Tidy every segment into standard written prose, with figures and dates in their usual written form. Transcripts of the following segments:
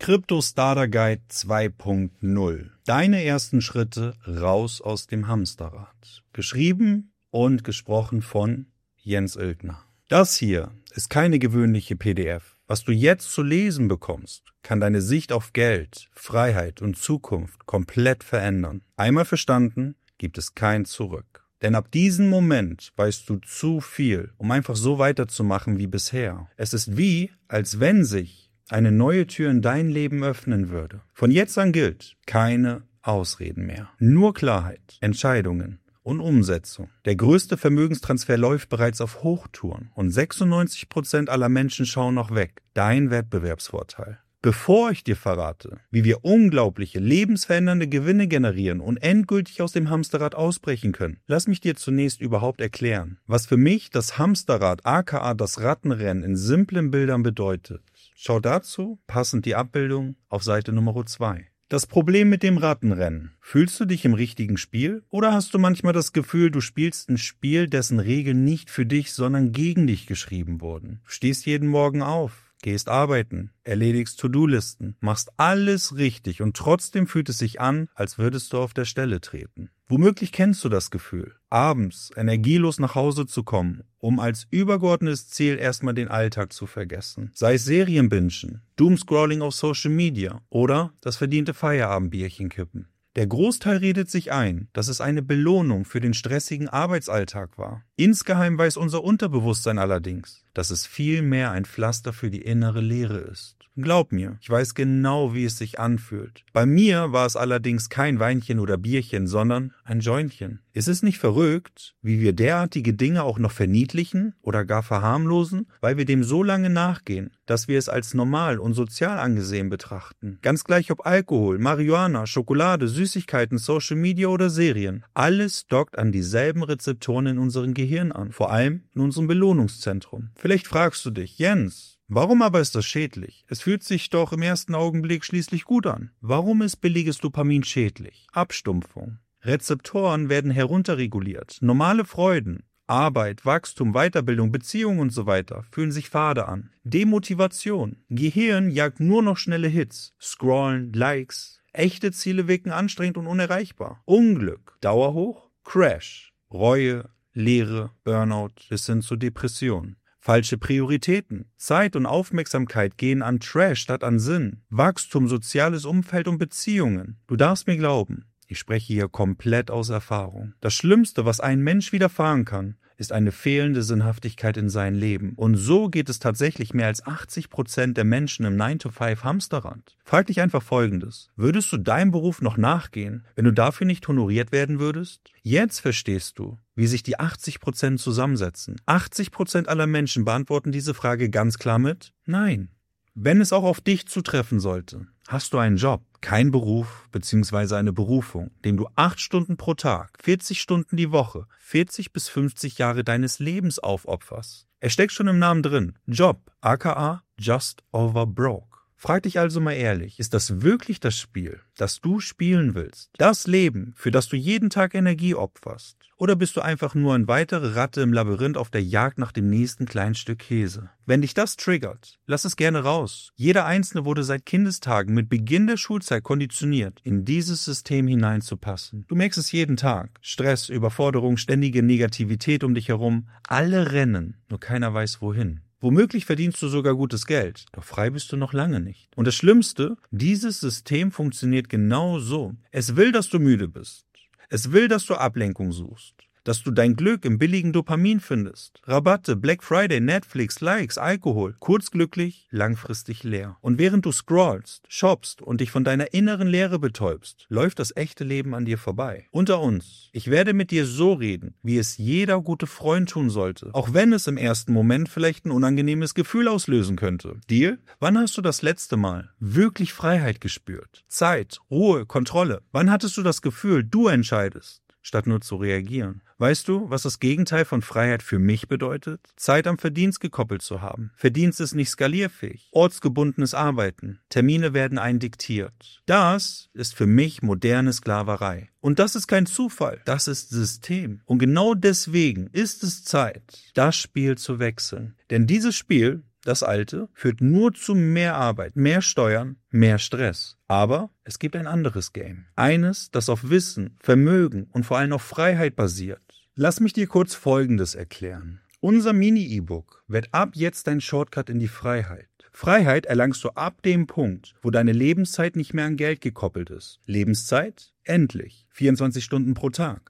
Crypto Starter Guide 2.0. Deine ersten Schritte raus aus dem Hamsterrad. Geschrieben und gesprochen von Jens Ilgner. Das hier ist keine gewöhnliche PDF. Was du jetzt zu lesen bekommst, kann deine Sicht auf Geld, Freiheit und Zukunft komplett verändern. Einmal verstanden, gibt es kein Zurück. Denn ab diesem Moment weißt du zu viel, um einfach so weiterzumachen wie bisher. Es ist wie, als wenn sich eine neue Tür in dein Leben öffnen würde. Von jetzt an gilt keine Ausreden mehr. Nur Klarheit, Entscheidungen und Umsetzung. Der größte Vermögenstransfer läuft bereits auf Hochtouren und 96% aller Menschen schauen noch weg. Dein Wettbewerbsvorteil. Bevor ich dir verrate, wie wir unglaubliche, lebensverändernde Gewinne generieren und endgültig aus dem Hamsterrad ausbrechen können, lass mich dir zunächst überhaupt erklären, was für mich das Hamsterrad aka das Rattenrennen in simplen Bildern bedeutet. Schau dazu passend die Abbildung auf Seite Nummer 2. Das Problem mit dem Rattenrennen. Fühlst du dich im richtigen Spiel? Oder hast du manchmal das Gefühl, du spielst ein Spiel, dessen Regeln nicht für dich, sondern gegen dich geschrieben wurden? Du stehst jeden Morgen auf, gehst arbeiten, erledigst To-Do-Listen, machst alles richtig und trotzdem fühlt es sich an, als würdest du auf der Stelle treten. Womöglich kennst du das Gefühl, abends energielos nach Hause zu kommen, um als übergeordnetes Ziel erstmal den Alltag zu vergessen. Sei es Serienbingen, Doomscrolling auf Social Media oder das verdiente Feierabendbierchen kippen. Der Großteil redet sich ein, dass es eine Belohnung für den stressigen Arbeitsalltag war. Insgeheim weiß unser Unterbewusstsein allerdings, dass es viel mehr ein Pflaster für die innere Leere ist. Glaub mir, ich weiß genau, wie es sich anfühlt. Bei mir war es allerdings kein Weinchen oder Bierchen, sondern ein Jointchen. Ist es nicht verrückt, wie wir derartige Dinge auch noch verniedlichen oder gar verharmlosen, weil wir dem so lange nachgehen, dass wir es als normal und sozial angesehen betrachten? Ganz gleich ob Alkohol, Marihuana, Schokolade, Süßigkeiten, Social Media oder Serien. Alles dockt an dieselben Rezeptoren in unserem Gehirn an, vor allem in unserem Belohnungszentrum. Vielleicht fragst du dich, Jens, warum aber ist das schädlich? Es fühlt sich doch im ersten Augenblick schließlich gut an. Warum ist billiges Dopamin schädlich? Abstumpfung. Rezeptoren werden herunterreguliert. Normale Freuden, Arbeit, Wachstum, Weiterbildung, Beziehungen und so weiter fühlen sich fade an. Demotivation. Gehirn jagt nur noch schnelle Hits. Scrollen, Likes. Echte Ziele wirken anstrengend und unerreichbar. Unglück. Dauerhoch. Crash. Reue, Leere, Burnout bis hin zu Depression. Falsche Prioritäten. Zeit und Aufmerksamkeit gehen an Trash statt an Sinn. Wachstum, soziales Umfeld und Beziehungen. Du darfst mir glauben, ich spreche hier komplett aus Erfahrung. Das Schlimmste, was ein Mensch widerfahren kann, ist eine fehlende Sinnhaftigkeit in seinem Leben. Und so geht es tatsächlich mehr als 80% der Menschen im 9-to-5-Hamsterrad. Frag dich einfach Folgendes. Würdest du deinem Beruf noch nachgehen, wenn du dafür nicht honoriert werden würdest? Jetzt verstehst du, wie sich die 80% zusammensetzen. 80% aller Menschen beantworten diese Frage ganz klar mit Nein. Wenn es auch auf dich zutreffen sollte, hast du einen Job, kein Beruf bzw. eine Berufung, dem du 8 Stunden pro Tag, 40 Stunden die Woche, 40 bis 50 Jahre deines Lebens aufopferst. Es steckt schon im Namen drin. Job, aka just over broke. Frag dich also mal ehrlich, ist das wirklich das Spiel, das du spielen willst? Das Leben, für das du jeden Tag Energie opferst? Oder bist du einfach nur eine weitere Ratte im Labyrinth auf der Jagd nach dem nächsten kleinen Stück Käse? Wenn dich das triggert, lass es gerne raus. Jeder Einzelne wurde seit Kindestagen mit Beginn der Schulzeit konditioniert, in dieses System hineinzupassen. Du merkst es jeden Tag. Stress, Überforderung, ständige Negativität um dich herum. Alle rennen, nur keiner weiß wohin. Womöglich verdienst du sogar gutes Geld, doch frei bist du noch lange nicht. Und das Schlimmste, dieses System funktioniert genau so. Es will, dass du müde bist. Es will, dass du Ablenkung suchst. Dass du dein Glück im billigen Dopamin findest. Rabatte, Black Friday, Netflix, Likes, Alkohol. Kurz glücklich, langfristig leer. Und während du scrollst, shoppst und dich von deiner inneren Leere betäubst, läuft das echte Leben an dir vorbei. Unter uns, ich werde mit dir so reden, wie es jeder gute Freund tun sollte. Auch wenn es im ersten Moment vielleicht ein unangenehmes Gefühl auslösen könnte. Deal? Wann hast du das letzte Mal wirklich Freiheit gespürt? Zeit, Ruhe, Kontrolle. Wann hattest du das Gefühl, du entscheidest, statt nur zu reagieren? Weißt du, was das Gegenteil von Freiheit für mich bedeutet? Zeit am Verdienst gekoppelt zu haben. Verdienst ist nicht skalierfähig. Ortsgebundenes Arbeiten. Termine werden einem diktiert. Das ist für mich moderne Sklaverei. Und das ist kein Zufall. Das ist System. Und genau deswegen ist es Zeit, das Spiel zu wechseln. Denn dieses Spiel Das Alte führt nur zu mehr Arbeit, mehr Steuern, mehr Stress. Aber es gibt ein anderes Game. Eines, das auf Wissen, Vermögen und vor allem auf Freiheit basiert. Lass mich dir kurz Folgendes erklären. Unser Mini-E-Book wird ab jetzt dein Shortcut in die Freiheit. Freiheit erlangst du ab dem Punkt, wo deine Lebenszeit nicht mehr an Geld gekoppelt ist. Lebenszeit? Endlich. 24 Stunden pro Tag.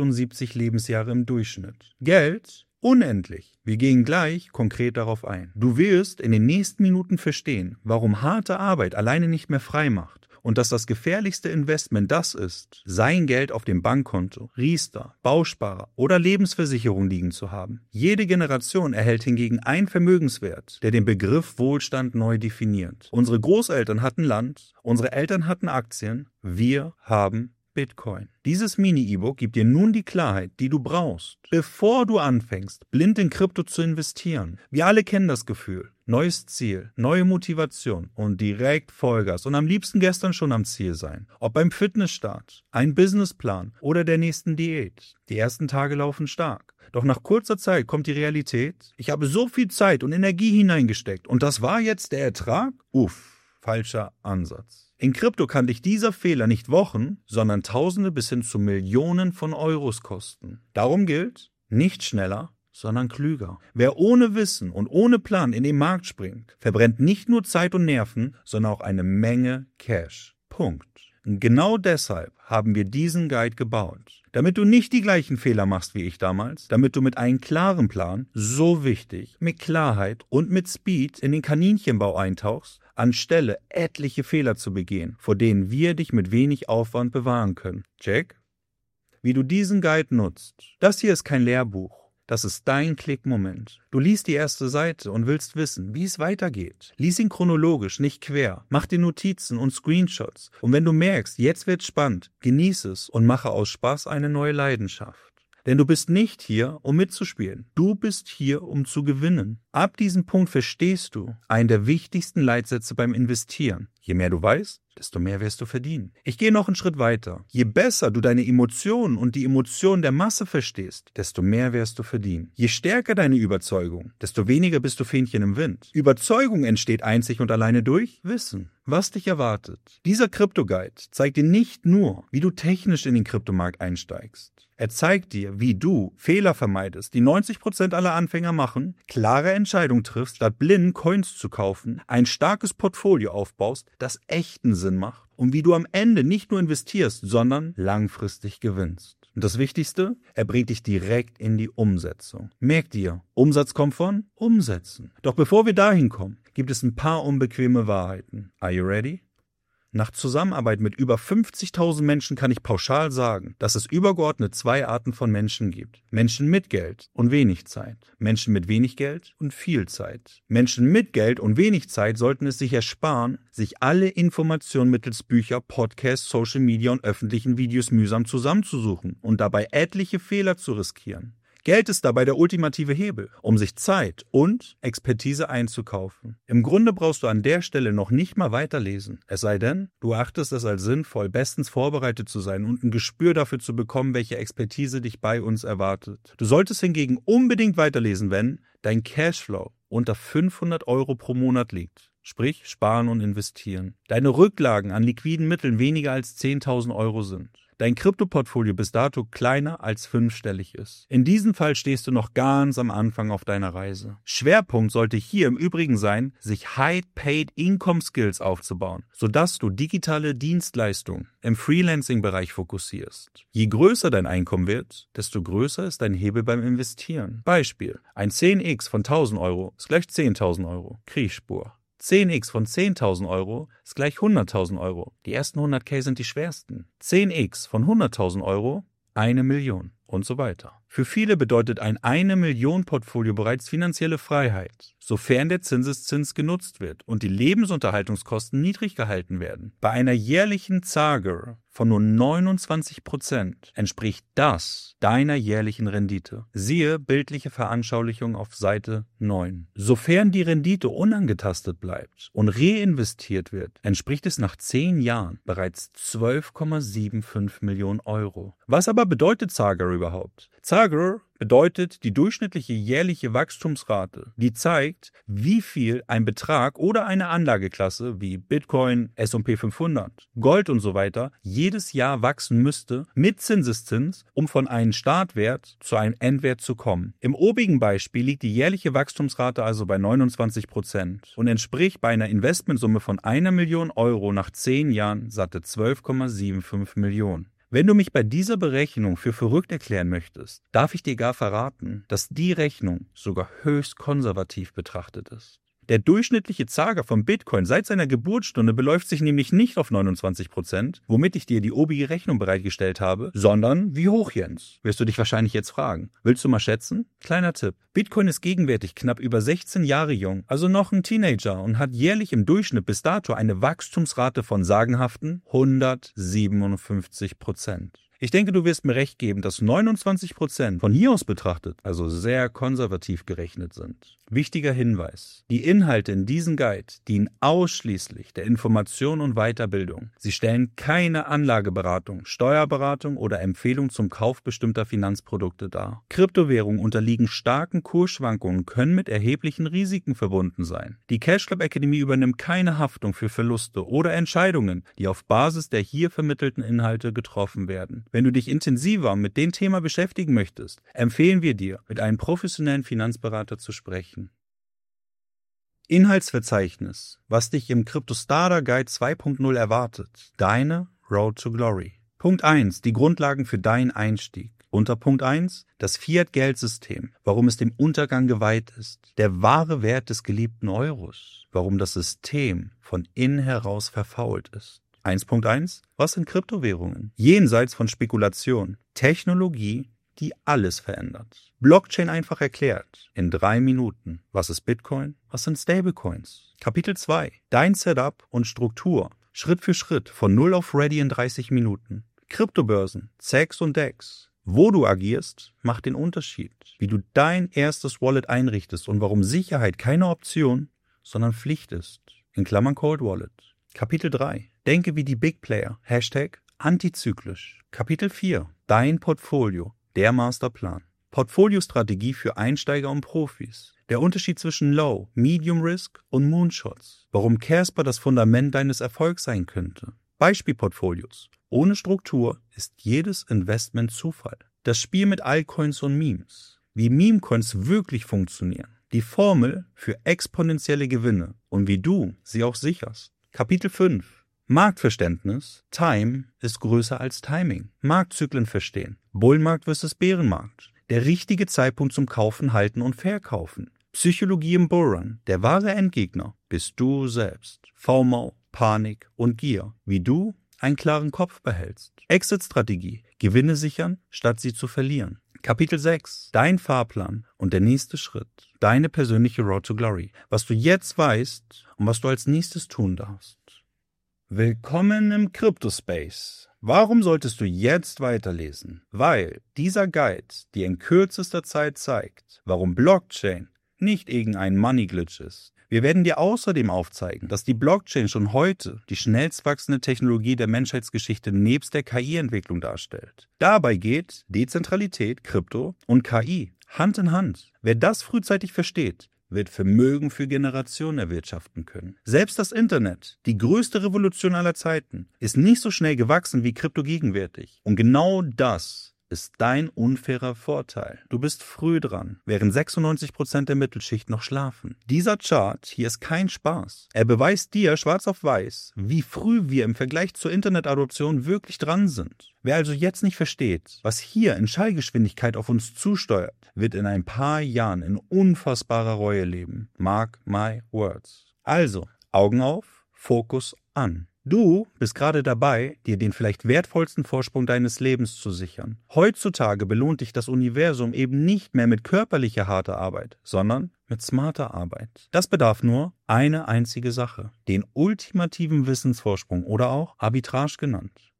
78 Lebensjahre im Durchschnitt. Geld? Unendlich. Wir gehen gleich konkret darauf ein. Du wirst in den nächsten Minuten verstehen, warum harte Arbeit alleine nicht mehr frei macht und dass das gefährlichste Investment das ist, sein Geld auf dem Bankkonto, Riester, Bausparer oder Lebensversicherung liegen zu haben. Jede Generation erhält hingegen einen Vermögenswert, der den Begriff Wohlstand neu definiert. Unsere Großeltern hatten Land, unsere Eltern hatten Aktien, wir haben Bitcoin. Dieses Mini-E-Book gibt dir nun die Klarheit, die du brauchst, bevor du anfängst, blind in Krypto zu investieren. Wir alle kennen das Gefühl. Neues Ziel, neue Motivation und direkt Vollgas und am liebsten gestern schon am Ziel sein. Ob beim Fitnessstart, ein Businessplan oder der nächsten Diät. Die ersten Tage laufen stark. Doch nach kurzer Zeit kommt die Realität. Ich habe so viel Zeit und Energie hineingesteckt und das war jetzt der Ertrag? Uff, falscher Ansatz. In Krypto kann dich dieser Fehler nicht Wochen, sondern Tausende bis hin zu Millionen von Euros kosten. Darum gilt, nicht schneller, sondern klüger. Wer ohne Wissen und ohne Plan in den Markt springt, verbrennt nicht nur Zeit und Nerven, sondern auch eine Menge Cash. Punkt. Und genau deshalb haben wir diesen Guide gebaut. Damit du nicht die gleichen Fehler machst wie ich damals, damit du mit einem klaren Plan, so wichtig, mit Klarheit und mit Speed in den Kaninchenbau eintauchst, anstelle etliche Fehler zu begehen, vor denen wir dich mit wenig Aufwand bewahren können. Check? Wie du diesen Guide nutzt. Das hier ist kein Lehrbuch. Das ist dein Klickmoment. Du liest die erste Seite und willst wissen, wie es weitergeht. Lies ihn chronologisch, nicht quer. Mach dir Notizen und Screenshots. Und wenn du merkst, jetzt wird's spannend, genieß es und mache aus Spaß eine neue Leidenschaft. Denn du bist nicht hier, um mitzuspielen. Du bist hier, um zu gewinnen. Ab diesem Punkt verstehst du einen der wichtigsten Leitsätze beim Investieren. Je mehr du weißt, desto mehr wirst du verdienen. Ich gehe noch einen Schritt weiter. Je besser du deine Emotionen und die Emotionen der Masse verstehst, desto mehr wirst du verdienen. Je stärker deine Überzeugung, desto weniger bist du Fähnchen im Wind. Überzeugung entsteht einzig und alleine durch Wissen. Was dich erwartet. Dieser Krypto-Guide zeigt dir nicht nur, wie du technisch in den Kryptomarkt einsteigst. Er zeigt dir, wie du Fehler vermeidest, die 90% aller Anfänger machen, klare Entscheidungen triffst, statt blind Coins zu kaufen, ein starkes Portfolio aufbaust, das echten Sinn macht und wie du am Ende nicht nur investierst, sondern langfristig gewinnst. Und das Wichtigste, er bringt dich direkt in die Umsetzung. Merk dir, Umsatz kommt von Umsetzen. Doch bevor wir dahin kommen, gibt es ein paar unbequeme Wahrheiten. Are you ready? Nach Zusammenarbeit mit über 50.000 Menschen kann ich pauschal sagen, dass es übergeordnet zwei Arten von Menschen gibt. Menschen mit Geld und wenig Zeit. Menschen mit wenig Geld und viel Zeit. Menschen mit Geld und wenig Zeit sollten es sich ersparen, sich alle Informationen mittels Bücher, Podcasts, Social Media und öffentlichen Videos mühsam zusammenzusuchen und dabei etliche Fehler zu riskieren. Geld ist dabei der ultimative Hebel, um sich Zeit und Expertise einzukaufen. Im Grunde brauchst du an der Stelle noch nicht mal weiterlesen. Es sei denn, du erachtest es als sinnvoll, bestens vorbereitet zu sein und ein Gespür dafür zu bekommen, welche Expertise dich bei uns erwartet. Du solltest hingegen unbedingt weiterlesen, wenn dein Cashflow unter 500 € pro Monat liegt. Sprich, sparen und investieren. Deine Rücklagen an liquiden Mitteln weniger als 10.000 € sind. Dein Kryptoportfolio bis dato kleiner als fünfstellig ist. In diesem Fall stehst du noch ganz am Anfang auf deiner Reise. Schwerpunkt sollte hier im Übrigen sein, sich High-Paid-Income-Skills aufzubauen, sodass du digitale Dienstleistungen im Freelancing-Bereich fokussierst. Je größer dein Einkommen wird, desto größer ist dein Hebel beim Investieren. Beispiel, ein 10x von 1.000 € ist gleich 10.000 €. Kriechspur. 10x von 10.000 € ist gleich 100.000 €. Die ersten 100k sind die schwersten. 10x von 100.000 € 1 Million und so weiter. Für viele bedeutet ein 1 Million Portfolio bereits finanzielle Freiheit, sofern der Zinseszins genutzt wird und die Lebensunterhaltungskosten niedrig gehalten werden. Bei einer jährlichen ZAGR von nur 29% entspricht das deiner jährlichen Rendite. Siehe bildliche Veranschaulichung auf Seite 9. Sofern die Rendite unangetastet bleibt und reinvestiert wird, entspricht es nach 10 Jahren bereits 12,75 Millionen €. Was aber bedeutet ZAGR überhaupt? ZAGR bedeutet die durchschnittliche jährliche Wachstumsrate, die zeigt, wie viel ein Betrag oder eine Anlageklasse wie Bitcoin, S&P 500, Gold und so weiter jedes Jahr wachsen müsste mit Zinseszins, um von einem Startwert zu einem Endwert zu kommen. Im obigen Beispiel liegt die jährliche Wachstumsrate also bei 29% und entspricht bei einer Investmentsumme von 1 Million Euro nach 10 Jahren satte 12,75 Millionen. Wenn du mich bei dieser Berechnung für verrückt erklären möchtest, darf ich dir gar verraten, dass die Rechnung sogar höchst konservativ betrachtet ist. Der durchschnittliche Zager von Bitcoin seit seiner Geburtsstunde beläuft sich nämlich nicht auf 29%, womit ich dir die obige Rechnung bereitgestellt habe, sondern wie hoch, Jens? Wirst du dich wahrscheinlich jetzt fragen. Willst du mal schätzen? Kleiner Tipp. Bitcoin ist gegenwärtig knapp über 16 Jahre jung, also noch ein Teenager und hat jährlich im Durchschnitt bis dato eine Wachstumsrate von sagenhaften 157%. Ich denke, du wirst mir recht geben, dass 29% von hier aus betrachtet, also sehr konservativ gerechnet sind. Wichtiger Hinweis: Die Inhalte in diesem Guide dienen ausschließlich der Information und Weiterbildung. Sie stellen keine Anlageberatung, Steuerberatung oder Empfehlung zum Kauf bestimmter Finanzprodukte dar. Kryptowährungen unterliegen starken Kursschwankungen und können mit erheblichen Risiken verbunden sein. Die CashClub Akademie übernimmt keine Haftung für Verluste oder Entscheidungen, die auf Basis der hier vermittelten Inhalte getroffen werden. Wenn du dich intensiver mit dem Thema beschäftigen möchtest, empfehlen wir dir, mit einem professionellen Finanzberater zu sprechen. Inhaltsverzeichnis, was dich im Crypto Starter Guide 2.0 erwartet. Deine Road to Glory. Punkt 1. Die Grundlagen für deinen Einstieg. Unter Punkt 1 das Fiat-Geldsystem, warum es dem Untergang geweiht ist. Der wahre Wert des geliebten Euros, warum das System von innen heraus verfault ist. 1.1 Was sind Kryptowährungen? Jenseits von Spekulation. Technologie, die alles verändert. Blockchain einfach erklärt. In 3 Minuten. Was ist Bitcoin? Was sind Stablecoins? Kapitel 2 Dein Setup und Struktur. Schritt für Schritt von 0 auf Ready in 30 Minuten. Kryptobörsen, CEX und DEX. Wo du agierst, macht den Unterschied. Wie du dein erstes Wallet einrichtest und warum Sicherheit keine Option, sondern Pflicht ist. In Klammern Cold Wallet. Kapitel 3 Denke wie die Big Player. #antizyklisch. Kapitel 4 Dein Portfolio. Der Masterplan. Portfoliostrategie für Einsteiger und Profis. Der Unterschied zwischen Low, Medium Risk und Moonshots. Warum Casper das Fundament deines Erfolgs sein könnte. Beispielportfolios. Ohne Struktur ist jedes Investment Zufall. Das Spiel mit Altcoins und Memes. Wie Meme-Coins wirklich funktionieren. Die Formel für exponentielle Gewinne und wie du sie auch sicherst. Kapitel 5 Marktverständnis. Time ist größer als Timing. Marktzyklen verstehen. Bullmarkt versus Bärenmarkt. Der richtige Zeitpunkt zum Kaufen, Halten und Verkaufen. Psychologie im Bullrun. Der wahre Endgegner bist du selbst. FOMO, Panik und Gier. Wie du einen klaren Kopf behältst. Exit-Strategie. Gewinne sichern, statt sie zu verlieren. Kapitel 6. Dein Fahrplan und der nächste Schritt. Deine persönliche Road to Glory. Was du jetzt weißt und was du als nächstes tun darfst. Willkommen im Crypto-Space. Warum solltest du jetzt weiterlesen? Weil dieser Guide dir in kürzester Zeit zeigt, warum Blockchain nicht irgendein Money-Glitch ist. Wir werden dir außerdem aufzeigen, dass die Blockchain schon heute die schnellst wachsende Technologie der Menschheitsgeschichte nebst der KI-Entwicklung darstellt. Dabei geht Dezentralität, Krypto und KI Hand in Hand. Wer das frühzeitig versteht, wird Vermögen für Generationen erwirtschaften können. Selbst das Internet, die größte Revolution aller Zeiten, ist nicht so schnell gewachsen wie Krypto gegenwärtig. Und genau das ist dein unfairer Vorteil. Du bist früh dran, während 96% der Mittelschicht noch schlafen. Dieser Chart hier ist kein Spaß. Er beweist dir schwarz auf weiß, wie früh wir im Vergleich zur Internetadoption wirklich dran sind. Wer also jetzt nicht versteht, was hier in Schallgeschwindigkeit auf uns zusteuert, wird in ein paar Jahren in unfassbarer Reue leben. Mark my words. Also, Augen auf, Fokus an. Du bist gerade dabei, dir den vielleicht wertvollsten Vorsprung deines Lebens zu sichern. Heutzutage belohnt dich das Universum eben nicht mehr mit körperlicher harter Arbeit, sondern mit smarter Arbeit. Das bedarf nur eine einzige Sache, den ultimativen Wissensvorsprung oder auch Arbitrage genannt.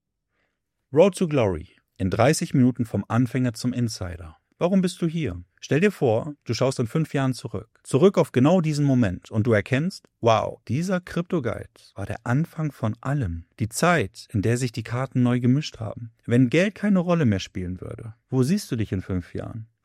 Road to Glory. In 30 Minuten vom Anfänger zum Insider. Warum bist du hier? Stell dir vor, du schaust in 5 Jahren zurück. Zurück auf genau diesen Moment und du erkennst, wow, dieser Crypto-Guide war der Anfang von allem. Die Zeit, in der sich die Karten neu gemischt haben. Wenn Geld keine Rolle mehr spielen würde, wo siehst du dich in 5 Jahren?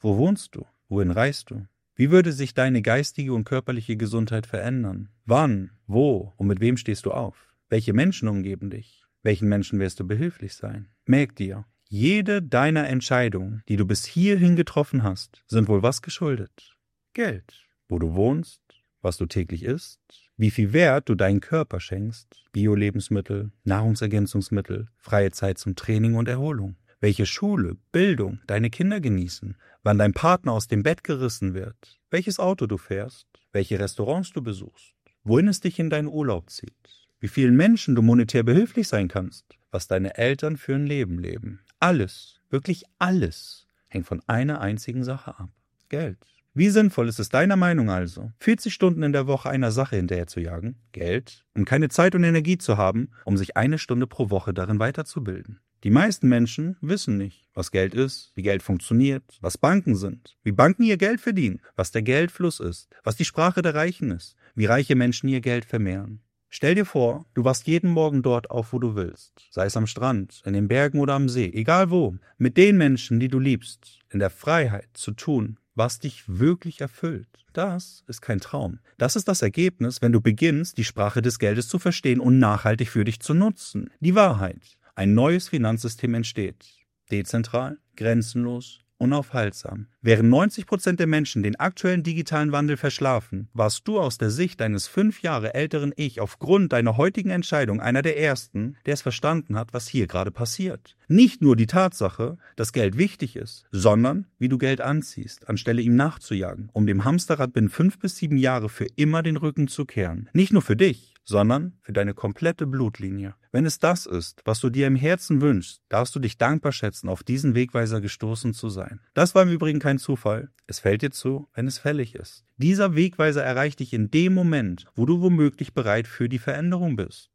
Wo wohnst du? Wohin reist du? Wie würde sich deine geistige und körperliche Gesundheit verändern? Wann, wo und mit wem stehst du auf? Welche Menschen umgeben dich? Welchen Menschen wirst du behilflich sein? Merk dir, jede deiner Entscheidungen, die du bis hierhin getroffen hast, sind wohl was geschuldet? Geld. Wo du wohnst, was du täglich isst, wie viel Wert du deinen Körper schenkst, Bio-Lebensmittel, Nahrungsergänzungsmittel, freie Zeit zum Training und Erholung. Welche Schule, Bildung deine Kinder genießen, wann dein Partner aus dem Bett gerissen wird, welches Auto du fährst, welche Restaurants du besuchst, wohin es dich in deinen Urlaub zieht, wie vielen Menschen du monetär behilflich sein kannst, was deine Eltern für ein Leben leben. Alles, wirklich alles, hängt von einer einzigen Sache ab: Geld. Wie sinnvoll ist es deiner Meinung also, 40 Stunden in der Woche einer Sache hinterher zu jagen, Geld, und keine Zeit und Energie zu haben, um sich 1 Stunde pro Woche darin weiterzubilden? Die meisten Menschen wissen nicht, was Geld ist, wie Geld funktioniert, was Banken sind, wie Banken ihr Geld verdienen, was der Geldfluss ist, was die Sprache der Reichen ist, wie reiche Menschen ihr Geld vermehren. Stell dir vor, du wachst jeden Morgen dort auf, wo du willst, sei es am Strand, in den Bergen oder am See, egal wo, mit den Menschen, die du liebst, in der Freiheit zu tun, was dich wirklich erfüllt. Das ist kein Traum. Das ist das Ergebnis, wenn du beginnst, die Sprache des Geldes zu verstehen und nachhaltig für dich zu nutzen. Die Wahrheit: Ein neues Finanzsystem entsteht. Dezentral, grenzenlos, unaufhaltsam. Während 90% der Menschen den aktuellen digitalen Wandel verschlafen, warst du aus der Sicht deines 5 Jahre älteren Ich aufgrund deiner heutigen Entscheidung einer der Ersten, der es verstanden hat, was hier gerade passiert. Nicht nur die Tatsache, dass Geld wichtig ist, sondern wie du Geld anziehst, anstelle ihm nachzujagen, um dem Hamsterrad binnen 5 bis 7 Jahre für immer den Rücken zu kehren. Nicht nur für dich, sondern für deine komplette Blutlinie. Wenn es das ist, was du dir im Herzen wünschst, darfst du dich dankbar schätzen, auf diesen Wegweiser gestoßen zu sein. Das war im Übrigen kein Zufall. Es fällt dir zu, wenn es fällig ist. Dieser Wegweiser erreicht dich in dem Moment, wo du womöglich bereit für die Veränderung bist.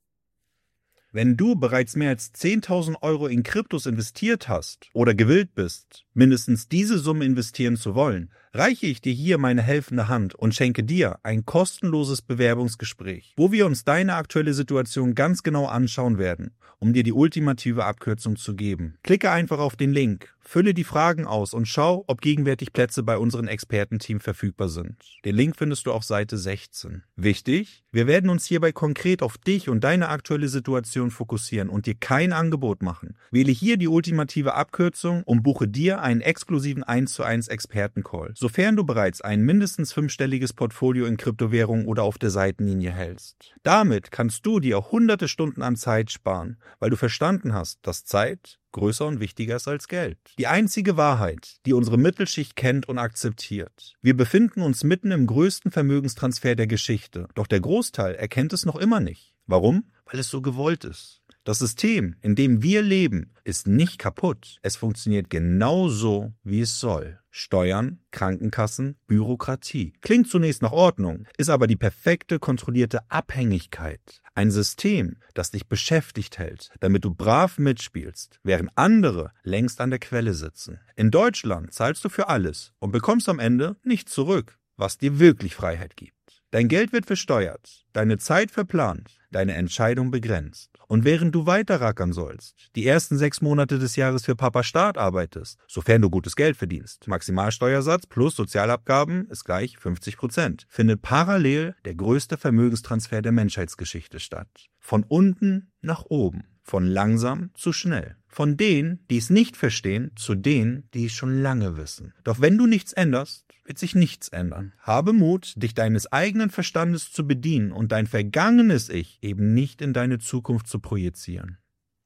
Wenn du bereits mehr als 10.000 Euro in Kryptos investiert hast oder gewillt bist, mindestens diese Summe investieren zu wollen, reiche ich dir hier meine helfende Hand und schenke dir ein kostenloses Bewerbungsgespräch, wo wir uns deine aktuelle Situation ganz genau anschauen werden, um dir die ultimative Abkürzung zu geben. Klicke einfach auf den Link, fülle die Fragen aus und schau, ob gegenwärtig Plätze bei unserem Expertenteam verfügbar sind. Den Link findest du auf Seite 16. Wichtig: Wir werden uns hierbei konkret auf dich und deine aktuelle Situation fokussieren und dir kein Angebot machen. Wähle hier die ultimative Abkürzung und buche dir einen exklusiven 1:1 Expertencall, sofern du bereits ein mindestens 5-stelliges Portfolio in Kryptowährungen oder auf der Seitenlinie hältst. Damit kannst du dir hunderte Stunden an Zeit sparen, weil du verstanden hast, dass Zeit größer und wichtiger ist als Geld. Die einzige Wahrheit, die unsere Mittelschicht kennt und akzeptiert. Wir befinden uns mitten im größten Vermögenstransfer der Geschichte, doch der Großteil erkennt es noch immer nicht. Warum? Weil es so gewollt ist. Das System, in dem wir leben, ist nicht kaputt. Es funktioniert genau so, wie es soll. Steuern, Krankenkassen, Bürokratie. Klingt zunächst nach Ordnung, ist aber die perfekte kontrollierte Abhängigkeit. Ein System, das dich beschäftigt hält, damit du brav mitspielst, während andere längst an der Quelle sitzen. In Deutschland zahlst du für alles und bekommst am Ende nichts zurück, was dir wirklich Freiheit gibt. Dein Geld wird versteuert, deine Zeit verplant, deine Entscheidung begrenzt. Und während du weiter rackern sollst, die ersten 6 Monate des Jahres für Papa Staat arbeitest, sofern du gutes Geld verdienst, Maximalsteuersatz plus Sozialabgaben ist gleich 50%, findet parallel der größte Vermögenstransfer der Menschheitsgeschichte statt. Von unten nach oben, von langsam zu schnell. Von denen, die es nicht verstehen, zu denen, die es schon lange wissen. Doch wenn du nichts änderst, wird sich nichts ändern. Habe Mut, dich deines eigenen Verstandes zu bedienen und dein vergangenes Ich eben nicht in deine Zukunft zu projizieren.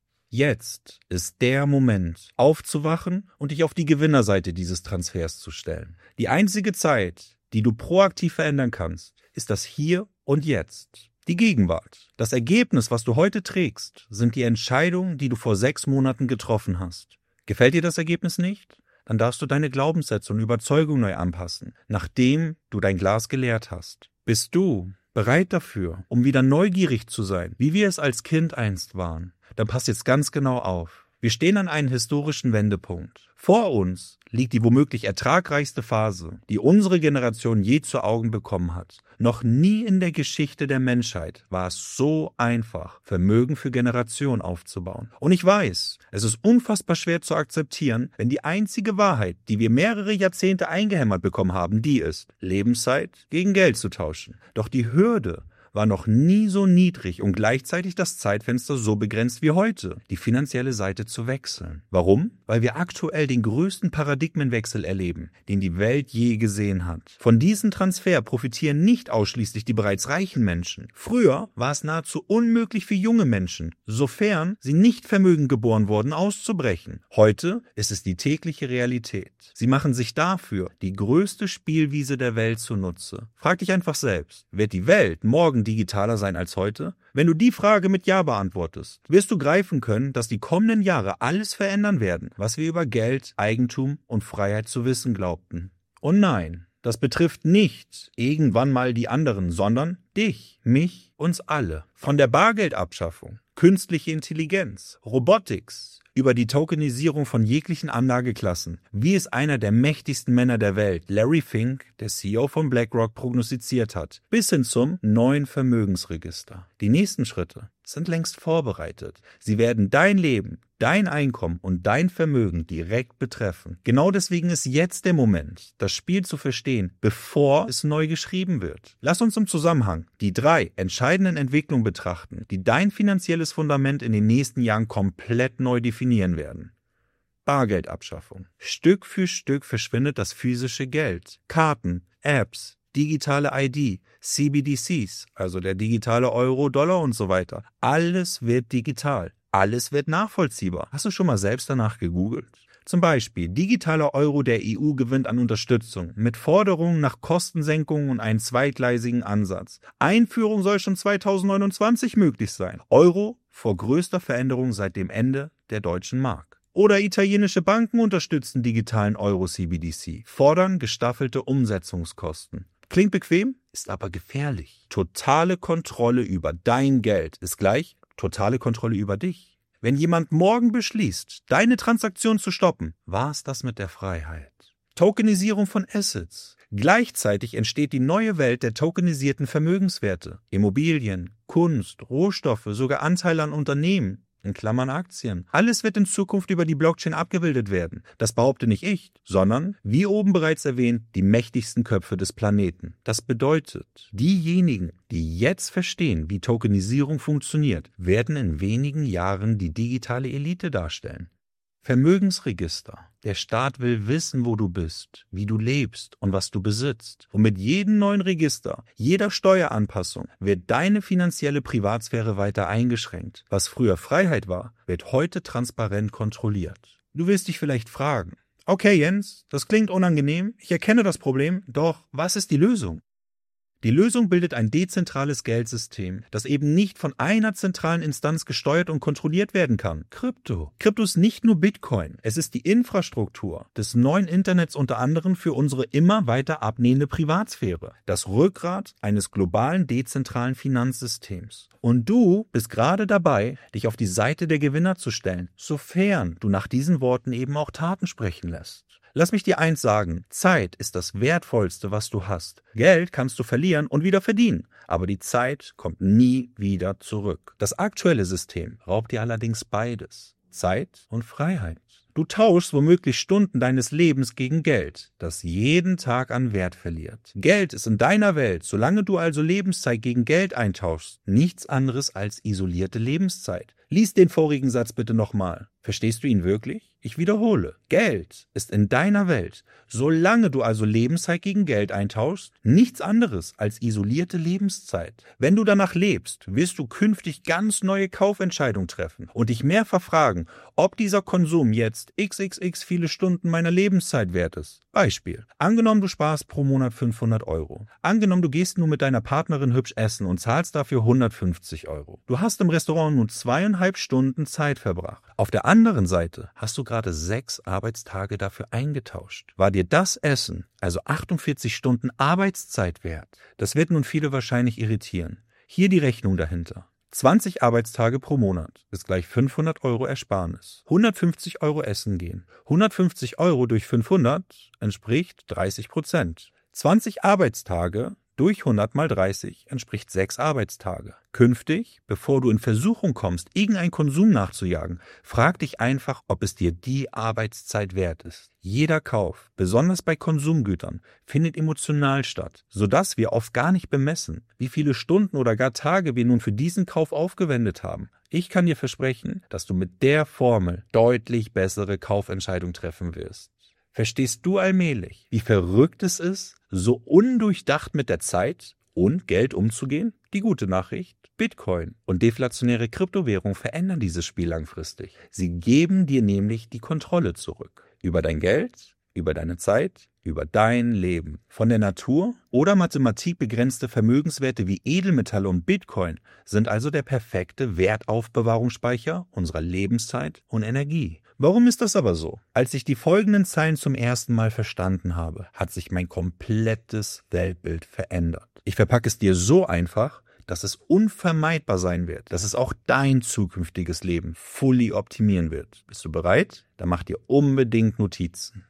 Jetzt ist der Moment, aufzuwachen und dich auf die Gewinnerseite dieses Transfers zu stellen. Die einzige Zeit, die du proaktiv verändern kannst, ist das Hier und Jetzt. Die Gegenwart. Das Ergebnis, was du heute trägst, sind die Entscheidungen, die du vor 6 Monaten getroffen hast. Gefällt dir das Ergebnis nicht? Dann darfst du deine Glaubenssätze und Überzeugungen neu anpassen, nachdem du dein Glas geleert hast. Bist du bereit dafür, um wieder neugierig zu sein, wie wir es als Kind einst waren? Dann pass jetzt ganz genau auf. Wir stehen an einem historischen Wendepunkt. Vor uns liegt die womöglich ertragreichste Phase, die unsere Generation je zu Augen bekommen hat. Noch nie in der Geschichte der Menschheit war es so einfach, Vermögen für Generationen aufzubauen. Und ich weiß, es ist unfassbar schwer zu akzeptieren, wenn die einzige Wahrheit, die wir mehrere Jahrzehnte eingehämmert bekommen haben, die ist, Lebenszeit gegen Geld zu tauschen. Doch die Hürde war noch nie so niedrig und gleichzeitig das Zeitfenster so begrenzt wie heute, die finanzielle Seite zu wechseln. Warum? Weil wir aktuell den größten Paradigmenwechsel erleben, den die Welt je gesehen hat. Von diesem Transfer profitieren nicht ausschließlich die bereits reichen Menschen. Früher war es nahezu unmöglich für junge Menschen, sofern sie nicht vermögend geboren wurden, auszubrechen. Heute ist es die tägliche Realität. Sie machen sich dafür die größte Spielwiese der Welt zunutze. Frag dich einfach selbst, wird die Welt morgen digitaler sein als heute? Wenn du die Frage mit Ja beantwortest, wirst du greifen können, dass die kommenden Jahre alles verändern werden, was wir über Geld, Eigentum und Freiheit zu wissen glaubten. Und nein, das betrifft nicht irgendwann mal die anderen, sondern dich, mich, uns alle. Von der Bargeldabschaffung, künstliche Intelligenz, Robotics, über die Tokenisierung von jeglichen Anlageklassen, wie es einer der mächtigsten Männer der Welt, Larry Fink, der CEO von BlackRock, prognostiziert hat, bis hin zum neuen Vermögensregister. Die nächsten Schritte sind längst vorbereitet. Sie werden dein Leben, dein Einkommen und dein Vermögen direkt betreffen. Genau deswegen ist jetzt der Moment, das Spiel zu verstehen, bevor es neu geschrieben wird. Lass uns im Zusammenhang die 3 entscheidenden Entwicklungen betrachten, die dein finanzielles Fundament in den nächsten Jahren komplett neu definieren werden. Bargeldabschaffung. Stück für Stück verschwindet das physische Geld. Karten, Apps, digitale ID, CBDCs, also der digitale Euro, Dollar und so weiter. Alles wird digital. Alles wird nachvollziehbar. Hast du schon mal selbst danach gegoogelt? Zum Beispiel, digitaler Euro der EU gewinnt an Unterstützung mit Forderungen nach Kostensenkungen und einem zweigleisigen Ansatz. Einführung soll schon 2029 möglich sein. Euro vor größter Veränderung seit dem Ende der deutschen Mark. Oder italienische Banken unterstützen digitalen Euro-CBDC, fordern gestaffelte Umsetzungskosten. Klingt bequem, ist aber gefährlich. Totale Kontrolle über dein Geld ist gleich totale Kontrolle über dich. Wenn jemand morgen beschließt, deine Transaktion zu stoppen, war's das mit der Freiheit. Tokenisierung von Assets. Gleichzeitig entsteht die neue Welt der tokenisierten Vermögenswerte. Immobilien, Kunst, Rohstoffe, sogar Anteile an Unternehmen. In Klammern Aktien. Alles wird in Zukunft über die Blockchain abgebildet werden. Das behaupte nicht ich, sondern, wie oben bereits erwähnt, die mächtigsten Köpfe des Planeten. Das bedeutet, diejenigen, die jetzt verstehen, wie Tokenisierung funktioniert, werden in wenigen Jahren die digitale Elite darstellen. Vermögensregister. Der Staat will wissen, wo du bist, wie du lebst und was du besitzt. Und mit jedem neuen Register, jeder Steueranpassung wird deine finanzielle Privatsphäre weiter eingeschränkt. Was früher Freiheit war, wird heute transparent kontrolliert. Du wirst dich vielleicht fragen, okay Jens, das klingt unangenehm, ich erkenne das Problem, doch was ist die Lösung? Die Lösung bildet ein dezentrales Geldsystem, das eben nicht von einer zentralen Instanz gesteuert und kontrolliert werden kann. Krypto. Krypto ist nicht nur Bitcoin. Es ist die Infrastruktur des neuen Internets unter anderem für unsere immer weiter abnehmende Privatsphäre. Das Rückgrat eines globalen dezentralen Finanzsystems. Und du bist gerade dabei, dich auf die Seite der Gewinner zu stellen, sofern du nach diesen Worten eben auch Taten sprechen lässt. Lass mich dir eins sagen, Zeit ist das Wertvollste, was du hast. Geld kannst du verlieren und wieder verdienen, aber die Zeit kommt nie wieder zurück. Das aktuelle System raubt dir allerdings beides, Zeit und Freiheit. Du tauschst womöglich Stunden deines Lebens gegen Geld, das jeden Tag an Wert verliert. Geld ist in deiner Welt, solange du also Lebenszeit gegen Geld eintauschst, nichts anderes als isolierte Lebenszeit. Lies den vorigen Satz bitte nochmal. Verstehst du ihn wirklich? Ich wiederhole. Geld ist in deiner Welt, solange du also Lebenszeit gegen Geld eintauschst, nichts anderes als isolierte Lebenszeit. Wenn du danach lebst, wirst du künftig ganz neue Kaufentscheidungen treffen und dich mehrfach fragen, ob dieser Konsum jetzt xxx viele Stunden meiner Lebenszeit wert ist. Beispiel. Angenommen, du sparst pro Monat 500 Euro. Angenommen, du gehst nun mit deiner Partnerin hübsch essen und zahlst dafür 150 Euro. Du hast im Restaurant nun 2,5 Stunden Zeit verbracht. Auf der anderen Seite hast du gerade 6 Arbeitstage dafür eingetauscht. War dir das Essen, also 48 Stunden Arbeitszeit wert? Das wird nun viele wahrscheinlich irritieren. Hier die Rechnung dahinter. 20 Arbeitstage pro Monat ist gleich 500 € Ersparnis. 150 € essen gehen. 150 € durch 500 entspricht 30%. 20 Arbeitstage durch 100 mal 30 entspricht 6 Arbeitstage. Künftig, bevor du in Versuchung kommst, irgendeinen Konsum nachzujagen, frag dich einfach, ob es dir die Arbeitszeit wert ist. Jeder Kauf, besonders bei Konsumgütern, findet emotional statt, sodass wir oft gar nicht bemessen, wie viele Stunden oder gar Tage wir nun für diesen Kauf aufgewendet haben. Ich kann dir versprechen, dass du mit der Formel deutlich bessere Kaufentscheidungen treffen wirst. Verstehst du allmählich, wie verrückt es ist, so undurchdacht mit der Zeit und Geld umzugehen? Die gute Nachricht: Bitcoin und deflationäre Kryptowährungen verändern dieses Spiel langfristig. Sie geben dir nämlich die Kontrolle zurück. Über dein Geld, über deine Zeit, über dein Leben. Von der Natur oder Mathematik begrenzte Vermögenswerte wie Edelmetalle und Bitcoin sind also der perfekte Wertaufbewahrungsspeicher unserer Lebenszeit und Energie. Warum ist das aber so? Als ich die folgenden Zeilen zum ersten Mal verstanden habe, hat sich mein komplettes Weltbild verändert. Ich verpacke es dir so einfach, dass es unvermeidbar sein wird, dass es auch dein zukünftiges Leben fully optimieren wird. Bist du bereit? Dann mach dir unbedingt Notizen.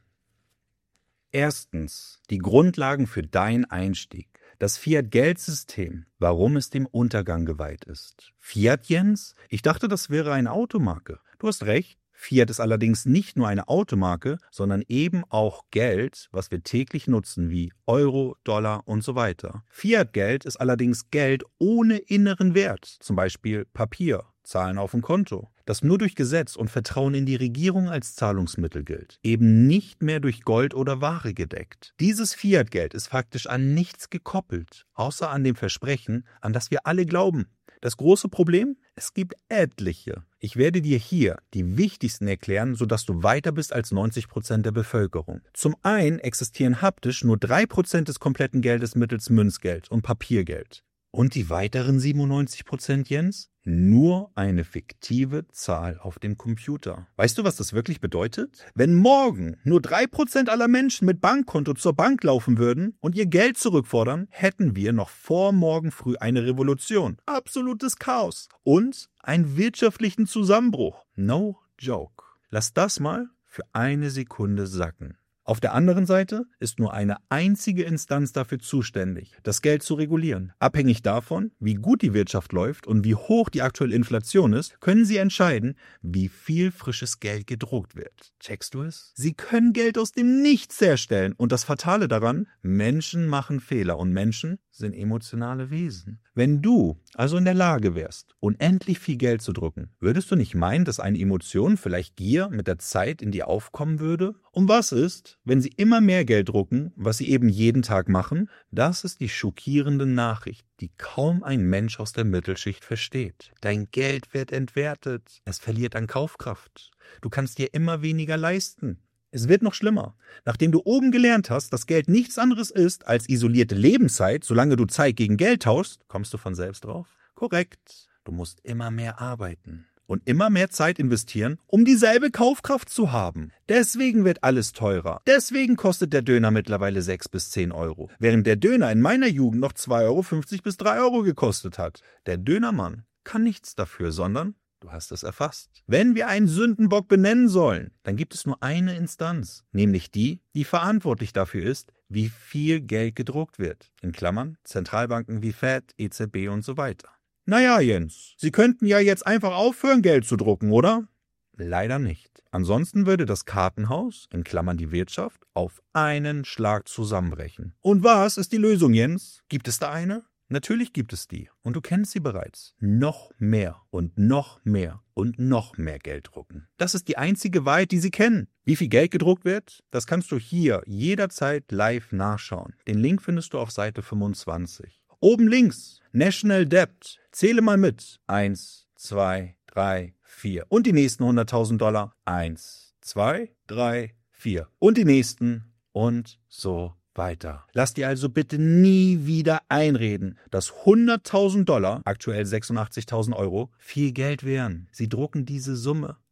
Erstens, die Grundlagen für deinen Einstieg. Das Fiat-Geldsystem, warum es dem Untergang geweiht ist. Fiat, Jens? Ich dachte, das wäre eine Automarke. Du hast recht. Fiat ist allerdings nicht nur eine Automarke, sondern eben auch Geld, was wir täglich nutzen, wie Euro, Dollar und so weiter. Fiat-Geld ist allerdings Geld ohne inneren Wert, zum Beispiel Papier, Zahlen auf dem Konto, das nur durch Gesetz und Vertrauen in die Regierung als Zahlungsmittel gilt, eben nicht mehr durch Gold oder Ware gedeckt. Dieses Fiat-Geld ist faktisch an nichts gekoppelt, außer an dem Versprechen, an das wir alle glauben. Das große Problem? Es gibt etliche. Ich werde dir hier die wichtigsten erklären, sodass du weiter bist als 90% der Bevölkerung. Zum einen existieren haptisch nur 3% des kompletten Geldes mittels Münzgeld und Papiergeld. Und die weiteren 97%, Jens? Nur eine fiktive Zahl auf dem Computer. Weißt du, was das wirklich bedeutet? Wenn morgen nur 3% aller Menschen mit Bankkonto zur Bank laufen würden und ihr Geld zurückfordern, hätten wir noch vor morgen früh eine Revolution. Absolutes Chaos. Und einen wirtschaftlichen Zusammenbruch. No joke. Lass das mal für eine Sekunde sacken. Auf der anderen Seite ist nur eine einzige Instanz dafür zuständig, das Geld zu regulieren. Abhängig davon, wie gut die Wirtschaft läuft und wie hoch die aktuelle Inflation ist, können sie entscheiden, wie viel frisches Geld gedruckt wird. Checkst du es? Sie können Geld aus dem Nichts herstellen. Und das Fatale daran, Menschen machen Fehler und Menschen sind emotionale Wesen. Wenn du also in der Lage wärst, unendlich viel Geld zu drucken, würdest du nicht meinen, dass eine Emotion, vielleicht Gier, mit der Zeit in dir aufkommen würde? Und was ist, wenn sie immer mehr Geld drucken, was sie eben jeden Tag machen? Das ist die schockierende Nachricht, die kaum ein Mensch aus der Mittelschicht versteht. Dein Geld wird entwertet. Es verliert an Kaufkraft. Du kannst dir immer weniger leisten. Es wird noch schlimmer. Nachdem du oben gelernt hast, dass Geld nichts anderes ist als isolierte Lebenszeit, solange du Zeit gegen Geld tauschst, kommst du von selbst drauf? Korrekt. Du musst immer mehr arbeiten und immer mehr Zeit investieren, um dieselbe Kaufkraft zu haben. Deswegen wird alles teurer. Deswegen kostet der Döner mittlerweile 6 bis 10 Euro, während der Döner in meiner Jugend noch 2,50 € bis 3 € gekostet hat. Der Dönermann kann nichts dafür, sondern du hast es erfasst. Wenn wir einen Sündenbock benennen sollen, dann gibt es nur eine Instanz, nämlich die, die verantwortlich dafür ist, wie viel Geld gedruckt wird. In Klammern Zentralbanken wie Fed, EZB und so weiter. Naja, Jens, Sie könnten ja jetzt einfach aufhören, Geld zu drucken, oder? Leider nicht. Ansonsten würde das Kartenhaus, in Klammern die Wirtschaft, auf einen Schlag zusammenbrechen. Und was ist die Lösung, Jens? Gibt es da eine? Natürlich gibt es die, und du kennst sie bereits. Noch mehr und noch mehr und noch mehr Geld drucken. Das ist die einzige Wahrheit, die sie kennen. Wie viel Geld gedruckt wird, das kannst du hier jederzeit live nachschauen. Den Link findest du auf Seite 25. Oben links, National Debt. Zähle mal mit. 1, 2, 3, 4. Und die nächsten 100.000 Dollar. 1, 2, 3, 4. Und die nächsten und so weiter. Lass dir also bitte nie wieder einreden, dass 100.000 Dollar, aktuell 86.000 Euro, viel Geld wären. Sie drucken diese Summe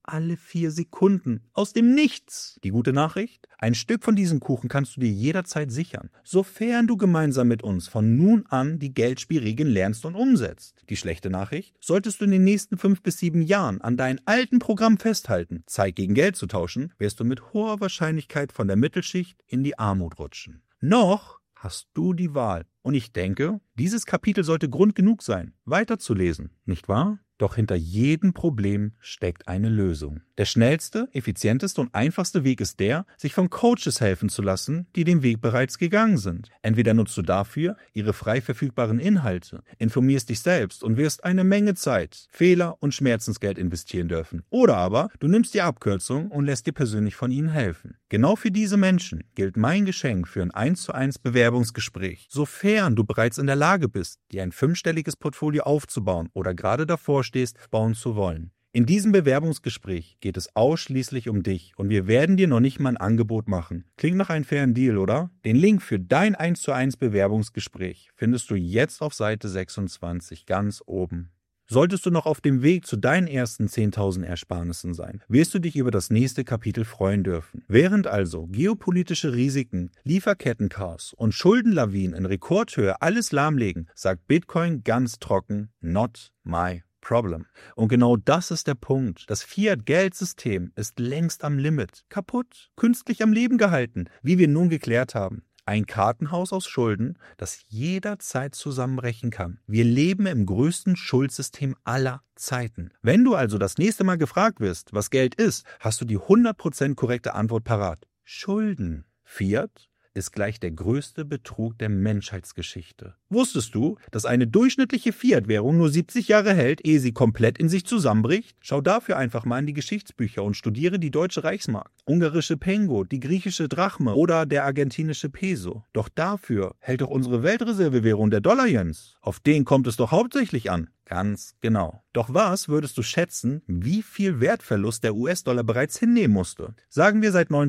alle 4 Sekunden. Aus dem Nichts. Die gute Nachricht? Ein Stück von diesem Kuchen kannst du dir jederzeit sichern, sofern du gemeinsam mit uns von nun an die Geldspielregeln lernst und umsetzt. Die schlechte Nachricht? Solltest du in den nächsten 5 bis 7 Jahren an deinem alten Programm festhalten, Zeit gegen Geld zu tauschen, wirst du mit hoher Wahrscheinlichkeit von der Mittelschicht in die Armut rutschen. Noch hast du die Wahl. Und ich denke, dieses Kapitel sollte Grund genug sein, weiterzulesen, nicht wahr? Doch hinter jedem Problem steckt eine Lösung. Der schnellste, effizienteste und einfachste Weg ist der, sich von Coaches helfen zu lassen, die den Weg bereits gegangen sind. Entweder nutzt du dafür ihre frei verfügbaren Inhalte, informierst dich selbst und wirst eine Menge Zeit, Fehler und Schmerzensgeld investieren dürfen. Oder aber du nimmst die Abkürzung und lässt dir persönlich von ihnen helfen. Genau für diese Menschen gilt mein Geschenk für ein 1:1 Bewerbungsgespräch. Sofern du bereits in der Lage bist, dir ein 5-stelliges Portfolio aufzubauen oder gerade davor stehst, bauen zu wollen. In diesem Bewerbungsgespräch geht es ausschließlich um dich und wir werden dir noch nicht mal ein Angebot machen. Klingt nach einem fairen Deal, oder? Den Link für dein 1:1 Bewerbungsgespräch findest du jetzt auf Seite 26 ganz oben. Solltest du noch auf dem Weg zu deinen ersten 10.000 Ersparnissen sein, wirst du dich über das nächste Kapitel freuen dürfen. Während also geopolitische Risiken, Lieferkettenchaos und Schuldenlawinen in Rekordhöhe alles lahmlegen, sagt Bitcoin ganz trocken, not my problem. Und genau das ist der Punkt. Das Fiat-Geldsystem ist längst am Limit, kaputt, künstlich am Leben gehalten, wie wir nun geklärt haben. Ein Kartenhaus aus Schulden, das jederzeit zusammenbrechen kann. Wir leben im größten Schuldsystem aller Zeiten. Wenn du also das nächste Mal gefragt wirst, was Geld ist, hast du die 100% korrekte Antwort parat. Schulden. Fiat ist gleich der größte Betrug der Menschheitsgeschichte. Wusstest du, dass eine durchschnittliche Fiat-Währung nur 70 Jahre hält, ehe sie komplett in sich zusammenbricht? Schau dafür einfach mal in die Geschichtsbücher und studiere die deutsche Reichsmark, ungarische Pengo, die griechische Drachme oder der argentinische Peso. Doch dafür hält doch unsere Weltreservewährung der Dollar, Jens. Auf den kommt es doch hauptsächlich an. Ganz genau. Doch was würdest du schätzen, wie viel Wertverlust der US-Dollar bereits hinnehmen musste? Sagen wir seit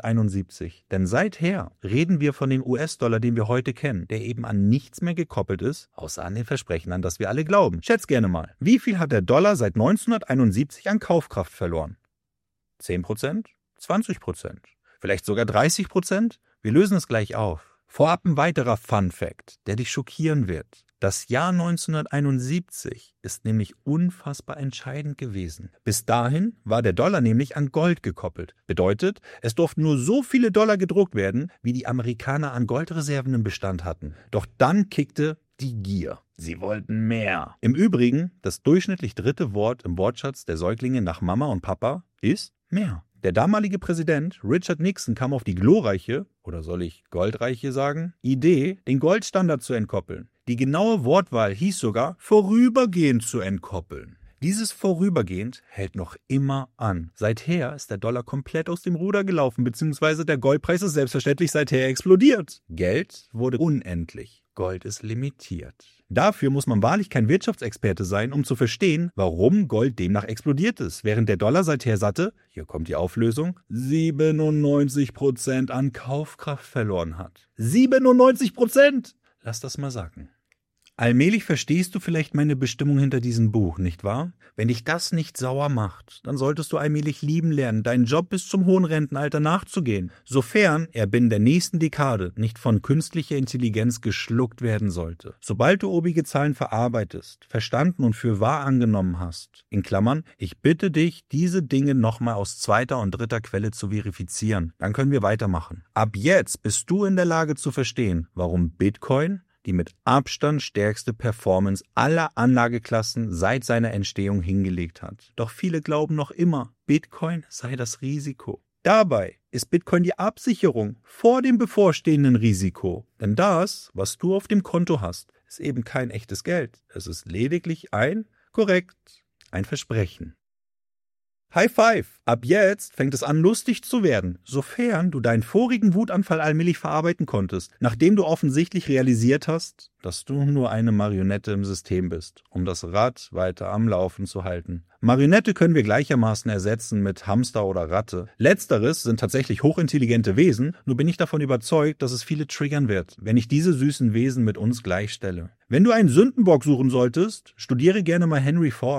1971. Denn seither reden wir von dem US-Dollar, den wir heute kennen, der eben an nichts mehr gekoppelt ist, außer an den Versprechen, an das wir alle glauben. Schätz gerne mal, wie viel hat der Dollar seit 1971 an Kaufkraft verloren? 10%? 20%? Vielleicht sogar 30%? Wir lösen es gleich auf. Vorab ein weiterer Fun-Fact, der dich schockieren wird. Das Jahr 1971 ist nämlich unfassbar entscheidend gewesen. Bis dahin war der Dollar nämlich an Gold gekoppelt. Bedeutet, es durften nur so viele Dollar gedruckt werden, wie die Amerikaner an Goldreserven im Bestand hatten. Doch dann kickte die Gier. Sie wollten mehr. Im Übrigen, das durchschnittlich 3. Wort im Wortschatz der Säuglinge nach Mama und Papa ist mehr. Der damalige Präsident Richard Nixon kam auf die glorreiche, oder soll ich goldreiche sagen, Idee, den Goldstandard zu entkoppeln. Die genaue Wortwahl hieß sogar, vorübergehend zu entkoppeln. Dieses vorübergehend hält noch immer an. Seither ist der Dollar komplett aus dem Ruder gelaufen, beziehungsweise der Goldpreis ist selbstverständlich seither explodiert. Geld wurde unendlich. Gold ist limitiert. Dafür muss man wahrlich kein Wirtschaftsexperte sein, um zu verstehen, warum Gold demnach explodiert ist, während der Dollar seither satte, hier kommt die Auflösung, 97% an Kaufkraft verloren hat. 97%! Lass das mal sacken. Allmählich verstehst du vielleicht meine Bestimmung hinter diesem Buch, nicht wahr? Wenn dich das nicht sauer macht, dann solltest du allmählich lieben lernen, deinen Job bis zum hohen Rentenalter nachzugehen, sofern er binnen der nächsten Dekade nicht von künstlicher Intelligenz geschluckt werden sollte. Sobald du obige Zahlen verarbeitest, verstanden und für wahr angenommen hast, in Klammern, ich bitte dich, diese Dinge nochmal aus 2. und 3. Quelle zu verifizieren, dann können wir weitermachen. Ab jetzt bist du in der Lage zu verstehen, warum Bitcoin die mit Abstand stärkste Performance aller Anlageklassen seit seiner Entstehung hingelegt hat. Doch viele glauben noch immer, Bitcoin sei das Risiko. Dabei ist Bitcoin die Absicherung vor dem bevorstehenden Risiko. Denn das, was du auf dem Konto hast, ist eben kein echtes Geld. Es ist lediglich ein Versprechen. High Five! Ab jetzt fängt es an, lustig zu werden, sofern du deinen vorigen Wutanfall allmählich verarbeiten konntest, nachdem du offensichtlich realisiert hast, dass du nur eine Marionette im System bist, um das Rad weiter am Laufen zu halten. Marionette können wir gleichermaßen ersetzen mit Hamster oder Ratte. Letzteres sind tatsächlich hochintelligente Wesen, nur bin ich davon überzeugt, dass es viele triggern wird, wenn ich diese süßen Wesen mit uns gleichstelle. Wenn du einen Sündenbock suchen solltest, studiere gerne mal Henry Ford.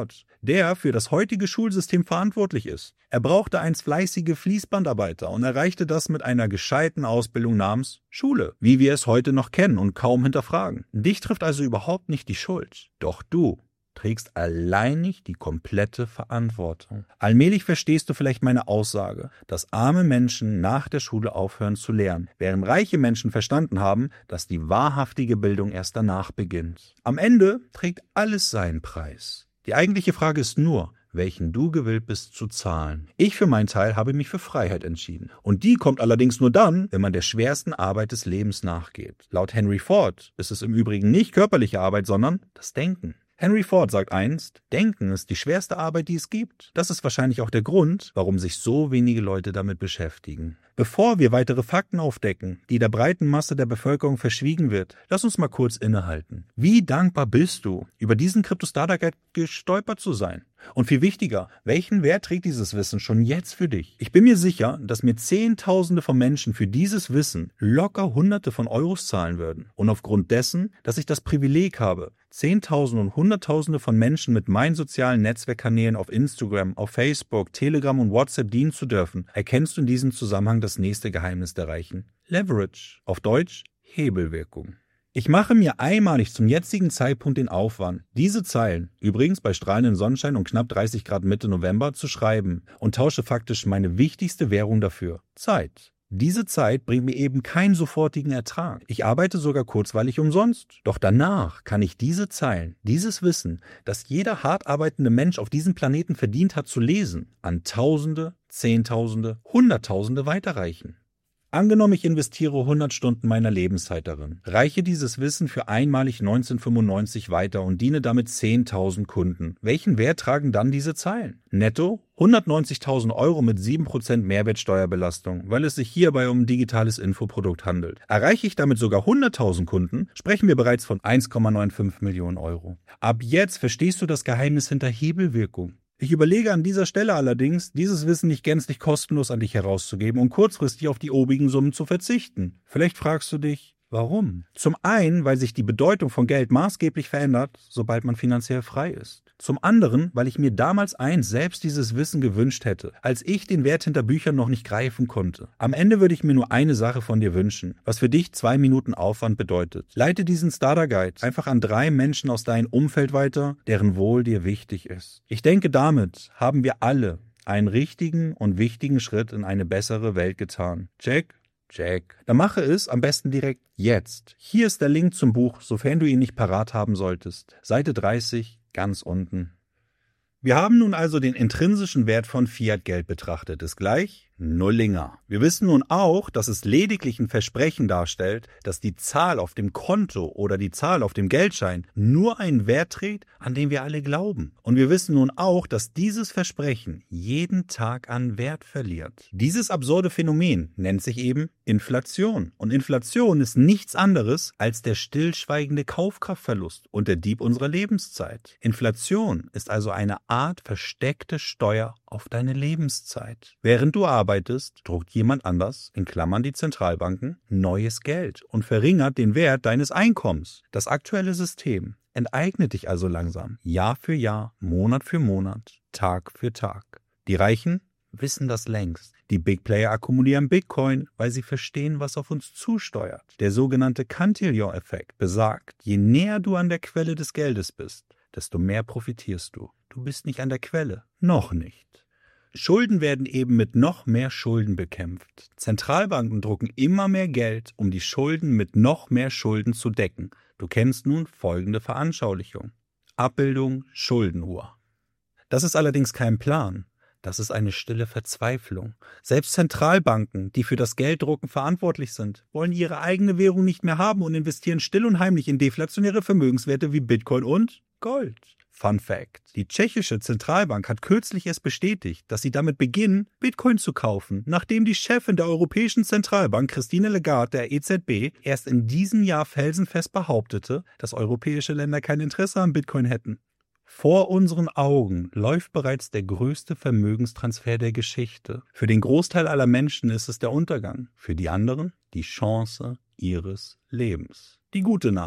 der für das heutige Schulsystem verantwortlich ist. Er brauchte einst fleißige Fließbandarbeiter und erreichte das mit einer gescheiten Ausbildung namens Schule, wie wir es heute noch kennen und kaum hinterfragen. Dich trifft also überhaupt nicht die Schuld. Doch du trägst alleinig die komplette Verantwortung. Allmählich verstehst du vielleicht meine Aussage, dass arme Menschen nach der Schule aufhören zu lernen, während reiche Menschen verstanden haben, dass die wahrhaftige Bildung erst danach beginnt. Am Ende trägt alles seinen Preis. Die eigentliche Frage ist nur, welchen du gewillt bist zu zahlen. Ich für meinen Teil habe mich für Freiheit entschieden. Und die kommt allerdings nur dann, wenn man der schwersten Arbeit des Lebens nachgeht. Laut Henry Ford ist es im Übrigen nicht körperliche Arbeit, sondern das Denken. Henry Ford sagt einst, Denken ist die schwerste Arbeit, die es gibt. Das ist wahrscheinlich auch der Grund, warum sich so wenige Leute damit beschäftigen. Bevor wir weitere Fakten aufdecken, die der breiten Masse der Bevölkerung verschwiegen wird, lass uns mal kurz innehalten. Wie dankbar bist du, über diesen Crypto-Starter Guide gestolpert zu sein? Und viel wichtiger, welchen Wert trägt dieses Wissen schon jetzt für dich? Ich bin mir sicher, dass mir Zehntausende von Menschen für dieses Wissen locker Hunderte von Euros zahlen würden. Und aufgrund dessen, dass ich das Privileg habe, Zehntausende und Hunderttausende von Menschen mit meinen sozialen Netzwerkkanälen auf Instagram, auf Facebook, Telegram und WhatsApp dienen zu dürfen, erkennst du in diesem Zusammenhang das nächste Geheimnis der Reichen. Leverage, auf Deutsch Hebelwirkung. Ich mache mir einmalig zum jetzigen Zeitpunkt den Aufwand, diese Zeilen, übrigens bei strahlendem Sonnenschein und knapp 30 Grad Mitte November, zu schreiben und tausche faktisch meine wichtigste Währung dafür, Zeit. Diese Zeit bringt mir eben keinen sofortigen Ertrag. Ich arbeite sogar kurzweilig umsonst. Doch danach kann ich diese Zeilen, dieses Wissen, das jeder hart arbeitende Mensch auf diesem Planeten verdient hat zu lesen, an Tausende, Zehntausende, Hunderttausende weiterreichen. Angenommen, ich investiere 100 Stunden meiner Lebenszeit darin, reiche dieses Wissen für einmalig 1995 weiter und diene damit 10.000 Kunden. Welchen Wert tragen dann diese Zeilen? Netto 190.000 Euro mit 7% Mehrwertsteuerbelastung, weil es sich hierbei um ein digitales Infoprodukt handelt. Erreiche ich damit sogar 100.000 Kunden, sprechen wir bereits von 1,95 Millionen Euro. Ab jetzt verstehst du das Geheimnis hinter Hebelwirkung. Ich überlege an dieser Stelle allerdings, dieses Wissen nicht gänzlich kostenlos an dich herauszugeben und kurzfristig auf die obigen Summen zu verzichten. Vielleicht fragst du dich, warum? Zum einen, weil sich die Bedeutung von Geld maßgeblich verändert, sobald man finanziell frei ist. Zum anderen, weil ich mir damals selbst dieses Wissen gewünscht hätte, als ich den Wert hinter Büchern noch nicht greifen konnte. Am Ende würde ich mir nur eine Sache von dir wünschen, was für dich 2 Minuten Aufwand bedeutet. Leite diesen Starter Guide einfach an 3 Menschen aus deinem Umfeld weiter, deren Wohl dir wichtig ist. Ich denke, damit haben wir alle einen richtigen und wichtigen Schritt in eine bessere Welt getan. Check? Check. Dann mache es am besten direkt jetzt. Hier ist der Link zum Buch, sofern du ihn nicht parat haben solltest. Seite 30, ganz unten. Wir haben nun also den intrinsischen Wert von Fiat-Geld betrachtet, ist gleich Nullinger. Wir wissen nun auch, dass es lediglich ein Versprechen darstellt, dass die Zahl auf dem Konto oder die Zahl auf dem Geldschein nur einen Wert trägt, an den wir alle glauben. Und wir wissen nun auch, dass dieses Versprechen jeden Tag an Wert verliert. Dieses absurde Phänomen nennt sich eben Inflation. Und Inflation ist nichts anderes als der stillschweigende Kaufkraftverlust und der Dieb unserer Lebenszeit. Inflation ist also eine Art versteckte Steuer auf deine Lebenszeit. Während du arbeitest, druckt jemand anders, in Klammern die Zentralbanken, neues Geld und verringert den Wert deines Einkommens. Das aktuelle System enteignet dich also langsam, Jahr für Jahr, Monat für Monat, Tag für Tag. Die Reichen wissen das längst. Die Big Player akkumulieren Bitcoin, weil sie verstehen, was auf uns zusteuert. Der sogenannte Cantillon-Effekt besagt, je näher du an der Quelle des Geldes bist, desto mehr profitierst du. Du bist nicht an der Quelle. Noch nicht. Schulden werden eben mit noch mehr Schulden bekämpft. Zentralbanken drucken immer mehr Geld, um die Schulden mit noch mehr Schulden zu decken. Du kennst nun folgende Veranschaulichung. Abbildung Schuldenuhr. Das ist allerdings kein Plan. Das ist eine stille Verzweiflung. Selbst Zentralbanken, die für das Gelddrucken verantwortlich sind, wollen ihre eigene Währung nicht mehr haben und investieren still und heimlich in deflationäre Vermögenswerte wie Bitcoin und Gold. Fun Fact: Die tschechische Zentralbank hat kürzlich erst bestätigt, dass sie damit beginnen, Bitcoin zu kaufen, nachdem die Chefin der Europäischen Zentralbank, Christine Lagarde der EZB, erst in diesem Jahr felsenfest behauptete, dass europäische Länder kein Interesse an Bitcoin hätten. Vor unseren Augen läuft bereits der größte Vermögenstransfer der Geschichte. Für den Großteil aller Menschen ist es der Untergang, für die anderen die Chance ihres Lebens. Die gute Nachricht: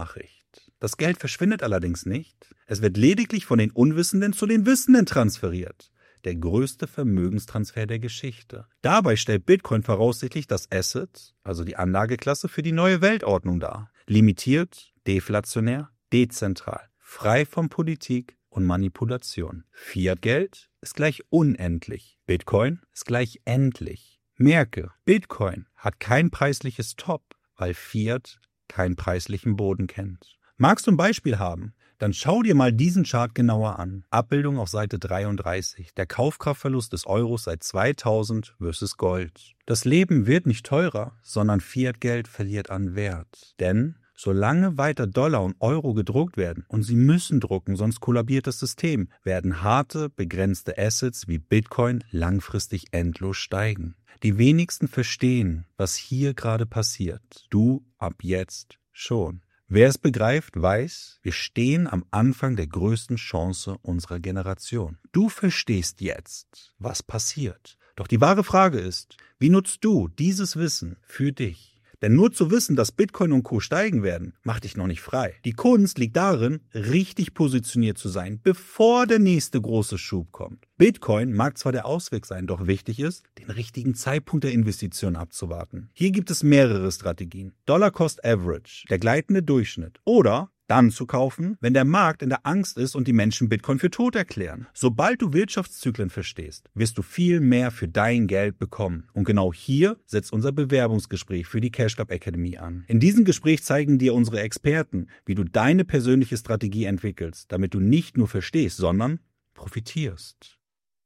Das Geld verschwindet allerdings nicht. Es wird lediglich von den Unwissenden zu den Wissenden transferiert. Der größte Vermögenstransfer der Geschichte. Dabei stellt Bitcoin voraussichtlich das Asset, also die Anlageklasse für die neue Weltordnung dar. Limitiert, deflationär, dezentral, frei von Politik und Manipulation. Fiat-Geld ist gleich unendlich. Bitcoin ist gleich endlich. Merke, Bitcoin hat kein preisliches Top, weil Fiat keinen preislichen Boden kennt. Magst du ein Beispiel haben? Dann schau dir mal diesen Chart genauer an. Abbildung auf Seite 33. Der Kaufkraftverlust des Euros seit 2000 versus Gold. Das Leben wird nicht teurer, sondern Fiat-Geld verliert an Wert. Denn solange weiter Dollar und Euro gedruckt werden, und sie müssen drucken, sonst kollabiert das System, werden harte, begrenzte Assets wie Bitcoin langfristig endlos steigen. Die wenigsten verstehen, was hier gerade passiert. Du ab jetzt schon. Wer es begreift, weiß, wir stehen am Anfang der größten Chance unserer Generation. Du verstehst jetzt, was passiert. Doch die wahre Frage ist, wie nutzt du dieses Wissen für dich? Denn nur zu wissen, dass Bitcoin und Co. steigen werden, macht dich noch nicht frei. Die Kunst liegt darin, richtig positioniert zu sein, bevor der nächste große Schub kommt. Bitcoin mag zwar der Ausweg sein, doch wichtig ist, den richtigen Zeitpunkt der Investition abzuwarten. Hier gibt es mehrere Strategien. Dollar Cost Average, der gleitende Durchschnitt. Oder dann zu kaufen, wenn der Markt in der Angst ist und die Menschen Bitcoin für tot erklären. Sobald du Wirtschaftszyklen verstehst, wirst du viel mehr für dein Geld bekommen. Und genau hier setzt unser Bewerbungsgespräch für die CashClub Academy an. In diesem Gespräch zeigen dir unsere Experten, wie du deine persönliche Strategie entwickelst, damit du nicht nur verstehst, sondern profitierst.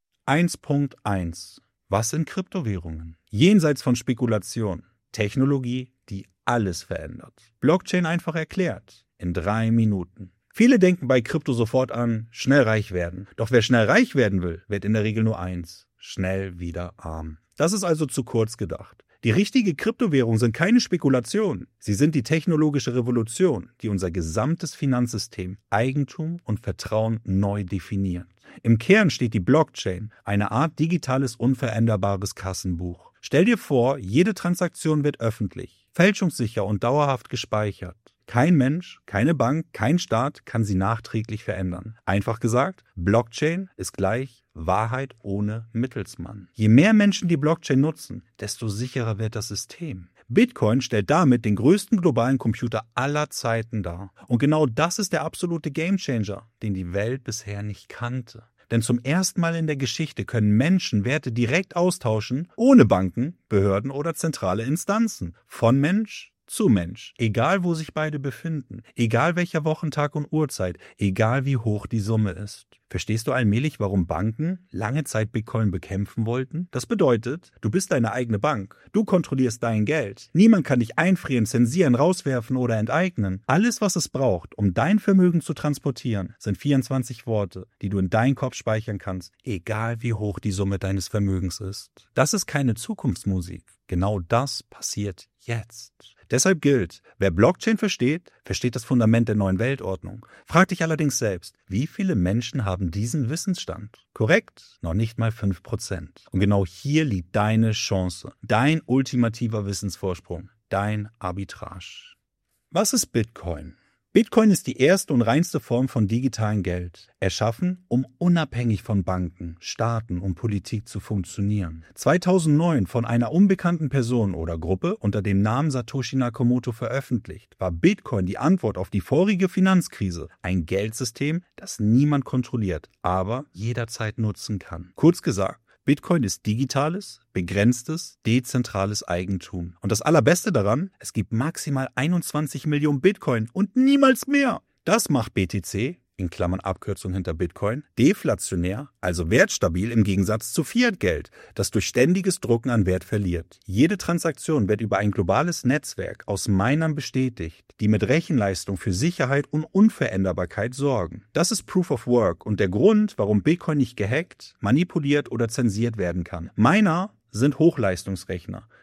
1.1. Was sind Kryptowährungen? Jenseits von Spekulation. Technologie, die alles verändert. Blockchain einfach erklärt. In 3 Minuten. Viele denken bei Krypto sofort an, schnell reich werden. Doch wer schnell reich werden will, wird in der Regel nur eins: schnell wieder arm. Das ist also zu kurz gedacht. Die richtige Kryptowährung sind keine Spekulationen. Sie sind die technologische Revolution, die unser gesamtes Finanzsystem, Eigentum und Vertrauen neu definiert. Im Kern steht die Blockchain, eine Art digitales, unveränderbares Kassenbuch. Stell dir vor, jede Transaktion wird öffentlich, fälschungssicher und dauerhaft gespeichert. Kein Mensch, keine Bank, kein Staat kann sie nachträglich verändern. Einfach gesagt, Blockchain ist gleich Wahrheit ohne Mittelsmann. Je mehr Menschen die Blockchain nutzen, desto sicherer wird das System. Bitcoin stellt damit den größten globalen Computer aller Zeiten dar. Und genau das ist der absolute Gamechanger, den die Welt bisher nicht kannte. Denn zum ersten Mal in der Geschichte können Menschen Werte direkt austauschen, ohne Banken, Behörden oder zentrale Instanzen. Von Mensch zu Mensch. Egal, wo sich beide befinden. Egal, welcher Wochentag und Uhrzeit. Egal, wie hoch die Summe ist. Verstehst du allmählich, warum Banken lange Zeit Bitcoin bekämpfen wollten? Das bedeutet, du bist deine eigene Bank. Du kontrollierst dein Geld. Niemand kann dich einfrieren, zensieren, rauswerfen oder enteignen. Alles, was es braucht, um dein Vermögen zu transportieren, sind 24 Worte, die du in deinen Kopf speichern kannst, egal wie hoch die Summe deines Vermögens ist. Das ist keine Zukunftsmusik. Genau das passiert jetzt. Deshalb gilt, wer Blockchain versteht, versteht das Fundament der neuen Weltordnung. Frag dich allerdings selbst, wie viele Menschen haben diesen Wissensstand? Korrekt? Noch nicht mal 5%. Und genau hier liegt deine Chance, dein ultimativer Wissensvorsprung, dein Arbitrage. Was ist Bitcoin? Bitcoin ist die erste und reinste Form von digitalem Geld, erschaffen, um unabhängig von Banken, Staaten und Politik zu funktionieren. 2009 von einer unbekannten Person oder Gruppe unter dem Namen Satoshi Nakamoto veröffentlicht, war Bitcoin die Antwort auf die vorige Finanzkrise, ein Geldsystem, das niemand kontrolliert, aber jederzeit nutzen kann. Kurz gesagt, Bitcoin ist digitales, begrenztes, dezentrales Eigentum. Und das Allerbeste daran, es gibt maximal 21 Millionen Bitcoin und niemals mehr. Das macht BTC, in Klammern Abkürzung hinter Bitcoin, deflationär, also wertstabil im Gegensatz zu Fiat-Geld, das durch ständiges Drucken an Wert verliert. Jede Transaktion wird über ein globales Netzwerk aus Minern bestätigt, die mit Rechenleistung für Sicherheit und Unveränderbarkeit sorgen. Das ist Proof of Work und der Grund, warum Bitcoin nicht gehackt, manipuliert oder zensiert werden kann. Miner sind Hochleistungsrechner,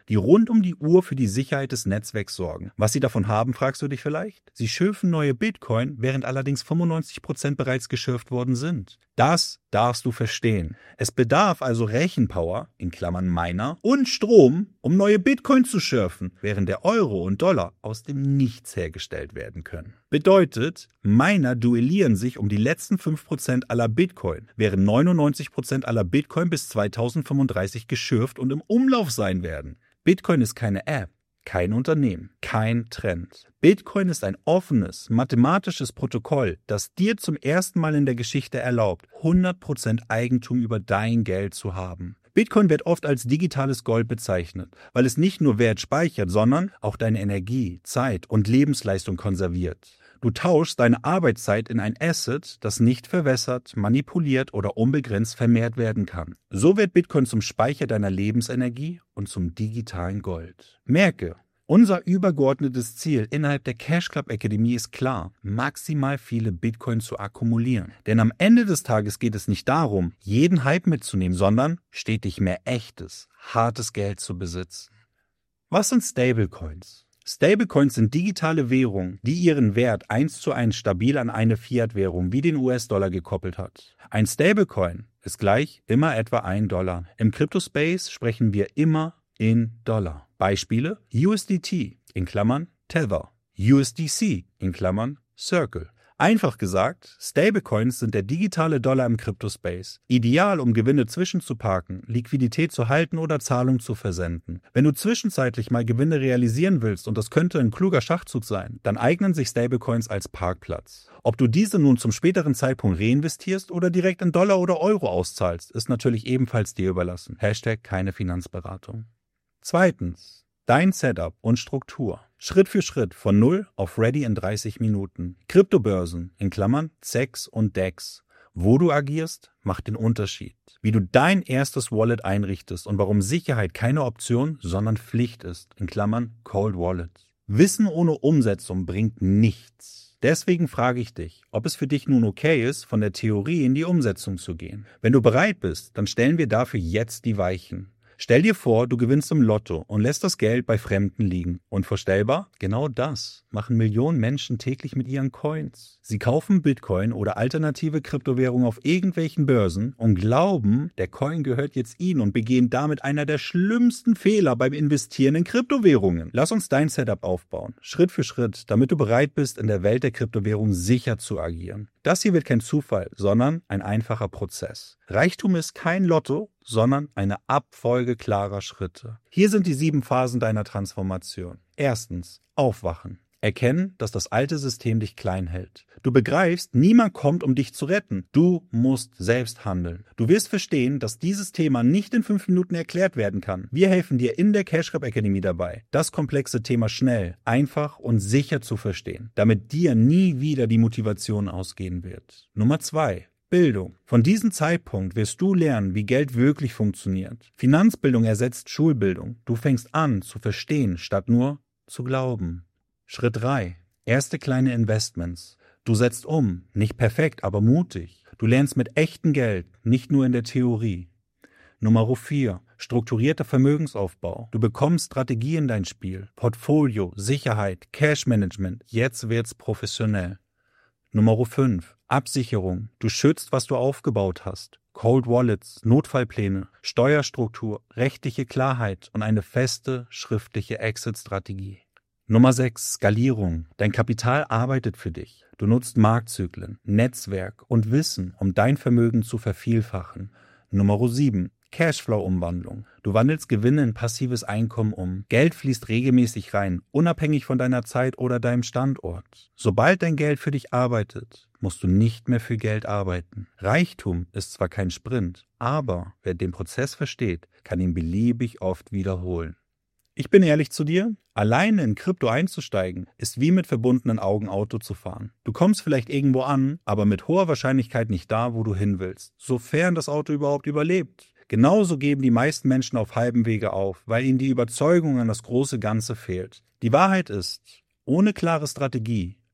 die rund um die Uhr für die Sicherheit des Netzwerks sorgen. Was sie davon haben, fragst du dich vielleicht? Sie schürfen neue Bitcoin, während allerdings 95% bereits geschürft worden sind. Das darfst du verstehen. Es bedarf also Rechenpower, in Klammern Miner, und Strom, um neue Bitcoin zu schürfen, während der Euro und Dollar aus dem Nichts hergestellt werden können. Bedeutet, Miner duellieren sich um die letzten 5% aller Bitcoin, während 99% aller Bitcoin bis 2035 geschürft und im Umlauf sein werden. Bitcoin ist keine App, kein Unternehmen, kein Trend. Bitcoin ist ein offenes, mathematisches Protokoll, das dir zum ersten Mal in der Geschichte erlaubt, 100% Eigentum über dein Geld zu haben. Bitcoin wird oft als digitales Gold bezeichnet, weil es nicht nur Wert speichert, sondern auch deine Energie, Zeit und Lebensleistung konserviert. Du tauschst deine Arbeitszeit in ein Asset, das nicht verwässert, manipuliert oder unbegrenzt vermehrt werden kann. So wird Bitcoin zum Speicher deiner Lebensenergie und zum digitalen Gold. Merke, unser übergeordnetes Ziel innerhalb der Cash Club Akademie ist klar, maximal viele Bitcoin zu akkumulieren. Denn am Ende des Tages geht es nicht darum, jeden Hype mitzunehmen, sondern stetig mehr echtes, hartes Geld zu besitzen. Was sind Stablecoins? Stablecoins sind digitale Währungen, die ihren Wert 1:1 stabil an eine Fiat-Währung wie den US-Dollar gekoppelt hat. Ein Stablecoin ist gleich immer etwa $1. Im Crypto-Space sprechen wir immer in Dollar. Beispiele: USDT in Klammern Tether, USDC in Klammern Circle. Einfach gesagt, Stablecoins sind der digitale Dollar im Crypto-Space. Ideal, um Gewinne zwischenzuparken, Liquidität zu halten oder Zahlungen zu versenden. Wenn du zwischenzeitlich mal Gewinne realisieren willst, und das könnte ein kluger Schachzug sein, dann eignen sich Stablecoins als Parkplatz. Ob du diese nun zum späteren Zeitpunkt reinvestierst oder direkt in Dollar oder Euro auszahlst, ist natürlich ebenfalls dir überlassen. # keine Finanzberatung. Zweitens, dein Setup und Struktur. Schritt für Schritt von 0 auf Ready in 30 Minuten. Kryptobörsen in Klammern CEX und DEX. Wo du agierst, macht den Unterschied. Wie du dein erstes Wallet einrichtest und warum Sicherheit keine Option, sondern Pflicht ist. In Klammern Cold Wallet. Wissen ohne Umsetzung bringt nichts. Deswegen frage ich dich, ob es für dich nun okay ist, von der Theorie in die Umsetzung zu gehen. Wenn du bereit bist, dann stellen wir dafür jetzt die Weichen. Stell dir vor, du gewinnst im Lotto und lässt das Geld bei Fremden liegen. Unvorstellbar? Genau das machen Millionen Menschen täglich mit ihren Coins. Sie kaufen Bitcoin oder alternative Kryptowährungen auf irgendwelchen Börsen und glauben, der Coin gehört jetzt ihnen und begehen damit einer der schlimmsten Fehler beim Investieren in Kryptowährungen. Lass uns dein Setup aufbauen, Schritt für Schritt, damit du bereit bist, in der Welt der Kryptowährung sicher zu agieren. Das hier wird kein Zufall, sondern ein einfacher Prozess. Reichtum ist kein Lotto, sondern eine Abfolge klarer Schritte. Hier sind die 7 Phasen deiner Transformation. Erstens, aufwachen. Erkennen, dass das alte System dich klein hält. Du begreifst, niemand kommt, um dich zu retten. Du musst selbst handeln. Du wirst verstehen, dass dieses Thema nicht in 5 Minuten erklärt werden kann. Wir helfen dir in der Cash Club Akademie dabei, das komplexe Thema schnell, einfach und sicher zu verstehen, damit dir nie wieder die Motivation ausgehen wird. Nummer 2. Bildung. Von diesem Zeitpunkt wirst du lernen, wie Geld wirklich funktioniert. Finanzbildung ersetzt Schulbildung. Du fängst an zu verstehen, statt nur zu glauben. Schritt 3. Erste kleine Investments. Du setzt um, nicht perfekt, aber mutig. Du lernst mit echtem Geld, nicht nur in der Theorie. Nummer 4. Strukturierter Vermögensaufbau. Du bekommst Strategie in dein Spiel. Portfolio, Sicherheit, Cashmanagement. Jetzt wird's professionell. Nummer 5. Absicherung. Du schützt, was du aufgebaut hast. Cold Wallets, Notfallpläne, Steuerstruktur, rechtliche Klarheit und eine feste, schriftliche Exit-Strategie. Nummer 6. Skalierung. Dein Kapital arbeitet für dich. Du nutzt Marktzyklen, Netzwerk und Wissen, um dein Vermögen zu vervielfachen. Nummer 7. Cashflow-Umwandlung. Du wandelst Gewinne in passives Einkommen um. Geld fließt regelmäßig rein, unabhängig von deiner Zeit oder deinem Standort. Sobald dein Geld für dich arbeitet, musst du nicht mehr für Geld arbeiten. Reichtum ist zwar kein Sprint, aber wer den Prozess versteht, kann ihn beliebig oft wiederholen. Ich bin ehrlich zu dir, alleine in Krypto einzusteigen, ist wie mit verbundenen Augen Auto zu fahren. Du kommst vielleicht irgendwo an, aber mit hoher Wahrscheinlichkeit nicht da, wo du hin willst, sofern das Auto überhaupt überlebt. Genauso geben die meisten Menschen auf halbem Wege auf, weil ihnen die Überzeugung an das große Ganze fehlt. Die Wahrheit ist, ohne klare Strategie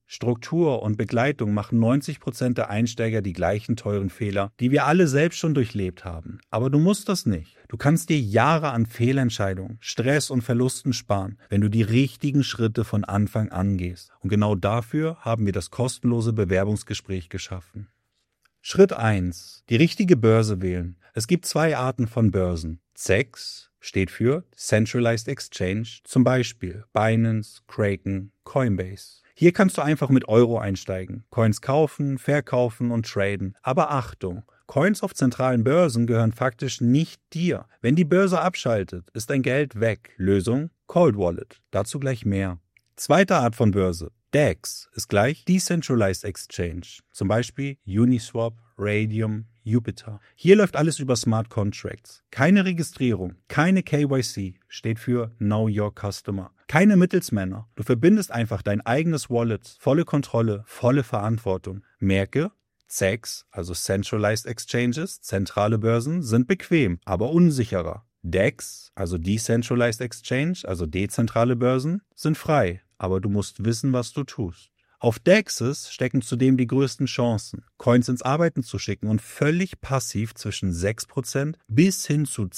Struktur und Begleitung machen 90% der Einsteiger die gleichen teuren Fehler, die wir alle selbst schon durchlebt haben. Aber du musst das nicht. Du kannst dir Jahre an Fehlentscheidungen, Stress und Verlusten sparen, wenn du die richtigen Schritte von Anfang an gehst. Und genau dafür haben wir das kostenlose Bewerbungsgespräch geschaffen. Schritt 1. Die richtige Börse wählen. Es gibt 2 Arten von Börsen. CEX steht für Centralized Exchange, zum Beispiel Binance, Kraken, Coinbase. Hier kannst du einfach mit Euro einsteigen, Coins kaufen, verkaufen und traden. Aber Achtung, Coins auf zentralen Börsen gehören faktisch nicht dir. Wenn die Börse abschaltet, ist dein Geld weg. Lösung? Cold Wallet. Dazu gleich mehr. Zweite Art von Börse. DEX ist gleich Decentralized Exchange. Zum Beispiel Uniswap, Radium, Jupiter. Hier läuft alles über Smart Contracts. Keine Registrierung, keine KYC, steht für Know Your Customer. Keine Mittelsmänner. Du verbindest einfach dein eigenes Wallet, volle Kontrolle, volle Verantwortung. Merke, CEX, also Centralized Exchanges, zentrale Börsen, sind bequem, aber unsicherer. DEX, also Decentralized Exchange, also dezentrale Börsen, sind frei, aber du musst wissen, was du tust. Auf DEXs stecken zudem die größten Chancen, Coins ins Arbeiten zu schicken und völlig passiv zwischen 6% bis hin zu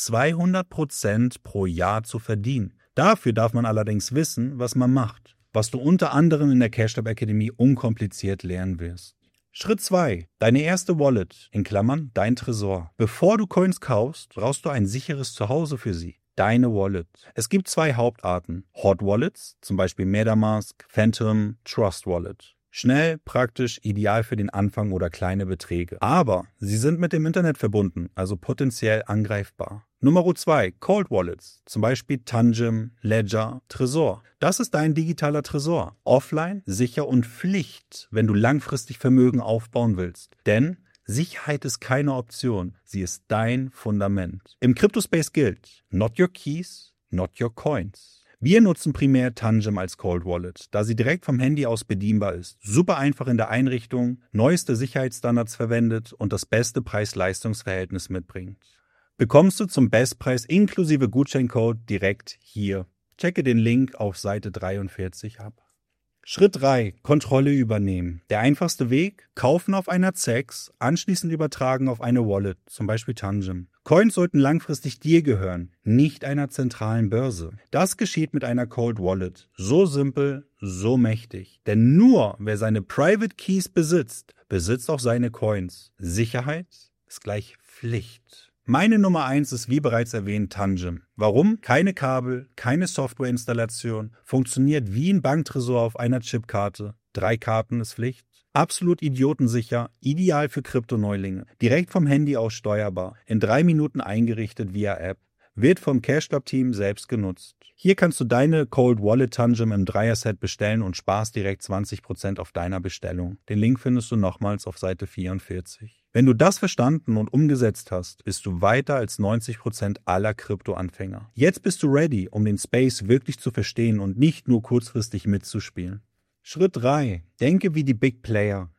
200% pro Jahr zu verdienen. Dafür darf man allerdings wissen, was man macht, was du unter anderem in der Cashlab Akademie unkompliziert lernen wirst. Schritt 2. Deine erste Wallet, in Klammern dein Tresor. Bevor du Coins kaufst, brauchst du ein sicheres Zuhause für sie. Deine Wallet. Es gibt 2 Hauptarten. Hot Wallets, zum Beispiel MetaMask, Phantom, Trust Wallet. Schnell, praktisch, ideal für den Anfang oder kleine Beträge. Aber sie sind mit dem Internet verbunden, also potenziell angreifbar. Nummer 2, Cold Wallets, zum Beispiel Tangem, Ledger, Tresor. Das ist dein digitaler Tresor. Offline, sicher und Pflicht, wenn du langfristig Vermögen aufbauen willst. Denn Sicherheit ist keine Option, sie ist dein Fundament. Im Crypto-Space gilt, not your keys, not your coins. Wir nutzen primär Tangem als Cold Wallet, da sie direkt vom Handy aus bedienbar ist, super einfach in der Einrichtung, neueste Sicherheitsstandards verwendet und das beste Preis-Leistungs-Verhältnis mitbringt. Bekommst du zum Bestpreis inklusive Gutscheincode direkt hier. Checke den Link auf Seite 43 ab. Schritt 3. Kontrolle übernehmen. Der einfachste Weg? Kaufen auf einer CEX, anschließend übertragen auf eine Wallet, zum Beispiel Tangem. Coins sollten langfristig dir gehören, nicht einer zentralen Börse. Das geschieht mit einer Cold Wallet. So simpel, so mächtig. Denn nur wer seine Private Keys besitzt, besitzt auch seine Coins. Sicherheit ist gleich Pflicht. Meine Nummer 1 ist wie bereits erwähnt Tangem. Warum? Keine Kabel, keine Softwareinstallation, funktioniert wie ein Banktresor auf einer Chipkarte. 3 Karten ist Pflicht. Absolut idiotensicher, ideal für Kryptoneulinge. Direkt vom Handy aus steuerbar, in 3 Minuten eingerichtet via App. Wird vom Cashlab-Team selbst genutzt. Hier kannst du deine Cold Wallet Tangem im Dreier-Set bestellen und sparst direkt 20% auf deiner Bestellung. Den Link findest du nochmals auf Seite 44. Wenn du das verstanden und umgesetzt hast, bist du weiter als 90% aller Krypto-Anfänger. Jetzt bist du ready, um den Space wirklich zu verstehen und nicht nur kurzfristig mitzuspielen. Schritt 3. Denke wie die Big Player.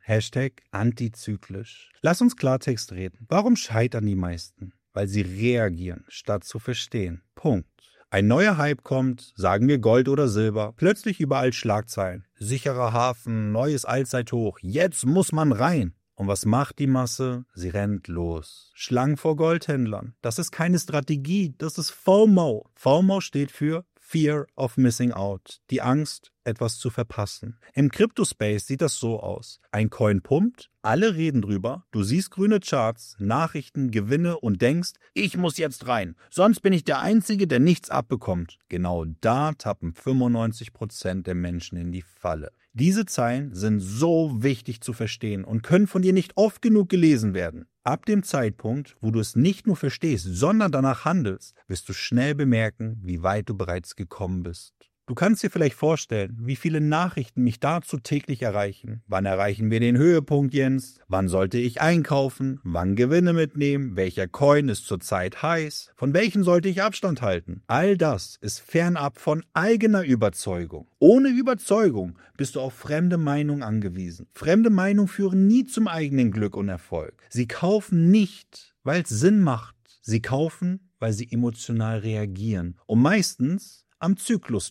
#antizyklisch. Lass uns Klartext reden. Warum scheitern die meisten? Weil sie reagieren, statt zu verstehen. Punkt. Ein neuer Hype kommt, sagen wir Gold oder Silber, plötzlich überall Schlagzeilen. Sicherer Hafen, neues Allzeithoch, jetzt muss man rein. Und was macht die Masse? Sie rennt los. Schlangen vor Goldhändlern. Das ist keine Strategie, das ist FOMO. FOMO steht für Fear of Missing Out. Die Angst, etwas zu verpassen. Im Crypto-Space sieht das so aus. Ein Coin pumpt, alle reden drüber, du siehst grüne Charts, Nachrichten, Gewinne und denkst, ich muss jetzt rein, sonst bin ich der Einzige, der nichts abbekommt. Genau da tappen 95% der Menschen in die Falle. Diese Zeilen sind so wichtig zu verstehen und können von dir nicht oft genug gelesen werden. Ab dem Zeitpunkt, wo du es nicht nur verstehst, sondern danach handelst, wirst du schnell bemerken, wie weit du bereits gekommen bist. Du kannst dir vielleicht vorstellen, wie viele Nachrichten mich dazu täglich erreichen. Wann erreichen wir den Höhepunkt, Jens? Wann sollte ich einkaufen? Wann Gewinne mitnehmen? Welcher Coin ist zurzeit heiß? Von welchen sollte ich Abstand halten? All das ist fernab von eigener Überzeugung. Ohne Überzeugung bist du auf fremde Meinung angewiesen. Fremde Meinungen führen nie zum eigenen Glück und Erfolg. Sie kaufen nicht, weil es Sinn macht. Sie kaufen, weil sie emotional reagieren. Und meistens am Zyklus-Top.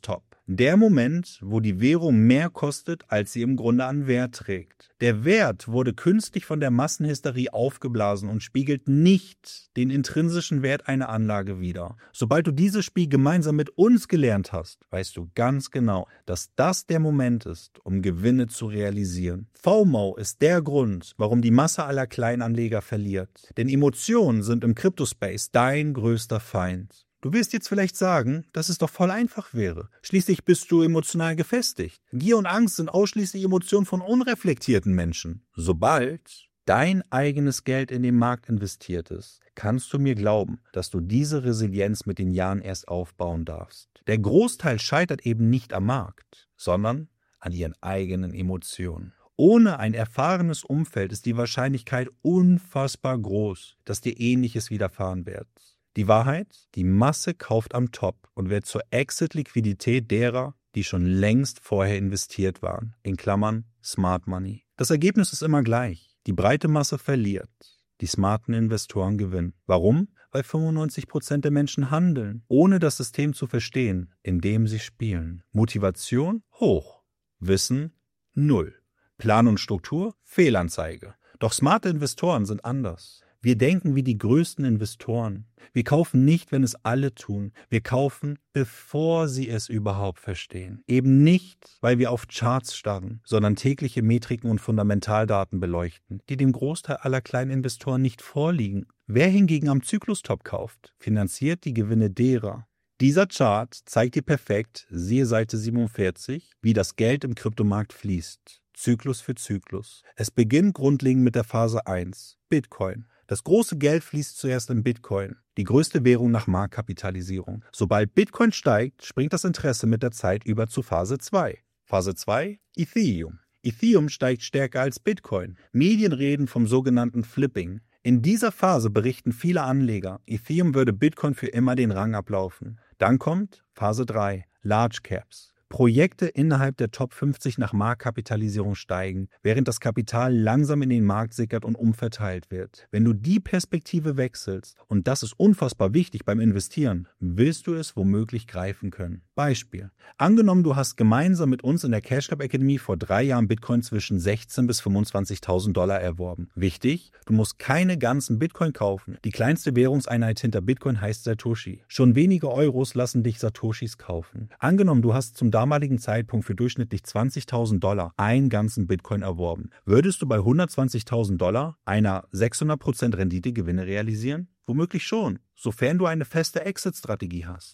Der Moment, wo die Währung mehr kostet, als sie im Grunde an Wert trägt. Der Wert wurde künstlich von der Massenhysterie aufgeblasen und spiegelt nicht den intrinsischen Wert einer Anlage wider. Sobald du dieses Spiel gemeinsam mit uns gelernt hast, weißt du ganz genau, dass das der Moment ist, um Gewinne zu realisieren. FOMO ist der Grund, warum die Masse aller Kleinanleger verliert. Denn Emotionen sind im Kryptospace dein größter Feind. Du wirst jetzt vielleicht sagen, dass es doch voll einfach wäre. Schließlich bist du emotional gefestigt. Gier und Angst sind ausschließlich Emotionen von unreflektierten Menschen. Sobald dein eigenes Geld in den Markt investiert ist, kannst du mir glauben, dass du diese Resilienz mit den Jahren erst aufbauen darfst. Der Großteil scheitert eben nicht am Markt, sondern an ihren eigenen Emotionen. Ohne ein erfahrenes Umfeld ist die Wahrscheinlichkeit unfassbar groß, dass dir Ähnliches widerfahren wird. Die Wahrheit? Die Masse kauft am Top und wird zur Exit-Liquidität derer, die schon längst vorher investiert waren. In Klammern Smart Money. Das Ergebnis ist immer gleich. Die breite Masse verliert. Die smarten Investoren gewinnen. Warum? Weil 95% der Menschen handeln, ohne das System zu verstehen, in dem sie spielen. Motivation? Hoch. Wissen? Null. Plan und Struktur? Fehlanzeige. Doch smarte Investoren sind anders. Wir denken wie die größten Investoren. Wir kaufen nicht, wenn es alle tun. Wir kaufen, bevor sie es überhaupt verstehen. Eben nicht, weil wir auf Charts starren, sondern tägliche Metriken und Fundamentaldaten beleuchten, die dem Großteil aller kleinen Investoren nicht vorliegen. Wer hingegen am Zyklustop kauft, finanziert die Gewinne derer. Dieser Chart zeigt dir perfekt, siehe Seite 47, wie das Geld im Kryptomarkt fließt. Zyklus für Zyklus. Es beginnt grundlegend mit der Phase 1, Bitcoin. Das große Geld fließt zuerst in Bitcoin, die größte Währung nach Marktkapitalisierung. Sobald Bitcoin steigt, springt das Interesse mit der Zeit über zu Phase 2. Phase 2, Ethereum. Ethereum steigt stärker als Bitcoin. Medien reden vom sogenannten Flipping. In dieser Phase berichten viele Anleger, Ethereum würde Bitcoin für immer den Rang ablaufen. Dann kommt Phase 3, Large Caps. Projekte innerhalb der Top 50 nach Marktkapitalisierung steigen, während das Kapital langsam in den Markt sickert und umverteilt wird. Wenn du die Perspektive wechselst, und das ist unfassbar wichtig beim Investieren, willst du es womöglich greifen können. Beispiel. Angenommen, du hast gemeinsam mit uns in der CashCap Akademie vor 3 Jahren Bitcoin zwischen 16.000 bis 25.000 Dollar erworben. Wichtig, du musst keine ganzen Bitcoin kaufen. Die kleinste Währungseinheit hinter Bitcoin heißt Satoshi. Schon wenige Euros lassen dich Satoshis kaufen. Angenommen, du hast zum damaligen Zeitpunkt für durchschnittlich 20.000 Dollar einen ganzen Bitcoin erworben. Würdest du bei 120.000 Dollar einer 600% Renditegewinne realisieren? Womöglich schon, sofern du eine feste Exit-Strategie hast.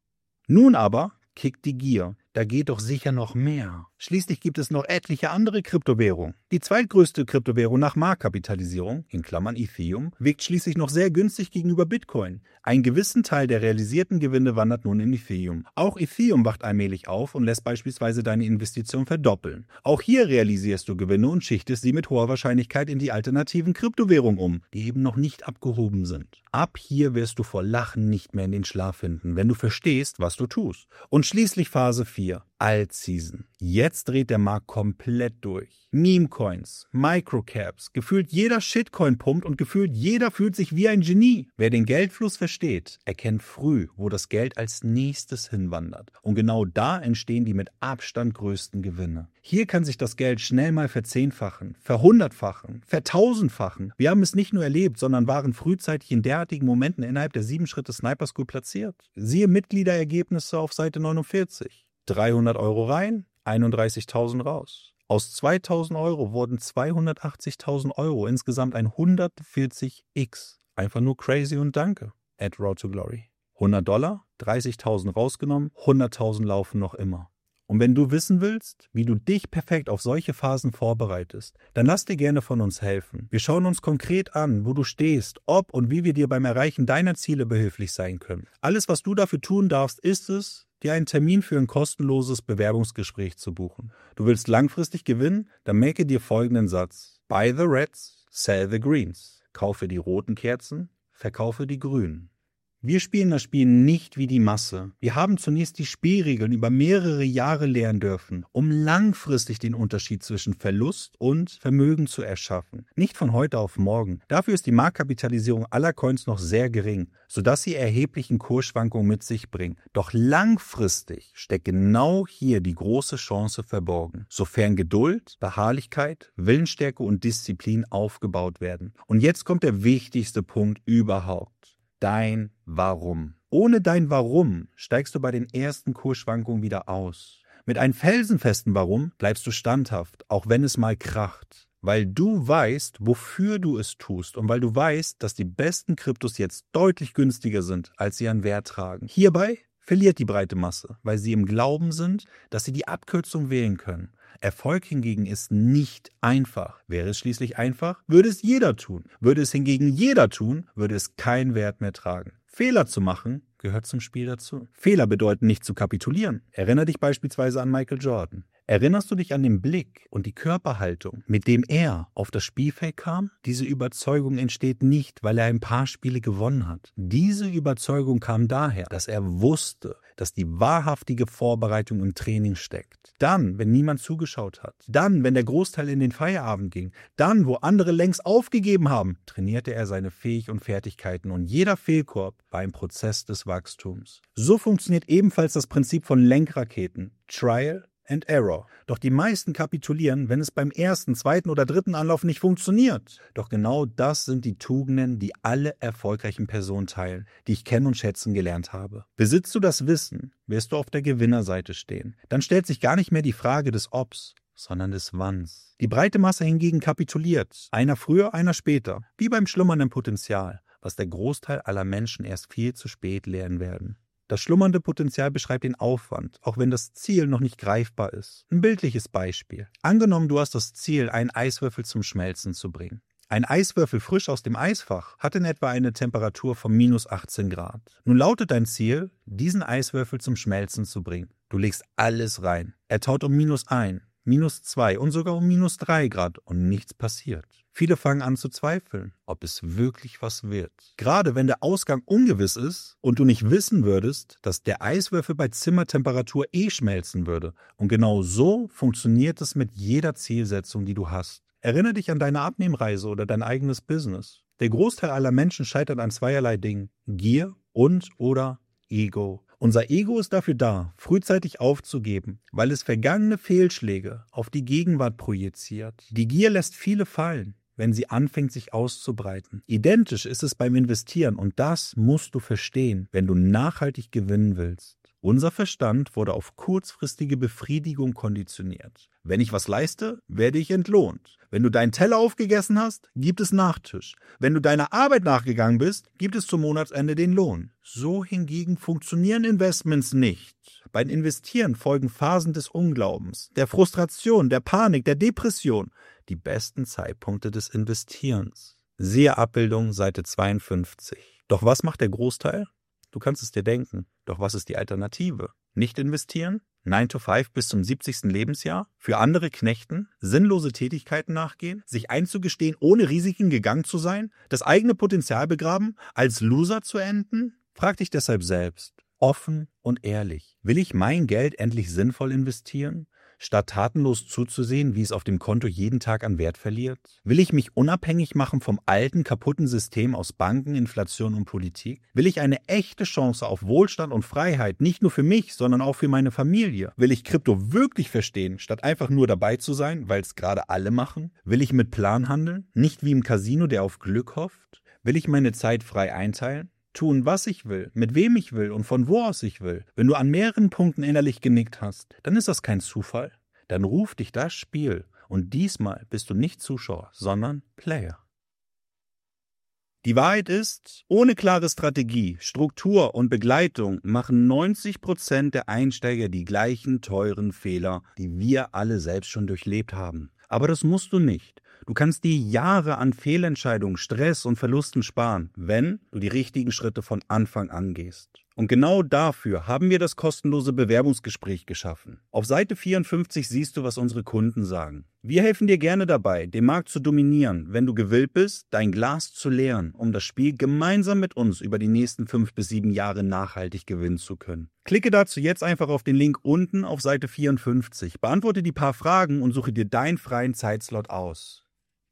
Nun aber kickt die Gier. Da geht doch sicher noch mehr. Schließlich gibt es noch etliche andere Kryptowährungen. Die zweitgrößte Kryptowährung nach Marktkapitalisierung, in Klammern Ethereum, wiegt schließlich noch sehr günstig gegenüber Bitcoin. Einen gewissen Teil der realisierten Gewinne wandert nun in Ethereum. Auch Ethereum wacht allmählich auf und lässt beispielsweise deine Investition verdoppeln. Auch hier realisierst du Gewinne und schichtest sie mit hoher Wahrscheinlichkeit in die alternativen Kryptowährungen um, die eben noch nicht abgehoben sind. Ab hier wirst du vor Lachen nicht mehr in den Schlaf finden, wenn du verstehst, was du tust. Und schließlich Phase 4. Alt-Season. Jetzt dreht der Markt komplett durch. Meme-Coins, Microcaps, gefühlt jeder Shitcoin pumpt und gefühlt jeder fühlt sich wie ein Genie. Wer den Geldfluss versteht, erkennt früh, wo das Geld als nächstes hinwandert. Und genau da entstehen die mit Abstand größten Gewinne. Hier kann sich das Geld schnell mal verzehnfachen, verhundertfachen, vertausendfachen. Wir haben es nicht nur erlebt, sondern waren frühzeitig in derartigen Momenten innerhalb der 7 Schritte Sniper School platziert. Siehe Mitgliederergebnisse auf Seite 49. 300 Euro rein, 31.000 raus. Aus 2.000 Euro wurden 280.000 Euro, insgesamt ein 140x. Einfach nur crazy und danke. At Road to Glory. 100 Dollar, 30.000 rausgenommen, 100.000 laufen noch immer. Und wenn du wissen willst, wie du dich perfekt auf solche Phasen vorbereitest, dann lass dir gerne von uns helfen. Wir schauen uns konkret an, wo du stehst, ob und wie wir dir beim Erreichen deiner Ziele behilflich sein können. Alles, was du dafür tun darfst, ist es, dir einen Termin für ein kostenloses Bewerbungsgespräch zu buchen. Du willst langfristig gewinnen? Dann merke dir folgenden Satz. Buy the reds, sell the greens. Kaufe die roten Kerzen, verkaufe die grünen. Wir spielen das Spiel nicht wie die Masse. Wir haben zunächst die Spielregeln über mehrere Jahre lernen dürfen, um langfristig den Unterschied zwischen Verlust und Vermögen zu erschaffen. Nicht von heute auf morgen. Dafür ist die Marktkapitalisierung aller Coins noch sehr gering, sodass sie erheblichen Kursschwankungen mit sich bringen. Doch langfristig steckt genau hier die große Chance verborgen, sofern Geduld, Beharrlichkeit, Willensstärke und Disziplin aufgebaut werden. Und jetzt kommt der wichtigste Punkt überhaupt. Dein Warum. Ohne dein Warum steigst du bei den ersten Kursschwankungen wieder aus. Mit einem felsenfesten Warum bleibst du standhaft, auch wenn es mal kracht. Weil du weißt, wofür du es tust und weil du weißt, dass die besten Kryptos jetzt deutlich günstiger sind, als sie an Wert tragen. Hierbei verliert die breite Masse, weil sie im Glauben sind, dass sie die Abkürzung wählen können. Erfolg hingegen ist nicht einfach. Wäre es schließlich einfach, würde es jeder tun. Würde es hingegen jeder tun, würde es keinen Wert mehr tragen. Fehler zu machen gehört zum Spiel dazu. Fehler bedeuten nicht zu kapitulieren. Erinnere dich beispielsweise an Michael Jordan. Erinnerst du dich an den Blick und die Körperhaltung, mit dem er auf das Spielfeld kam? Diese Überzeugung entsteht nicht, weil er ein paar Spiele gewonnen hat. Diese Überzeugung kam daher, dass er wusste, dass die wahrhaftige Vorbereitung im Training steckt. Dann, wenn niemand zugeschaut hat. Dann, wenn der Großteil in den Feierabend ging. Dann, wo andere längst aufgegeben haben, trainierte er seine Fähigkeiten und Fertigkeiten und jeder Fehlkorb war ein Prozess des Wachstums. So funktioniert ebenfalls das Prinzip von Lenkraketen. Trial and Error. Doch die meisten kapitulieren, wenn es beim ersten, zweiten oder dritten Anlauf nicht funktioniert. Doch genau das sind die Tugenden, die alle erfolgreichen Personen teilen, die ich kennen und schätzen gelernt habe. Besitzt du das Wissen, wirst du auf der Gewinnerseite stehen. Dann stellt sich gar nicht mehr die Frage des Obs, sondern des Wanns. Die breite Masse hingegen kapituliert. Einer früher, einer später. Wie beim schlummernden Potenzial, was der Großteil aller Menschen erst viel zu spät lernen werden. Das schlummernde Potenzial beschreibt den Aufwand, auch wenn das Ziel noch nicht greifbar ist. Ein bildliches Beispiel. Angenommen, du hast das Ziel, einen Eiswürfel zum Schmelzen zu bringen. Ein Eiswürfel frisch aus dem Eisfach hat in etwa eine Temperatur von minus 18 Grad. Nun lautet dein Ziel, diesen Eiswürfel zum Schmelzen zu bringen. Du legst alles rein. Er taut um minus 1, minus 2 und sogar um minus 3 Grad und nichts passiert. Viele fangen an zu zweifeln, ob es wirklich was wird. Gerade wenn der Ausgang ungewiss ist und du nicht wissen würdest, dass der Eiswürfel bei Zimmertemperatur schmelzen würde. Und genau so funktioniert es mit jeder Zielsetzung, die du hast. Erinnere dich an deine Abnehmreise oder dein eigenes Business. Der Großteil aller Menschen scheitert an zweierlei Dingen: Gier und oder Ego. Unser Ego ist dafür da, frühzeitig aufzugeben, weil es vergangene Fehlschläge auf die Gegenwart projiziert. Die Gier lässt viele fallen, wenn sie anfängt, sich auszubreiten. Identisch ist es beim Investieren und das musst du verstehen, wenn du nachhaltig gewinnen willst. Unser Verstand wurde auf kurzfristige Befriedigung konditioniert. Wenn ich was leiste, werde ich entlohnt. Wenn du deinen Teller aufgegessen hast, gibt es Nachtisch. Wenn du deiner Arbeit nachgegangen bist, gibt es zum Monatsende den Lohn. So hingegen funktionieren Investments nicht. Beim Investieren folgen Phasen des Unglaubens, der Frustration, der Panik, der Depression. Die besten Zeitpunkte des Investierens. Siehe Abbildung Seite 52. Doch was macht der Großteil? Du kannst es dir denken. Doch was ist die Alternative? Nicht investieren? 9 to 5 bis zum 70. Lebensjahr? Für andere knechten? Sinnlose Tätigkeiten nachgehen? Sich einzugestehen, ohne Risiken gegangen zu sein? Das eigene Potenzial begraben? Als Loser zu enden? Frag dich deshalb selbst, offen und ehrlich. Will ich mein Geld endlich sinnvoll investieren? Statt tatenlos zuzusehen, wie es auf dem Konto jeden Tag an Wert verliert? Will ich mich unabhängig machen vom alten, kaputten System aus Banken, Inflation und Politik? Will ich eine echte Chance auf Wohlstand und Freiheit, nicht nur für mich, sondern auch für meine Familie? Will ich Krypto wirklich verstehen, statt einfach nur dabei zu sein, weil es gerade alle machen? Will ich mit Plan handeln, nicht wie im Casino, der auf Glück hofft? Will ich meine Zeit frei einteilen? Tun, was ich will, mit wem ich will und von wo aus ich will. Wenn du an mehreren Punkten innerlich genickt hast, dann ist das kein Zufall. Dann ruft dich das Spiel und diesmal bist du nicht Zuschauer, sondern Player. Die Wahrheit ist, ohne klare Strategie, Struktur und Begleitung machen 90% der Einsteiger die gleichen teuren Fehler, die wir alle selbst schon durchlebt haben. Aber das musst du nicht. Du kannst dir Jahre an Fehlentscheidungen, Stress und Verlusten sparen, wenn du die richtigen Schritte von Anfang an gehst. Und genau dafür haben wir das kostenlose Bewerbungsgespräch geschaffen. Auf Seite 54 siehst du, was unsere Kunden sagen. Wir helfen dir gerne dabei, den Markt zu dominieren, wenn du gewillt bist, dein Glas zu leeren, um das Spiel gemeinsam mit uns über die nächsten 5 bis 7 Jahre nachhaltig gewinnen zu können. Klicke dazu jetzt einfach auf den Link unten auf Seite 54, beantworte die paar Fragen und suche dir deinen freien Zeitslot aus.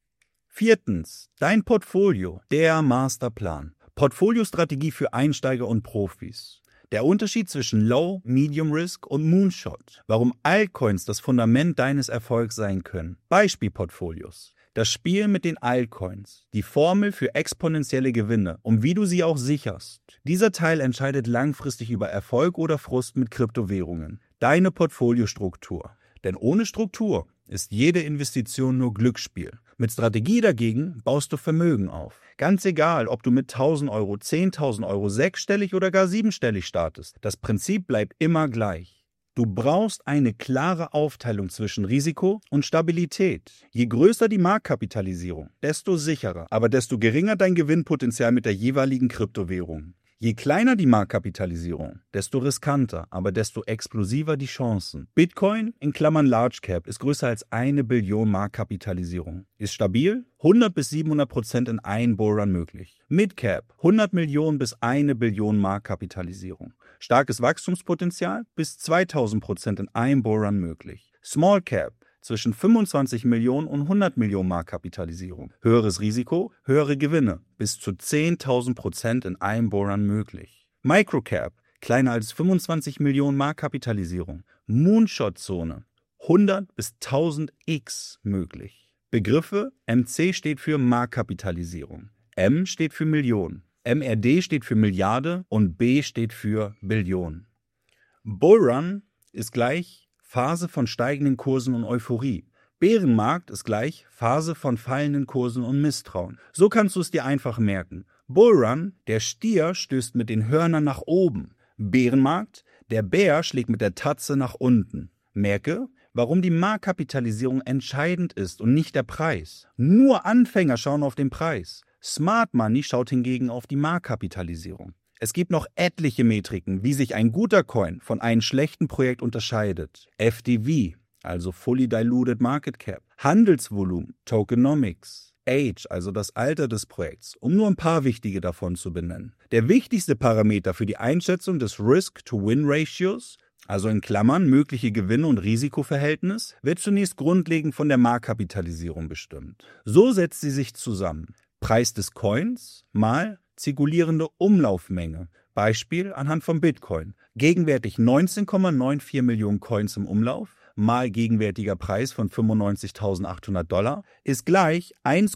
4. Dein Portfolio, der Masterplan. Portfoliostrategie für Einsteiger und Profis. Der Unterschied zwischen Low, Medium Risk und Moonshot. Warum Altcoins das Fundament deines Erfolgs sein können. Beispielportfolios. Das Spiel mit den Altcoins. Die Formel für exponentielle Gewinne und wie du sie auch sicherst. Dieser Teil entscheidet langfristig über Erfolg oder Frust mit Kryptowährungen. Deine Portfoliostruktur. Denn ohne Struktur ist jede Investition nur Glücksspiel. Mit Strategie dagegen baust du Vermögen auf. Ganz egal, ob du mit 1.000 Euro, 10.000 Euro, 6-stellig oder gar 7-stellig startest. Das Prinzip bleibt immer gleich. Du brauchst eine klare Aufteilung zwischen Risiko und Stabilität. Je größer die Marktkapitalisierung, desto sicherer, aber desto geringer dein Gewinnpotenzial mit der jeweiligen Kryptowährung. Je kleiner die Marktkapitalisierung, desto riskanter, aber desto explosiver die Chancen. Bitcoin in Klammern Large Cap ist größer als 1 Billion Marktkapitalisierung. Ist stabil? 100 bis 700% in einem Bullrun möglich. Mid Cap 100 Millionen bis 1 Billion Marktkapitalisierung. Starkes Wachstumspotenzial bis 2000% in einem Bullrun möglich. Small Cap zwischen 25 Millionen und 100 Millionen Marktkapitalisierung. Höheres Risiko, höhere Gewinne, bis zu 10.000% in einem Bullrun möglich. Microcap, kleiner als 25 Millionen Marktkapitalisierung. Moonshot-Zone, 100 bis 1000x möglich. Begriffe: MC steht für Marktkapitalisierung, M steht für Million, MRD steht für Milliarde und B steht für Billion. Bullrun ist gleich Phase von steigenden Kursen und Euphorie. Bärenmarkt ist gleich Phase von fallenden Kursen und Misstrauen. So kannst du es dir einfach merken. Bullrun, der Stier stößt mit den Hörnern nach oben. Bärenmarkt, der Bär schlägt mit der Tatze nach unten. Merke, warum die Marktkapitalisierung entscheidend ist und nicht der Preis. Nur Anfänger schauen auf den Preis. Smart Money schaut hingegen auf die Marktkapitalisierung. Es gibt noch etliche Metriken, wie sich ein guter Coin von einem schlechten Projekt unterscheidet. FDV, also Fully Diluted Market Cap, Handelsvolumen, Tokenomics, Age, also das Alter des Projekts, um nur ein paar wichtige davon zu benennen. Der wichtigste Parameter für die Einschätzung des Risk-to-Win-Ratios, also in Klammern mögliche Gewinne und Risikoverhältnis, wird zunächst grundlegend von der Marktkapitalisierung bestimmt. So setzt sie sich zusammen. Preis des Coins mal zirkulierende Umlaufmenge. Beispiel anhand von Bitcoin. Gegenwärtig 19,94 Millionen Coins im Umlauf mal gegenwärtiger Preis von $95.800 ist gleich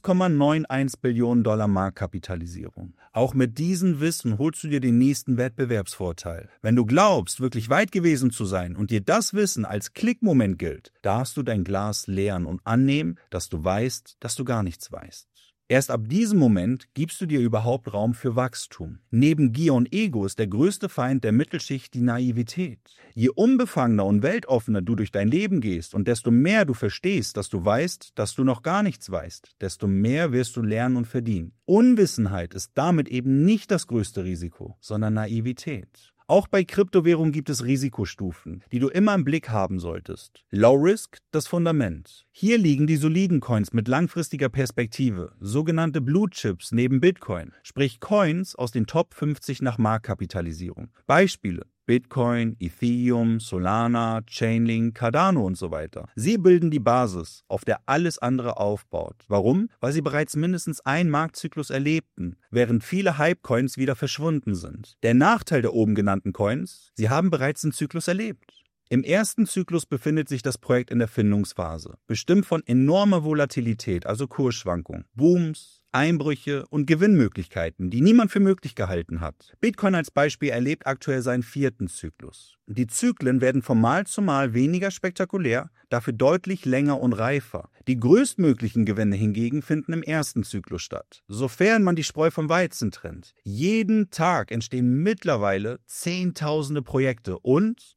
1,91 Billionen Dollar Marktkapitalisierung. Auch mit diesem Wissen holst du dir den nächsten Wettbewerbsvorteil. Wenn du glaubst, wirklich weit gewesen zu sein und dir das Wissen als Klickmoment gilt, darfst du dein Glas leeren und annehmen, dass du weißt, dass du gar nichts weißt. Erst ab diesem Moment gibst du dir überhaupt Raum für Wachstum. Neben Gier und Ego ist der größte Feind der Mittelschicht die Naivität. Je unbefangener und weltoffener du durch dein Leben gehst und desto mehr du verstehst, dass du weißt, dass du noch gar nichts weißt, desto mehr wirst du lernen und verdienen. Unwissenheit ist damit eben nicht das größte Risiko, sondern Naivität. Auch bei Kryptowährungen gibt es Risikostufen, die du immer im Blick haben solltest. Low Risk, das Fundament. Hier liegen die soliden Coins mit langfristiger Perspektive, sogenannte Blue Chips neben Bitcoin, sprich Coins aus den Top 50 nach Marktkapitalisierung. Beispiele: Bitcoin, Ethereum, Solana, Chainlink, Cardano und so weiter. Sie bilden die Basis, auf der alles andere aufbaut. Warum? Weil sie bereits mindestens einen Marktzyklus erlebten, während viele Hype-Coins wieder verschwunden sind. Der Nachteil der oben genannten Coins: sie haben bereits einen Zyklus erlebt. Im ersten Zyklus befindet sich das Projekt in der Findungsphase, bestimmt von enormer Volatilität, also Kursschwankungen, Booms, Einbrüche und Gewinnmöglichkeiten, die niemand für möglich gehalten hat. Bitcoin als Beispiel erlebt aktuell seinen 4. Zyklus. Die Zyklen werden von Mal zu Mal weniger spektakulär, dafür deutlich länger und reifer. Die größtmöglichen Gewinne hingegen finden im 1. Zyklus statt, sofern man die Spreu vom Weizen trennt. Jeden Tag entstehen mittlerweile Zehntausende Projekte und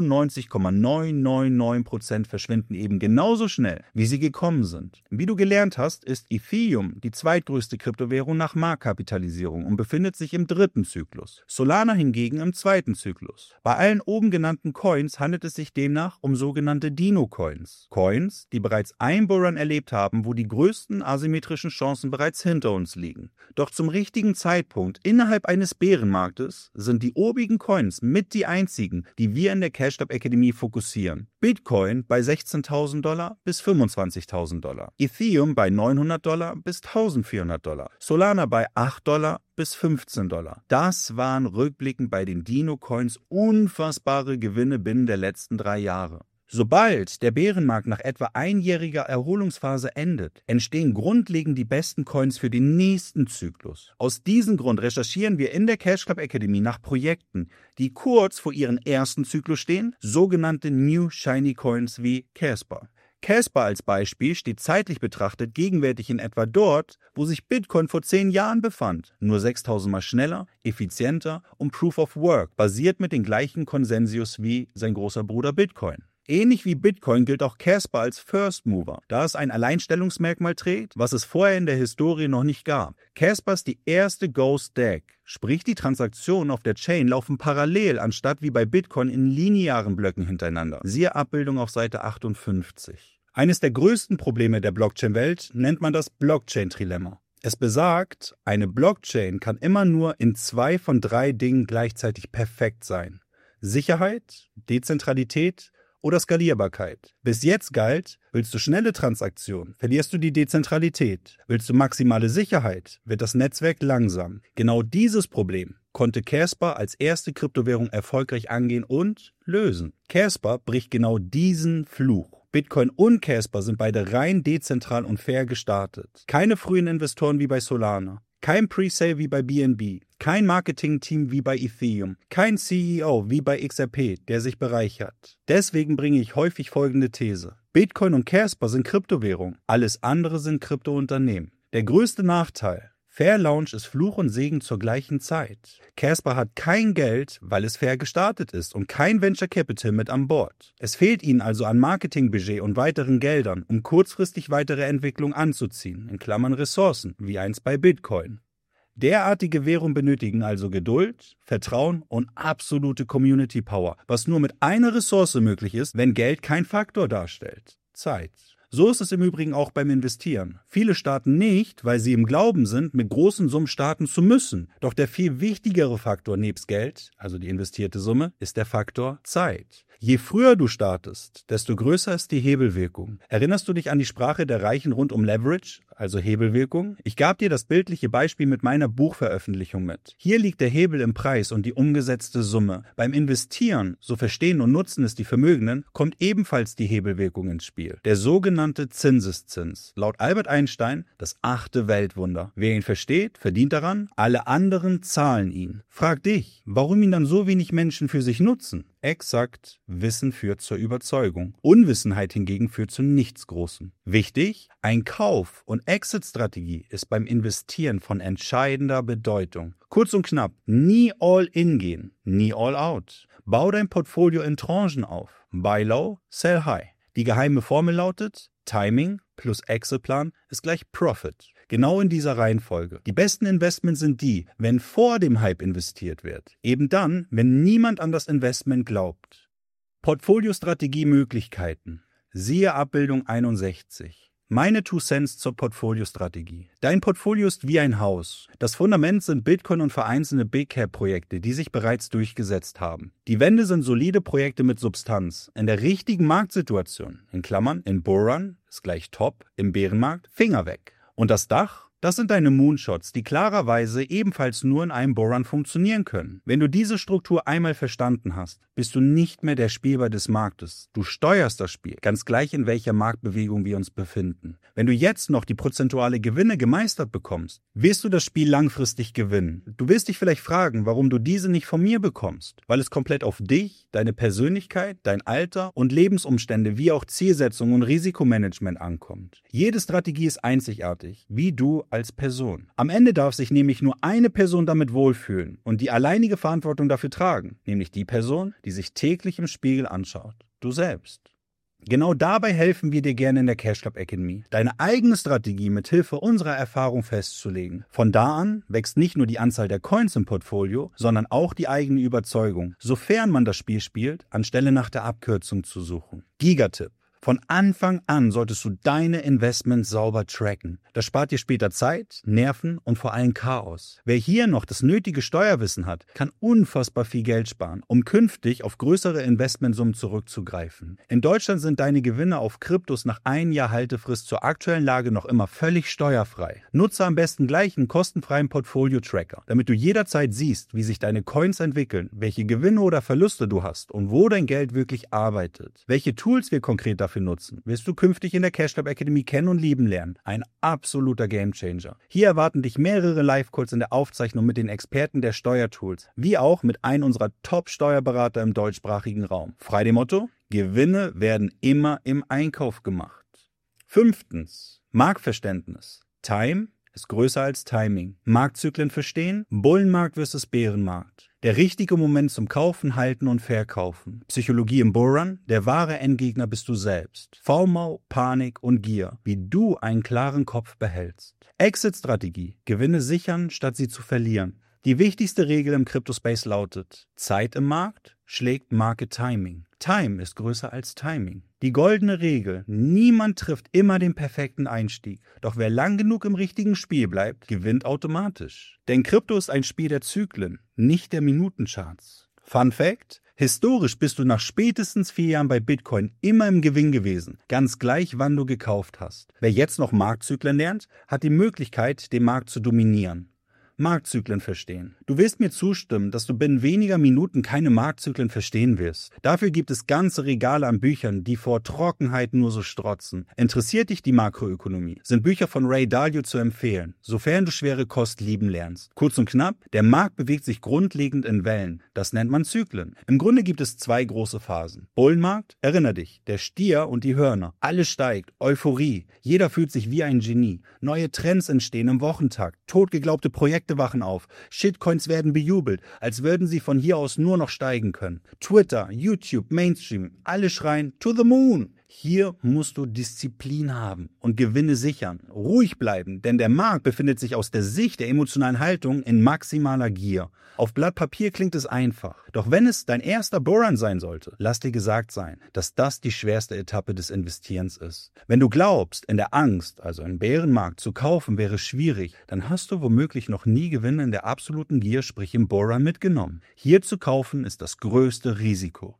99,999% verschwinden eben genauso schnell, wie sie gekommen sind. Wie du gelernt hast, ist Ethereum die zweitgrößte Kryptowährung nach Marktkapitalisierung und befindet sich im 3. Zyklus. Solana hingegen im 2. Zyklus. Bei allen oben genannten Coins handelt es sich demnach um sogenannte Dino-Coins. Coins, die bereits einen Bullrun erlebt haben, wo die größten asymmetrischen Chancen bereits hinter uns liegen. Doch zum richtigen Zeitpunkt innerhalb eines Bärenmarktes sind die obigen Coins mit die einzigen, die wir in der Cashlab Akademie fokussieren. Bitcoin bei $16.000 bis $25.000, Ethereum bei $900 bis $1.400, Solana bei $8 bis $15. Das waren rückblickend bei den Dino-Coins unfassbare Gewinne binnen der letzten 3 Jahre. Sobald der Bärenmarkt nach etwa einjähriger Erholungsphase endet, entstehen grundlegend die besten Coins für den nächsten Zyklus. Aus diesem Grund recherchieren wir in der Cashlab Akademie nach Projekten, die kurz vor ihrem ersten Zyklus stehen, sogenannte New Shiny Coins wie Casper. Casper als Beispiel steht zeitlich betrachtet gegenwärtig in etwa dort, wo sich Bitcoin vor 10 Jahren befand. Nur 6.000 Mal schneller, effizienter und Proof of Work, basiert mit den gleichen Konsensus wie sein großer Bruder Bitcoin. Ähnlich wie Bitcoin gilt auch Casper als First Mover, da es ein Alleinstellungsmerkmal trägt, was es vorher in der Historie noch nicht gab. Casper ist die erste Ghost DAG, sprich die Transaktionen auf der Chain laufen parallel anstatt wie bei Bitcoin in linearen Blöcken hintereinander. Siehe Abbildung auf Seite 58. Eines der größten Probleme der Blockchain-Welt nennt man das Blockchain-Trilemma. Es besagt, eine Blockchain kann immer nur in 2 von 3 Dingen gleichzeitig perfekt sein. Sicherheit, Dezentralität oder Skalierbarkeit. Bis jetzt galt, willst du schnelle Transaktionen, verlierst du die Dezentralität. Willst du maximale Sicherheit, wird das Netzwerk langsam. Genau dieses Problem konnte Casper als erste Kryptowährung erfolgreich angehen und lösen. Casper bricht genau diesen Fluch. Bitcoin und Casper sind beide rein dezentral und fair gestartet. Keine frühen Investoren wie bei Solana. Kein Presale wie bei BNB, kein Marketing-Team wie bei Ethereum, kein CEO wie bei XRP, der sich bereichert. Deswegen bringe ich häufig folgende These. Bitcoin und Casper sind Kryptowährungen, alles andere sind Kryptounternehmen. Der größte Nachteil: Fair Launch ist Fluch und Segen zur gleichen Zeit. Casper hat kein Geld, weil es fair gestartet ist und kein Venture Capital mit an Bord. Es fehlt ihnen also an Marketingbudget und weiteren Geldern, um kurzfristig weitere Entwicklung anzuziehen, in Klammern Ressourcen, wie einst bei Bitcoin. Derartige Währungen benötigen also Geduld, Vertrauen und absolute Community Power, was nur mit einer Ressource möglich ist, wenn Geld kein Faktor darstellt: Zeit. So ist es im Übrigen auch beim Investieren. Viele starten nicht, weil sie im Glauben sind, mit großen Summen starten zu müssen. Doch der viel wichtigere Faktor nebst Geld, also die investierte Summe, ist der Faktor Zeit. Je früher du startest, desto größer ist die Hebelwirkung. Erinnerst du dich an die Sprache der Reichen rund um Leverage, also Hebelwirkung? Ich gab dir das bildliche Beispiel mit meiner Buchveröffentlichung mit. Hier liegt der Hebel im Preis und die umgesetzte Summe. Beim Investieren, so verstehen und nutzen es die Vermögenden, kommt ebenfalls die Hebelwirkung ins Spiel. Der sogenannte Zinseszins. Laut Albert Einstein das 8. Weltwunder. Wer ihn versteht, verdient daran, alle anderen zahlen ihn. Frag dich, warum ihn dann so wenig Menschen für sich nutzen? Exakt, Wissen führt zur Überzeugung. Unwissenheit hingegen führt zu nichts Großem. Wichtig, ein Kauf- und Exit-Strategie ist beim Investieren von entscheidender Bedeutung. Kurz und knapp, nie all in gehen, nie all out. Bau dein Portfolio in Tranchen auf. Buy low, sell high. Die geheime Formel lautet: Timing plus Exit-Plan ist gleich Profit. Genau in dieser Reihenfolge. Die besten Investments sind die, wenn vor dem Hype investiert wird. Eben dann, wenn niemand an das Investment glaubt. Portfoliostrategie-Möglichkeiten. Siehe Abbildung 61. Meine 2 Cents zur Portfoliostrategie. Dein Portfolio ist wie ein Haus. Das Fundament sind Bitcoin und vereinzelte Big Cap Projekte, die sich bereits durchgesetzt haben. Die Wände sind solide Projekte mit Substanz. In der richtigen Marktsituation, in Klammern, in Bullrun, ist gleich Top, im Bärenmarkt, Finger weg. Und das Dach? Das sind deine Moonshots, die klarerweise ebenfalls nur in einem Bullrun funktionieren können. Wenn du diese Struktur einmal verstanden hast, bist du nicht mehr der Spielball des Marktes. Du steuerst das Spiel, ganz gleich in welcher Marktbewegung wir uns befinden. Wenn du jetzt noch die prozentuale Gewinne gemeistert bekommst, wirst du das Spiel langfristig gewinnen. Du wirst dich vielleicht fragen, warum du diese nicht von mir bekommst. Weil es komplett auf dich, deine Persönlichkeit, dein Alter und Lebensumstände wie auch Zielsetzung und Risikomanagement ankommt. Jede Strategie ist einzigartig, wie du als Person. Am Ende darf sich nämlich nur eine Person damit wohlfühlen und die alleinige Verantwortung dafür tragen, nämlich die Person, die sich täglich im Spiegel anschaut. Du selbst. Genau dabei helfen wir dir gerne in der Cash Club Academy, deine eigene Strategie mit Hilfe unserer Erfahrung festzulegen. Von da an wächst nicht nur die Anzahl der Coins im Portfolio, sondern auch die eigene Überzeugung, sofern man das Spiel spielt, anstelle nach der Abkürzung zu suchen. Gigatipp: Von Anfang an solltest du deine Investments sauber tracken. Das spart dir später Zeit, Nerven und vor allem Chaos. Wer hier noch das nötige Steuerwissen hat, kann unfassbar viel Geld sparen, um künftig auf größere Investmentsummen zurückzugreifen. In Deutschland sind deine Gewinne auf Kryptos nach 1 Jahr Haltefrist zur aktuellen Lage noch immer völlig steuerfrei. Nutze am besten gleich einen kostenfreien Portfolio-Tracker, damit du jederzeit siehst, wie sich deine Coins entwickeln, welche Gewinne oder Verluste du hast und wo dein Geld wirklich arbeitet. Welche Tools wir konkret dafür nutzen, wirst du künftig in der Cash Club Academy kennen und lieben lernen. Ein absoluter Gamechanger. Hier erwarten dich mehrere Live-Calls in der Aufzeichnung mit den Experten der Steuertools, wie auch mit einem unserer Top-Steuerberater im deutschsprachigen Raum. Frei dem Motto: Gewinne werden immer im Einkauf gemacht. 5. Marktverständnis. Time ist größer als Timing. Marktzyklen verstehen? Bullenmarkt versus Bärenmarkt. Der richtige Moment zum Kaufen, Halten und Verkaufen. Psychologie im Bullrun? Der wahre Endgegner bist du selbst. FOMO, Panik und Gier. Wie du einen klaren Kopf behältst. Exit-Strategie. Gewinne sichern, statt sie zu verlieren. Die wichtigste Regel im Crypto-Space lautet: Zeit im Markt schlägt Market Timing. Time ist größer als Timing. Die goldene Regel: Niemand trifft immer den perfekten Einstieg. Doch wer lang genug im richtigen Spiel bleibt, gewinnt automatisch. Denn Krypto ist ein Spiel der Zyklen, nicht der Minutencharts. Fun Fact: Historisch bist du nach spätestens 4 Jahren bei Bitcoin immer im Gewinn gewesen, ganz gleich wann du gekauft hast. Wer jetzt noch Marktzyklen lernt, hat die Möglichkeit, den Markt zu dominieren. Marktzyklen verstehen. Du wirst mir zustimmen, dass du binnen weniger Minuten keine Marktzyklen verstehen wirst. Dafür gibt es ganze Regale an Büchern, die vor Trockenheit nur so strotzen. Interessiert dich die Makroökonomie? Sind Bücher von Ray Dalio zu empfehlen, sofern du schwere Kost lieben lernst. Kurz und knapp, der Markt bewegt sich grundlegend in Wellen. Das nennt man Zyklen. Im Grunde gibt es 2 große Phasen. Bullenmarkt, erinner dich, der Stier und die Hörner. Alles steigt, Euphorie, jeder fühlt sich wie ein Genie. Neue Trends entstehen im Wochentakt, totgeglaubte Projekte wachen auf, Shitcoins werden bejubelt, als würden sie von hier aus nur noch steigen können. Twitter, YouTube, Mainstream, alle schreien to the moon. Hier musst du Disziplin haben und Gewinne sichern. Ruhig bleiben, denn der Markt befindet sich aus der Sicht der emotionalen Haltung in maximaler Gier. Auf Blatt Papier klingt es einfach. Doch wenn es dein erster Bullrun sein sollte, lass dir gesagt sein, dass das die schwerste Etappe des Investierens ist. Wenn du glaubst, in der Angst, also im Bärenmarkt, zu kaufen wäre schwierig, dann hast du womöglich noch nie Gewinne in der absoluten Gier, sprich im Bullrun, mitgenommen. Hier zu kaufen ist das größte Risiko.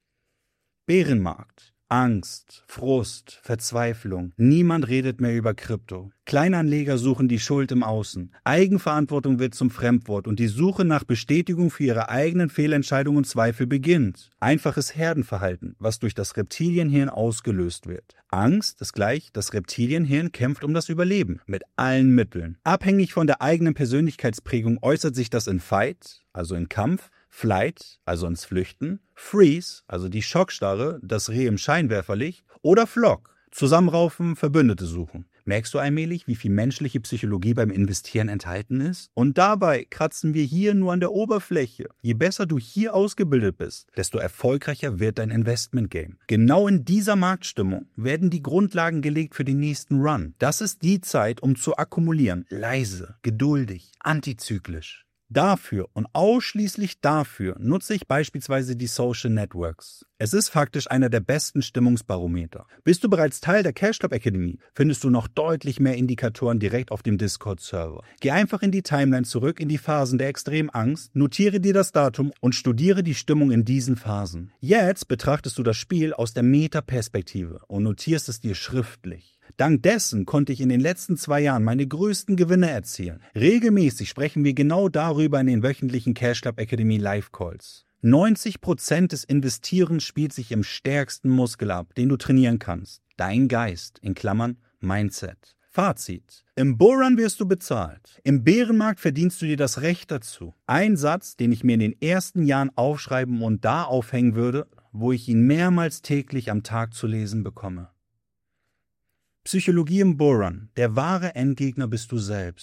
Bärenmarkt. Angst, Frust, Verzweiflung. Niemand redet mehr über Krypto. Kleinanleger suchen die Schuld im Außen. Eigenverantwortung wird zum Fremdwort und die Suche nach Bestätigung für ihre eigenen Fehlentscheidungen und Zweifel beginnt. Einfaches Herdenverhalten, was durch das Reptilienhirn ausgelöst wird. Angst ist gleich, das Reptilienhirn kämpft um das Überleben mit allen Mitteln. Abhängig von der eigenen Persönlichkeitsprägung äußert sich das in Fight, also in Kampf, Flight, also ins Flüchten, Freeze, also die Schockstarre, das Reh im Scheinwerferlicht, oder Flock, zusammenraufen, Verbündete suchen. Merkst du allmählich, wie viel menschliche Psychologie beim Investieren enthalten ist? Und dabei kratzen wir hier nur an der Oberfläche. Je besser du hier ausgebildet bist, desto erfolgreicher wird dein Investment-Game. Genau in dieser Marktstimmung werden die Grundlagen gelegt für den nächsten Run. Das ist die Zeit, um zu akkumulieren. Leise, geduldig, antizyklisch. Dafür und ausschließlich dafür nutze ich beispielsweise die Social Networks. Es ist faktisch einer der besten Stimmungsbarometer. Bist du bereits Teil der Cash Club Academy, findest du noch deutlich mehr Indikatoren direkt auf dem Discord-Server. Geh einfach in die Timeline zurück in die Phasen der extremen Angst, notiere dir das Datum und studiere die Stimmung in diesen Phasen. Jetzt betrachtest du das Spiel aus der Meta-Perspektive und notierst es dir schriftlich. Dank dessen konnte ich in den letzten 2 Jahren meine größten Gewinne erzielen. Regelmäßig sprechen wir genau darüber in den wöchentlichen Cash Club Academy Live Calls. 90% des Investierens spielt sich im stärksten Muskel ab, den du trainieren kannst. Dein Geist, in Klammern Mindset. Fazit. Im Bullrun wirst du bezahlt. Im Bärenmarkt verdienst du dir das Recht dazu. Ein Satz, den ich mir in den ersten Jahren aufschreiben und da aufhängen würde, wo ich ihn mehrmals täglich am Tag zu lesen bekomme. Psychologie im Bullrun. Der wahre Endgegner bist du selbst.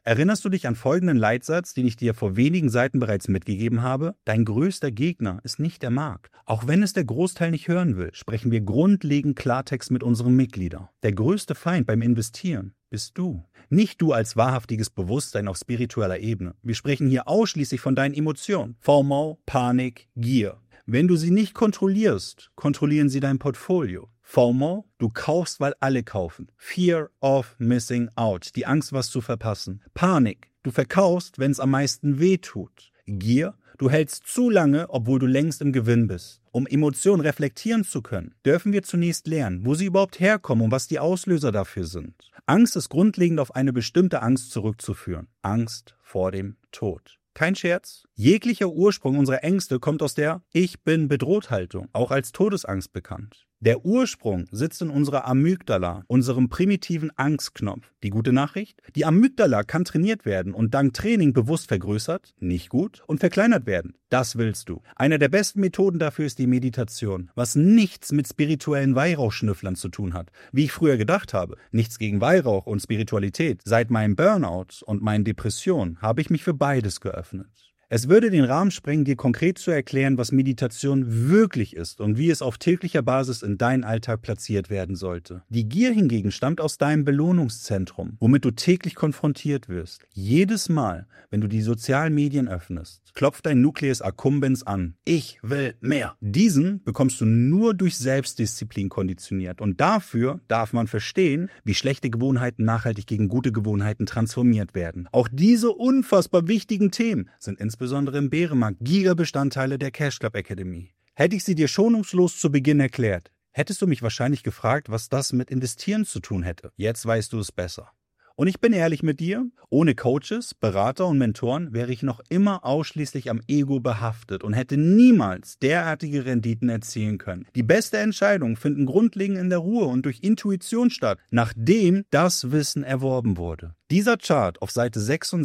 Erinnerst du dich an folgenden Leitsatz, den ich dir vor wenigen Seiten bereits mitgegeben habe? Dein größter Gegner ist nicht der Markt. Auch wenn es der Großteil nicht hören will, sprechen wir grundlegend Klartext mit unseren Mitgliedern. Der größte Feind beim Investieren bist du. Nicht du als wahrhaftiges Bewusstsein auf spiritueller Ebene. Wir sprechen hier ausschließlich von deinen Emotionen. FOMO, Panik, Gier. Wenn du sie nicht kontrollierst, kontrollieren sie dein Portfolio. FOMO, du kaufst, weil alle kaufen. Fear of missing out, die Angst, was zu verpassen. Panik, du verkaufst, wenn es am meisten weh tut. Gier, du hältst zu lange, obwohl du längst im Gewinn bist. Um Emotionen reflektieren zu können, dürfen wir zunächst lernen, wo sie überhaupt herkommen und was die Auslöser dafür sind. Angst ist grundlegend auf eine bestimmte Angst zurückzuführen. Angst vor dem Tod. Kein Scherz. Jeglicher Ursprung unserer Ängste kommt aus der Ich-bin-bedroht-Haltung, auch als Todesangst bekannt. Der Ursprung sitzt in unserer Amygdala, unserem primitiven Angstknopf. Die gute Nachricht? Die Amygdala kann trainiert werden und dank Training bewusst vergrößert, nicht gut, und verkleinert werden. Das willst du. Eine der besten Methoden dafür ist die Meditation, was nichts mit spirituellen Weihrauchschnüfflern zu tun hat. Wie ich früher gedacht habe, nichts gegen Weihrauch und Spiritualität. Seit meinem Burnout und meinen Depressionen habe ich mich für beides geöffnet. Es würde den Rahmen sprengen, dir konkret zu erklären, was Meditation wirklich ist und wie es auf täglicher Basis in deinen Alltag platziert werden sollte. Die Gier hingegen stammt aus deinem Belohnungszentrum, womit du täglich konfrontiert wirst. Jedes Mal, wenn du die sozialen Medien öffnest, klopft dein Nucleus accumbens an. Ich will mehr. Diesen bekommst du nur durch Selbstdisziplin konditioniert und dafür darf man verstehen, wie schlechte Gewohnheiten nachhaltig gegen gute Gewohnheiten transformiert werden. Auch diese unfassbar wichtigen Themen sind insbesondere im Bärenmarkt Giga-Bestandteile der Cash Club Academy. Hätte ich sie dir schonungslos zu Beginn erklärt, hättest du mich wahrscheinlich gefragt, was das mit Investieren zu tun hätte. Jetzt weißt du es besser. Und ich bin ehrlich mit dir, ohne Coaches, Berater und Mentoren wäre ich noch immer ausschließlich am Ego behaftet und hätte niemals derartige Renditen erzielen können. Die beste Entscheidungen finden grundlegend in der Ruhe und durch Intuition statt, nachdem das Wissen erworben wurde. Dieser Chart auf Seite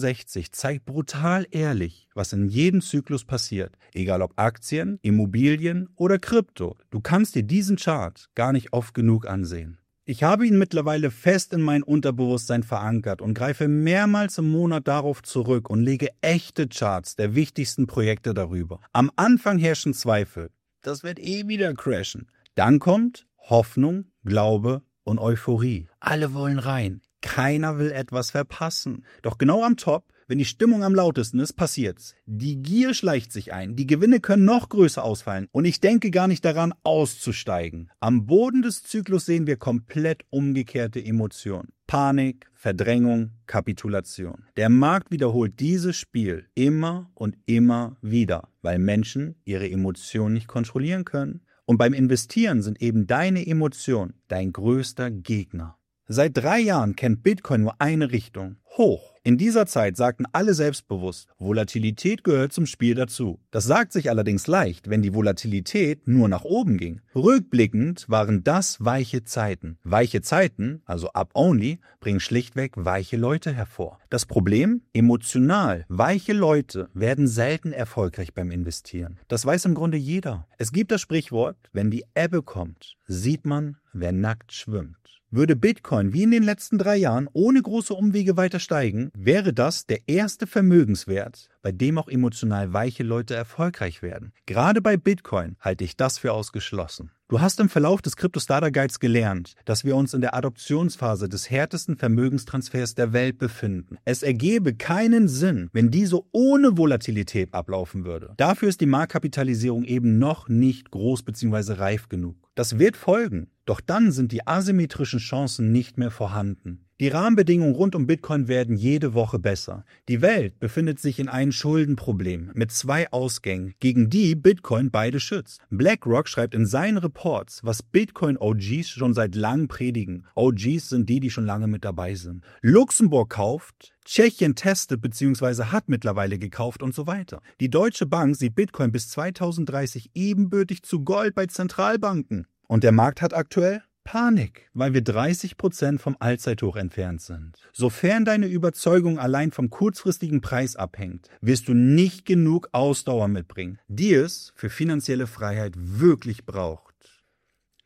66 zeigt brutal ehrlich, was in jedem Zyklus passiert, egal ob Aktien, Immobilien oder Krypto. Du kannst dir diesen Chart gar nicht oft genug ansehen. Ich habe ihn mittlerweile fest in mein Unterbewusstsein verankert und greife mehrmals im Monat darauf zurück und lege echte Charts der wichtigsten Projekte darüber. Am Anfang herrschen Zweifel. Das wird wieder crashen. Dann kommt Hoffnung, Glaube und Euphorie. Alle wollen rein. Keiner will etwas verpassen. Doch genau am Top, wenn die Stimmung am lautesten ist, passiert's. Die Gier schleicht sich ein, die Gewinne können noch größer ausfallen und ich denke gar nicht daran, auszusteigen. Am Boden des Zyklus sehen wir komplett umgekehrte Emotionen. Panik, Verdrängung, Kapitulation. Der Markt wiederholt dieses Spiel immer und immer wieder, weil Menschen ihre Emotionen nicht kontrollieren können. Und beim Investieren sind eben deine Emotionen dein größter Gegner. Seit 3 Jahren kennt Bitcoin nur eine Richtung: hoch. In dieser Zeit sagten alle selbstbewusst, Volatilität gehört zum Spiel dazu. Das sagt sich allerdings leicht, wenn die Volatilität nur nach oben ging. Rückblickend waren das weiche Zeiten. Weiche Zeiten, also up-only, bringen schlichtweg weiche Leute hervor. Das Problem? Emotional weiche Leute werden selten erfolgreich beim Investieren. Das weiß im Grunde jeder. Es gibt das Sprichwort, wenn die Ebbe kommt, sieht man, wer nackt schwimmt. Würde Bitcoin wie in den letzten 3 Jahren ohne große Umwege weiter steigen, wäre das der erste Vermögenswert, bei dem auch emotional weiche Leute erfolgreich werden. Gerade bei Bitcoin halte ich das für ausgeschlossen. Du hast im Verlauf des Crypto Starter Guides gelernt, dass wir uns in der Adoptionsphase des härtesten Vermögenstransfers der Welt befinden. Es ergebe keinen Sinn, wenn diese ohne Volatilität ablaufen würde. Dafür ist die Marktkapitalisierung eben noch nicht groß bzw. reif genug. Das wird folgen, doch dann sind die asymmetrischen Chancen nicht mehr vorhanden. Die Rahmenbedingungen rund um Bitcoin werden jede Woche besser. Die Welt befindet sich in einem Schuldenproblem mit 2 Ausgängen, gegen die Bitcoin beide schützt. BlackRock schreibt in seinen Reports, was Bitcoin-OGs schon seit langem predigen. OGs sind die schon lange mit dabei sind. Luxemburg kauft, Tschechien testet bzw. hat mittlerweile gekauft und so weiter. Die Deutsche Bank sieht Bitcoin bis 2030 ebenbürtig zu Gold bei Zentralbanken. Und der Markt hat aktuell Panik, weil wir 30% vom Allzeithoch entfernt sind. Sofern deine Überzeugung allein vom kurzfristigen Preis abhängt, wirst du nicht genug Ausdauer mitbringen, die es für finanzielle Freiheit wirklich braucht.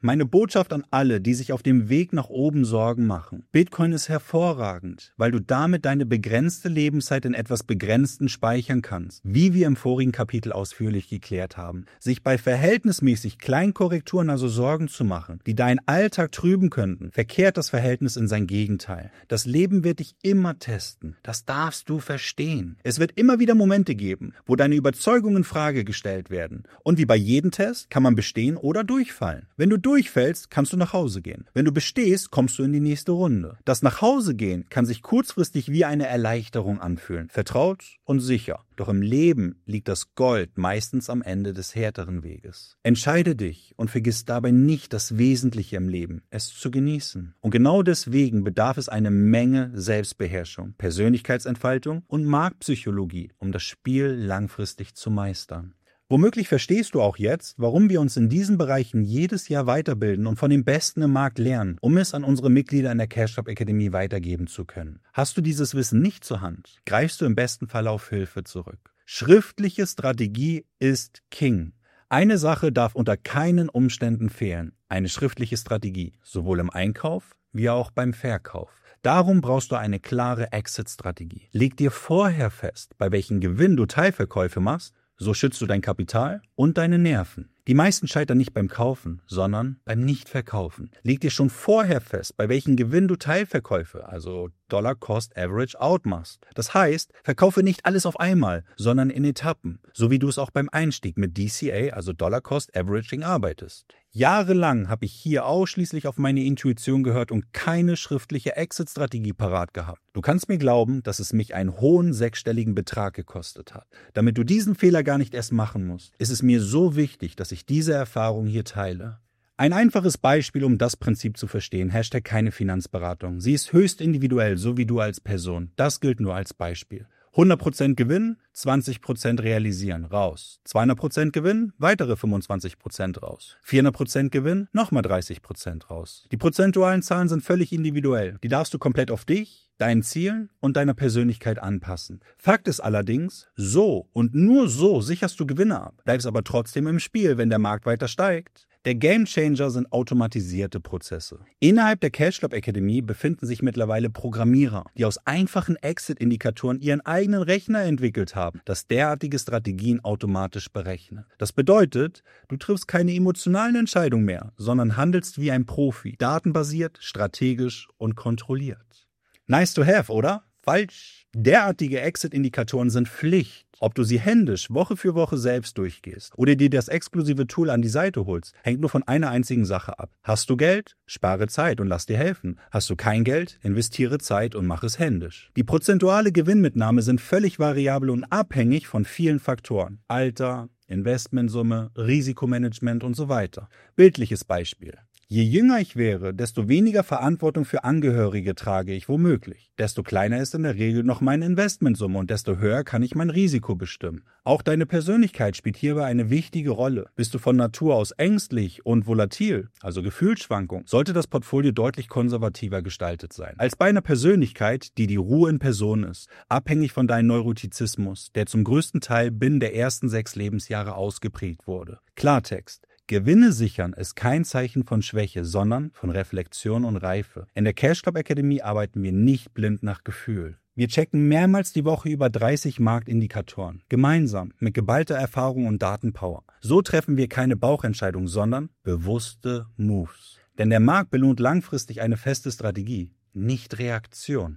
Meine Botschaft an alle, die sich auf dem Weg nach oben Sorgen machen. Bitcoin ist hervorragend, weil du damit deine begrenzte Lebenszeit in etwas Begrenzten speichern kannst, wie wir im vorigen Kapitel ausführlich geklärt haben. Sich bei verhältnismäßig kleinen Korrekturen also Sorgen zu machen, die deinen Alltag trüben könnten, verkehrt das Verhältnis in sein Gegenteil. Das Leben wird dich immer testen. Das darfst du verstehen. Es wird immer wieder Momente geben, wo deine Überzeugungen in Frage gestellt werden. Und wie bei jedem Test kann man bestehen oder durchfallen. Wenn du durchfällst, kannst du nach Hause gehen. Wenn du bestehst, kommst du in die nächste Runde. Das Nachhausegehen kann sich kurzfristig wie eine Erleichterung anfühlen. Vertraut und sicher. Doch im Leben liegt das Gold meistens am Ende des härteren Weges. Entscheide dich und vergiss dabei nicht das Wesentliche im Leben, es zu genießen. Und genau deswegen bedarf es eine Menge Selbstbeherrschung, Persönlichkeitsentfaltung und Marktpsychologie, um das Spiel langfristig zu meistern. Womöglich verstehst du auch jetzt, warum wir uns in diesen Bereichen jedes Jahr weiterbilden und von den Besten im Markt lernen, um es an unsere Mitglieder in der Cashtop Akademie weitergeben zu können. Hast du dieses Wissen nicht zur Hand, greifst du im besten Fall auf Hilfe zurück. Schriftliche Strategie ist King. Eine Sache darf unter keinen Umständen fehlen: eine schriftliche Strategie, sowohl im Einkauf wie auch beim Verkauf. Darum brauchst du eine klare Exit-Strategie. Leg dir vorher fest, bei welchem Gewinn du Teilverkäufe machst. So schützt du dein Kapital und deine Nerven. Die meisten scheitern nicht beim Kaufen, sondern beim Nichtverkaufen. Leg dir schon vorher fest, bei welchem Gewinn du Teilverkäufe, also Dollar Cost Average Out machst. Das heißt, verkaufe nicht alles auf einmal, sondern in Etappen, so wie du es auch beim Einstieg mit DCA, also Dollar Cost Averaging, arbeitest. Jahrelang habe ich hier ausschließlich auf meine Intuition gehört und keine schriftliche Exit-Strategie parat gehabt. Du kannst mir glauben, dass es mich einen hohen sechsstelligen Betrag gekostet hat. Damit du diesen Fehler gar nicht erst machen musst, ist es mir so wichtig, dass ich diese Erfahrung hier teile. Ein einfaches Beispiel, um das Prinzip zu verstehen: Hashtag keine Finanzberatung. Sie ist höchst individuell, so wie du als Person. Das gilt nur als Beispiel. 100% Gewinn, 20% realisieren, raus. 200% Gewinn, weitere 25% raus. 400% Gewinn, nochmal 30% raus. Die prozentualen Zahlen sind völlig individuell. Die darfst du komplett auf dich, deinen Zielen und deiner Persönlichkeit anpassen. Fakt ist allerdings, so und nur so sicherst du Gewinne ab, bleibst aber trotzdem im Spiel, wenn der Markt weiter steigt. Der Gamechanger sind automatisierte Prozesse. Innerhalb der Cashtop Akademie befinden sich mittlerweile Programmierer, die aus einfachen Exit-Indikatoren ihren eigenen Rechner entwickelt haben, das derartige Strategien automatisch berechnet. Das bedeutet, du triffst keine emotionalen Entscheidungen mehr, sondern handelst wie ein Profi, datenbasiert, strategisch und kontrolliert. Nice to have, oder? Falsch. Derartige Exit-Indikatoren sind Pflicht. Ob du sie händisch Woche für Woche selbst durchgehst oder dir das exklusive Tool an die Seite holst, hängt nur von einer einzigen Sache ab. Hast du Geld? Spare Zeit und lass dir helfen. Hast du kein Geld? Investiere Zeit und mach es händisch. Die prozentuale Gewinnmitnahme sind völlig variabel und abhängig von vielen Faktoren. Alter, Investmentsumme, Risikomanagement und so weiter. Bildliches Beispiel. Je jünger ich wäre, desto weniger Verantwortung für Angehörige trage ich womöglich. Desto kleiner ist in der Regel noch meine Investmentsumme und desto höher kann ich mein Risiko bestimmen. Auch deine Persönlichkeit spielt hierbei eine wichtige Rolle. Bist du von Natur aus ängstlich und volatil, also Gefühlsschwankung, sollte das Portfolio deutlich konservativer gestaltet sein. Als bei einer Persönlichkeit, die Ruhe in Person ist, abhängig von deinem Neurotizismus, der zum größten Teil binnen der ersten 6 Lebensjahre ausgeprägt wurde. Klartext: Gewinne sichern ist kein Zeichen von Schwäche, sondern von Reflexion und Reife. In der Cashtop Akademie arbeiten wir nicht blind nach Gefühl. Wir checken mehrmals die Woche über 30 Marktindikatoren, gemeinsam mit geballter Erfahrung und Datenpower. So treffen wir keine Bauchentscheidung, sondern bewusste Moves. Denn der Markt belohnt langfristig eine feste Strategie, nicht Reaktion.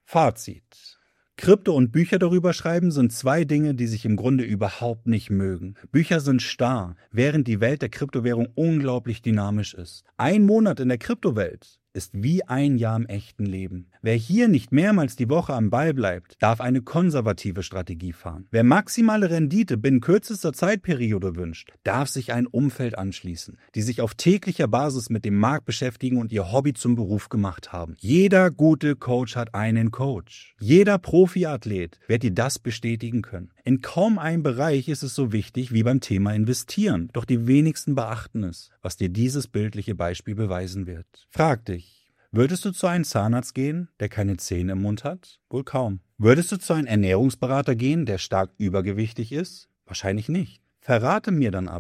Fazit: Krypto und Bücher darüber schreiben sind 2 Dinge, die sich im Grunde überhaupt nicht mögen. Bücher sind starr, während die Welt der Kryptowährung unglaublich dynamisch ist. Ein Monat in der Kryptowelt ist wie ein Jahr im echten Leben. Wer hier nicht mehrmals die Woche am Ball bleibt, darf eine konservative Strategie fahren. Wer maximale Rendite binnen kürzester Zeitperiode wünscht, darf sich ein Umfeld anschließen, die sich auf täglicher Basis mit dem Markt beschäftigen und ihr Hobby zum Beruf gemacht haben. Jeder gute Coach hat einen Coach. Jeder Profiathlet wird dir das bestätigen können. In kaum einem Bereich ist es so wichtig wie beim Thema Investieren. Doch die wenigsten beachten es, was dir dieses bildliche Beispiel beweisen wird. Frag dich: Würdest du zu einem Zahnarzt gehen, der keine Zähne im Mund hat? Wohl kaum. Würdest du zu einem Ernährungsberater gehen, der stark übergewichtig ist? Wahrscheinlich nicht. Verrate mir dann aber,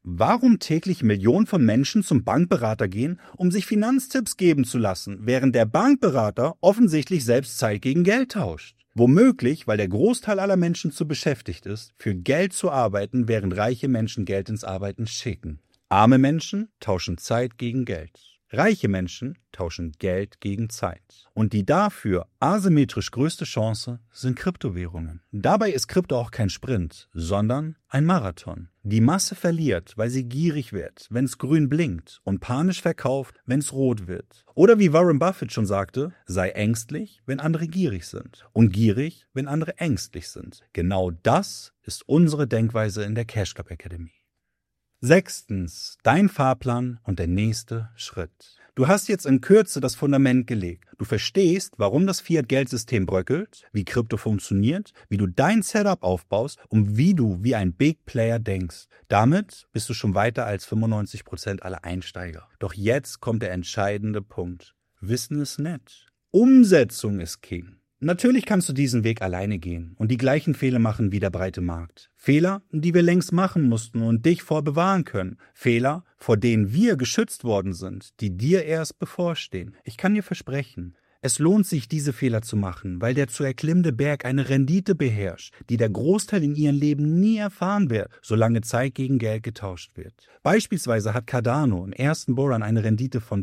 warum täglich Millionen von Menschen zum Bankberater gehen, um sich Finanztipps geben zu lassen, während der Bankberater offensichtlich selbst Zeit gegen Geld tauscht. Womöglich, weil der Großteil aller Menschen zu beschäftigt ist, für Geld zu arbeiten, während reiche Menschen Geld ins Arbeiten schicken. Arme Menschen tauschen Zeit gegen Geld. Reiche Menschen tauschen Geld gegen Zeit. Und die dafür asymmetrisch größte Chance sind Kryptowährungen. Dabei ist Krypto auch kein Sprint, sondern ein Marathon. Die Masse verliert, weil sie gierig wird, wenn es grün blinkt, und panisch verkauft, wenn es rot wird. Oder wie Warren Buffett schon sagte, sei ängstlich, wenn andere gierig sind, und gierig, wenn andere ängstlich sind. Genau das ist unsere Denkweise in der Cash Club Academy. 6. Dein Fahrplan und der nächste Schritt. Du hast jetzt in Kürze das Fundament gelegt. Du verstehst, warum das Fiat-Geldsystem bröckelt, wie Krypto funktioniert, wie du dein Setup aufbaust und wie du wie ein Big Player denkst. Damit bist du schon weiter als 95% aller Einsteiger. Doch jetzt kommt der entscheidende Punkt. Wissen ist nett. Umsetzung ist King. Natürlich kannst du diesen Weg alleine gehen und die gleichen Fehler machen wie der breite Markt. Fehler, die wir längst machen mussten und dich vorbewahren können. Fehler, vor denen wir geschützt worden sind, die dir erst bevorstehen. Ich kann dir versprechen, es lohnt sich, diese Fehler zu machen, weil der zu erklimmende Berg eine Rendite beherrscht, die der Großteil in ihrem Leben nie erfahren wird, solange Zeit gegen Geld getauscht wird. Beispielsweise hat Cardano im ersten Bullrun eine Rendite von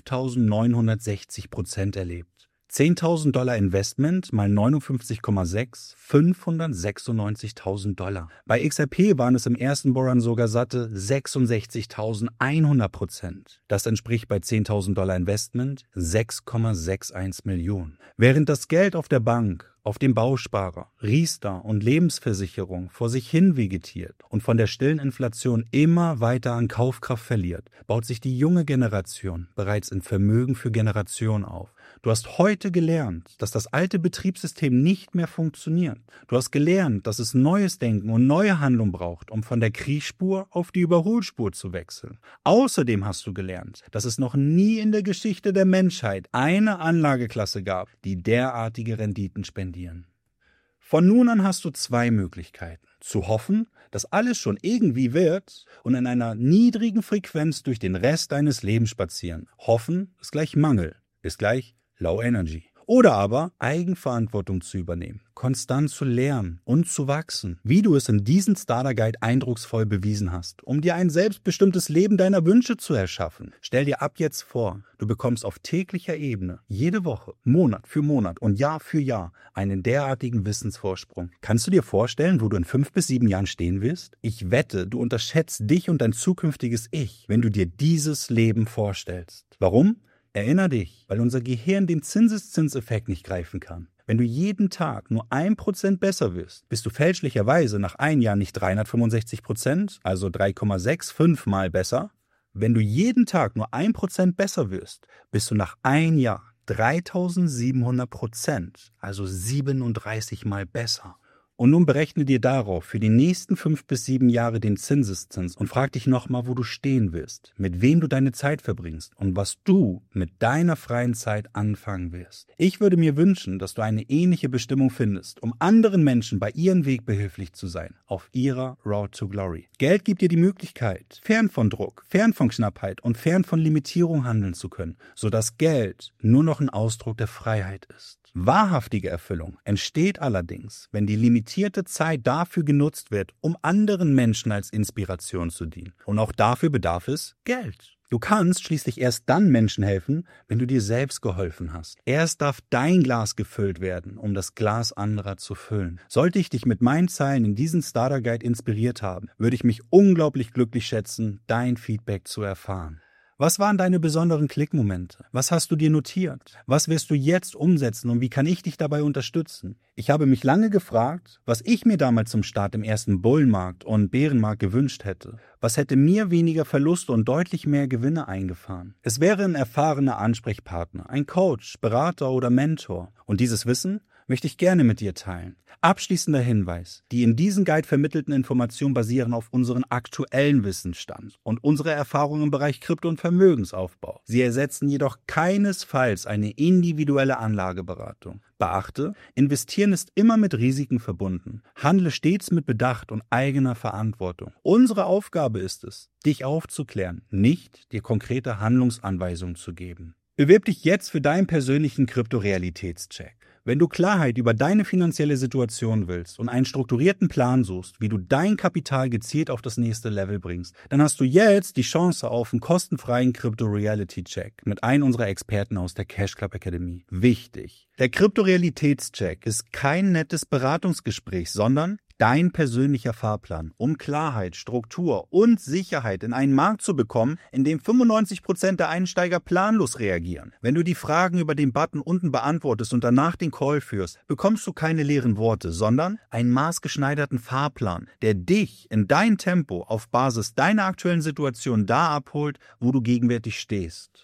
5.960% erlebt. $10.000 Investment mal 59,6, $596.000. Bei XRP waren es im ersten Bullrun sogar satte 66.100%. Das entspricht bei $10.000 Investment 6,61 Millionen. Während das Geld auf der Bank, auf dem Bausparer, Riester und Lebensversicherung vor sich hin vegetiert und von der stillen Inflation immer weiter an Kaufkraft verliert, baut sich die junge Generation bereits in Vermögen für Generationen auf. Du hast heute gelernt, dass das alte Betriebssystem nicht mehr funktioniert. Du hast gelernt, dass es neues Denken und neue Handlung braucht, um von der Kriechspur auf die Überholspur zu wechseln. Außerdem hast du gelernt, dass es noch nie in der Geschichte der Menschheit eine Anlageklasse gab, die derartige Renditen spendieren. Von nun an hast du 2 Möglichkeiten. Zu hoffen, dass alles schon irgendwie wird und in einer niedrigen Frequenz durch den Rest deines Lebens spazieren. Hoffen ist gleich Mangel, ist gleich Low Energy. Oder aber Eigenverantwortung zu übernehmen, konstant zu lernen und zu wachsen, wie du es in diesem Starter Guide eindrucksvoll bewiesen hast, um dir ein selbstbestimmtes Leben deiner Wünsche zu erschaffen. Stell dir ab jetzt vor, du bekommst auf täglicher Ebene, jede Woche, Monat für Monat und Jahr für Jahr einen derartigen Wissensvorsprung. Kannst du dir vorstellen, wo du in 5 bis 7 Jahren stehen wirst? Ich wette, du unterschätzt dich und dein zukünftiges Ich, wenn du dir dieses Leben vorstellst. Warum? Erinner dich, weil unser Gehirn den Zinseszinseffekt nicht greifen kann. Wenn du jeden Tag nur 1% besser wirst, bist du fälschlicherweise nach 1 Jahr nicht 365%, also 3,65 Mal besser. Wenn du jeden Tag nur 1% besser wirst, bist du nach 1 Jahr 3700%, also 37 Mal besser. Und nun berechne dir darauf für die nächsten 5 bis 7 Jahre den Zinseszins und frag dich nochmal, wo du stehen wirst, mit wem du deine Zeit verbringst und was du mit deiner freien Zeit anfangen wirst. Ich würde mir wünschen, dass du eine ähnliche Bestimmung findest, um anderen Menschen bei ihrem Weg behilflich zu sein, auf ihrer Road to Glory. Geld gibt dir die Möglichkeit, fern von Druck, fern von Knappheit und fern von Limitierung handeln zu können, sodass Geld nur noch ein Ausdruck der Freiheit ist. Wahrhaftige Erfüllung entsteht allerdings, wenn die limitierte Zeit dafür genutzt wird, um anderen Menschen als Inspiration zu dienen. Und auch dafür bedarf es Geld. Du kannst schließlich erst dann Menschen helfen, wenn du dir selbst geholfen hast. Erst darf dein Glas gefüllt werden, um das Glas anderer zu füllen. Sollte ich dich mit meinen Zeilen in diesem Starter Guide inspiriert haben, würde ich mich unglaublich glücklich schätzen, dein Feedback zu erfahren. Was waren deine besonderen Klickmomente? Was hast du dir notiert? Was wirst du jetzt umsetzen und wie kann ich dich dabei unterstützen? Ich habe mich lange gefragt, was ich mir damals zum Start im ersten Bullenmarkt und Bärenmarkt gewünscht hätte. Was hätte mir weniger Verluste und deutlich mehr Gewinne eingefahren? Es wäre ein erfahrener Ansprechpartner, ein Coach, Berater oder Mentor. Und dieses Wissen möchte ich gerne mit dir teilen. Abschließender Hinweis: Die in diesem Guide vermittelten Informationen basieren auf unserem aktuellen Wissensstand und unserer Erfahrung im Bereich Krypto- und Vermögensaufbau. Sie ersetzen jedoch keinesfalls eine individuelle Anlageberatung. Beachte, investieren ist immer mit Risiken verbunden. Handle stets mit Bedacht und eigener Verantwortung. Unsere Aufgabe ist es, dich aufzuklären, nicht dir konkrete Handlungsanweisungen zu geben. Bewirb dich jetzt für deinen persönlichen Krypto-Realitätscheck. Wenn du Klarheit über deine finanzielle Situation willst und einen strukturierten Plan suchst, wie du dein Kapital gezielt auf das nächste Level bringst, dann hast du jetzt die Chance auf einen kostenfreien Krypto-Reality-Check mit einem unserer Experten aus der Cash Club Academy. Wichtig: Der Krypto-Realitätscheck ist kein nettes Beratungsgespräch, sondern dein persönlicher Fahrplan, um Klarheit, Struktur und Sicherheit in einen Markt zu bekommen, in dem 95% der Einsteiger planlos reagieren. Wenn du die Fragen über den Button unten beantwortest und danach den Call führst, bekommst du keine leeren Worte, sondern einen maßgeschneiderten Fahrplan, der dich in dein Tempo auf Basis deiner aktuellen Situation da abholt, wo du gegenwärtig stehst.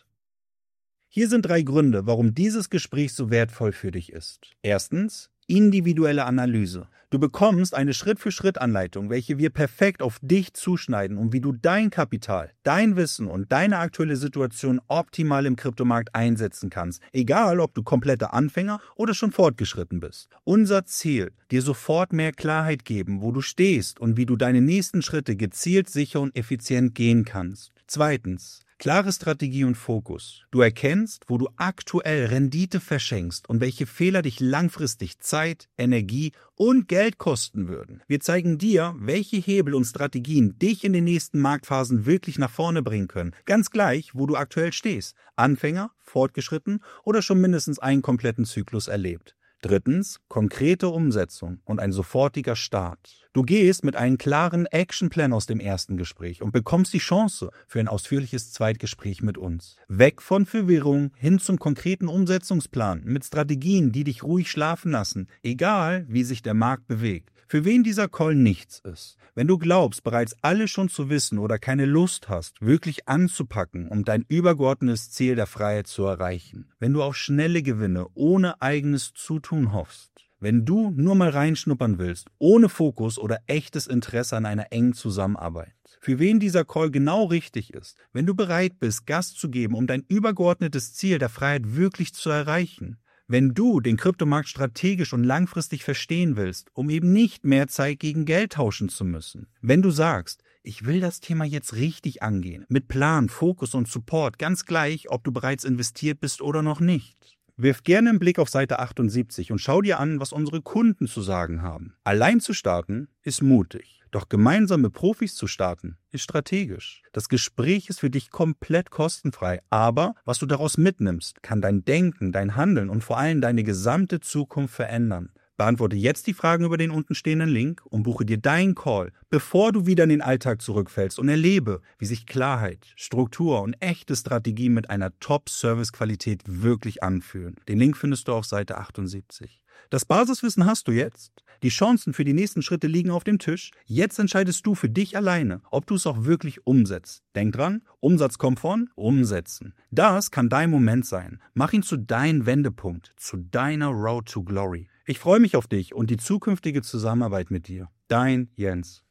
Hier sind 3 Gründe, warum dieses Gespräch so wertvoll für dich ist. Erstens: individuelle Analyse. Du bekommst eine Schritt-für-Schritt-Anleitung, welche wir perfekt auf dich zuschneiden, um wie du dein Kapital, dein Wissen und deine aktuelle Situation optimal im Kryptomarkt einsetzen kannst, egal ob du kompletter Anfänger oder schon fortgeschritten bist. Unser Ziel: dir sofort mehr Klarheit geben, wo du stehst und wie du deine nächsten Schritte gezielt, sicher und effizient gehen kannst. Zweitens: klare Strategie und Fokus. Du erkennst, wo du aktuell Rendite verschenkst und welche Fehler dich langfristig Zeit, Energie und Geld kosten würden. Wir zeigen dir, welche Hebel und Strategien dich in den nächsten Marktphasen wirklich nach vorne bringen können. Ganz gleich, wo du aktuell stehst. Anfänger, fortgeschritten oder schon mindestens einen kompletten Zyklus erlebt. Drittens: konkrete Umsetzung und ein sofortiger Start. Du gehst mit einem klaren Actionplan aus dem ersten Gespräch und bekommst die Chance für ein ausführliches Zweitgespräch mit uns. Weg von Verwirrung hin zum konkreten Umsetzungsplan mit Strategien, die dich ruhig schlafen lassen, egal wie sich der Markt bewegt. Für wen dieser Call nichts ist. Wenn du glaubst, bereits alles schon zu wissen oder keine Lust hast, wirklich anzupacken, um dein übergeordnetes Ziel der Freiheit zu erreichen. Wenn du auf schnelle Gewinne ohne eigenes Zutun hoffst. Wenn du nur mal reinschnuppern willst, ohne Fokus oder echtes Interesse an einer engen Zusammenarbeit. Für wen dieser Call genau richtig ist, wenn du bereit bist, Gas zu geben, um dein übergeordnetes Ziel der Freiheit wirklich zu erreichen. Wenn du den Kryptomarkt strategisch und langfristig verstehen willst, um eben nicht mehr Zeit gegen Geld tauschen zu müssen. Wenn du sagst: ich will das Thema jetzt richtig angehen, mit Plan, Fokus und Support, ganz gleich, ob du bereits investiert bist oder noch nicht. Wirf gerne einen Blick auf Seite 78 und schau dir an, was unsere Kunden zu sagen haben. Allein zu starten ist mutig, doch gemeinsam mit Profis zu starten ist strategisch. Das Gespräch ist für dich komplett kostenfrei, aber was du daraus mitnimmst, kann dein Denken, dein Handeln und vor allem deine gesamte Zukunft verändern. Beantworte jetzt die Fragen über den untenstehenden Link und buche dir deinen Call, bevor du wieder in den Alltag zurückfällst, und erlebe, wie sich Klarheit, Struktur und echte Strategie mit einer Top-Service-Qualität wirklich anfühlen. Den Link findest du auf Seite 78. Das Basiswissen hast du jetzt. Die Chancen für die nächsten Schritte liegen auf dem Tisch. Jetzt entscheidest du für dich alleine, ob du es auch wirklich umsetzt. Denk dran, Umsatz kommt von Umsetzen. Das kann dein Moment sein. Mach ihn zu deinem Wendepunkt, zu deiner Road to Glory. Ich freue mich auf dich und die zukünftige Zusammenarbeit mit dir. Dein Jens.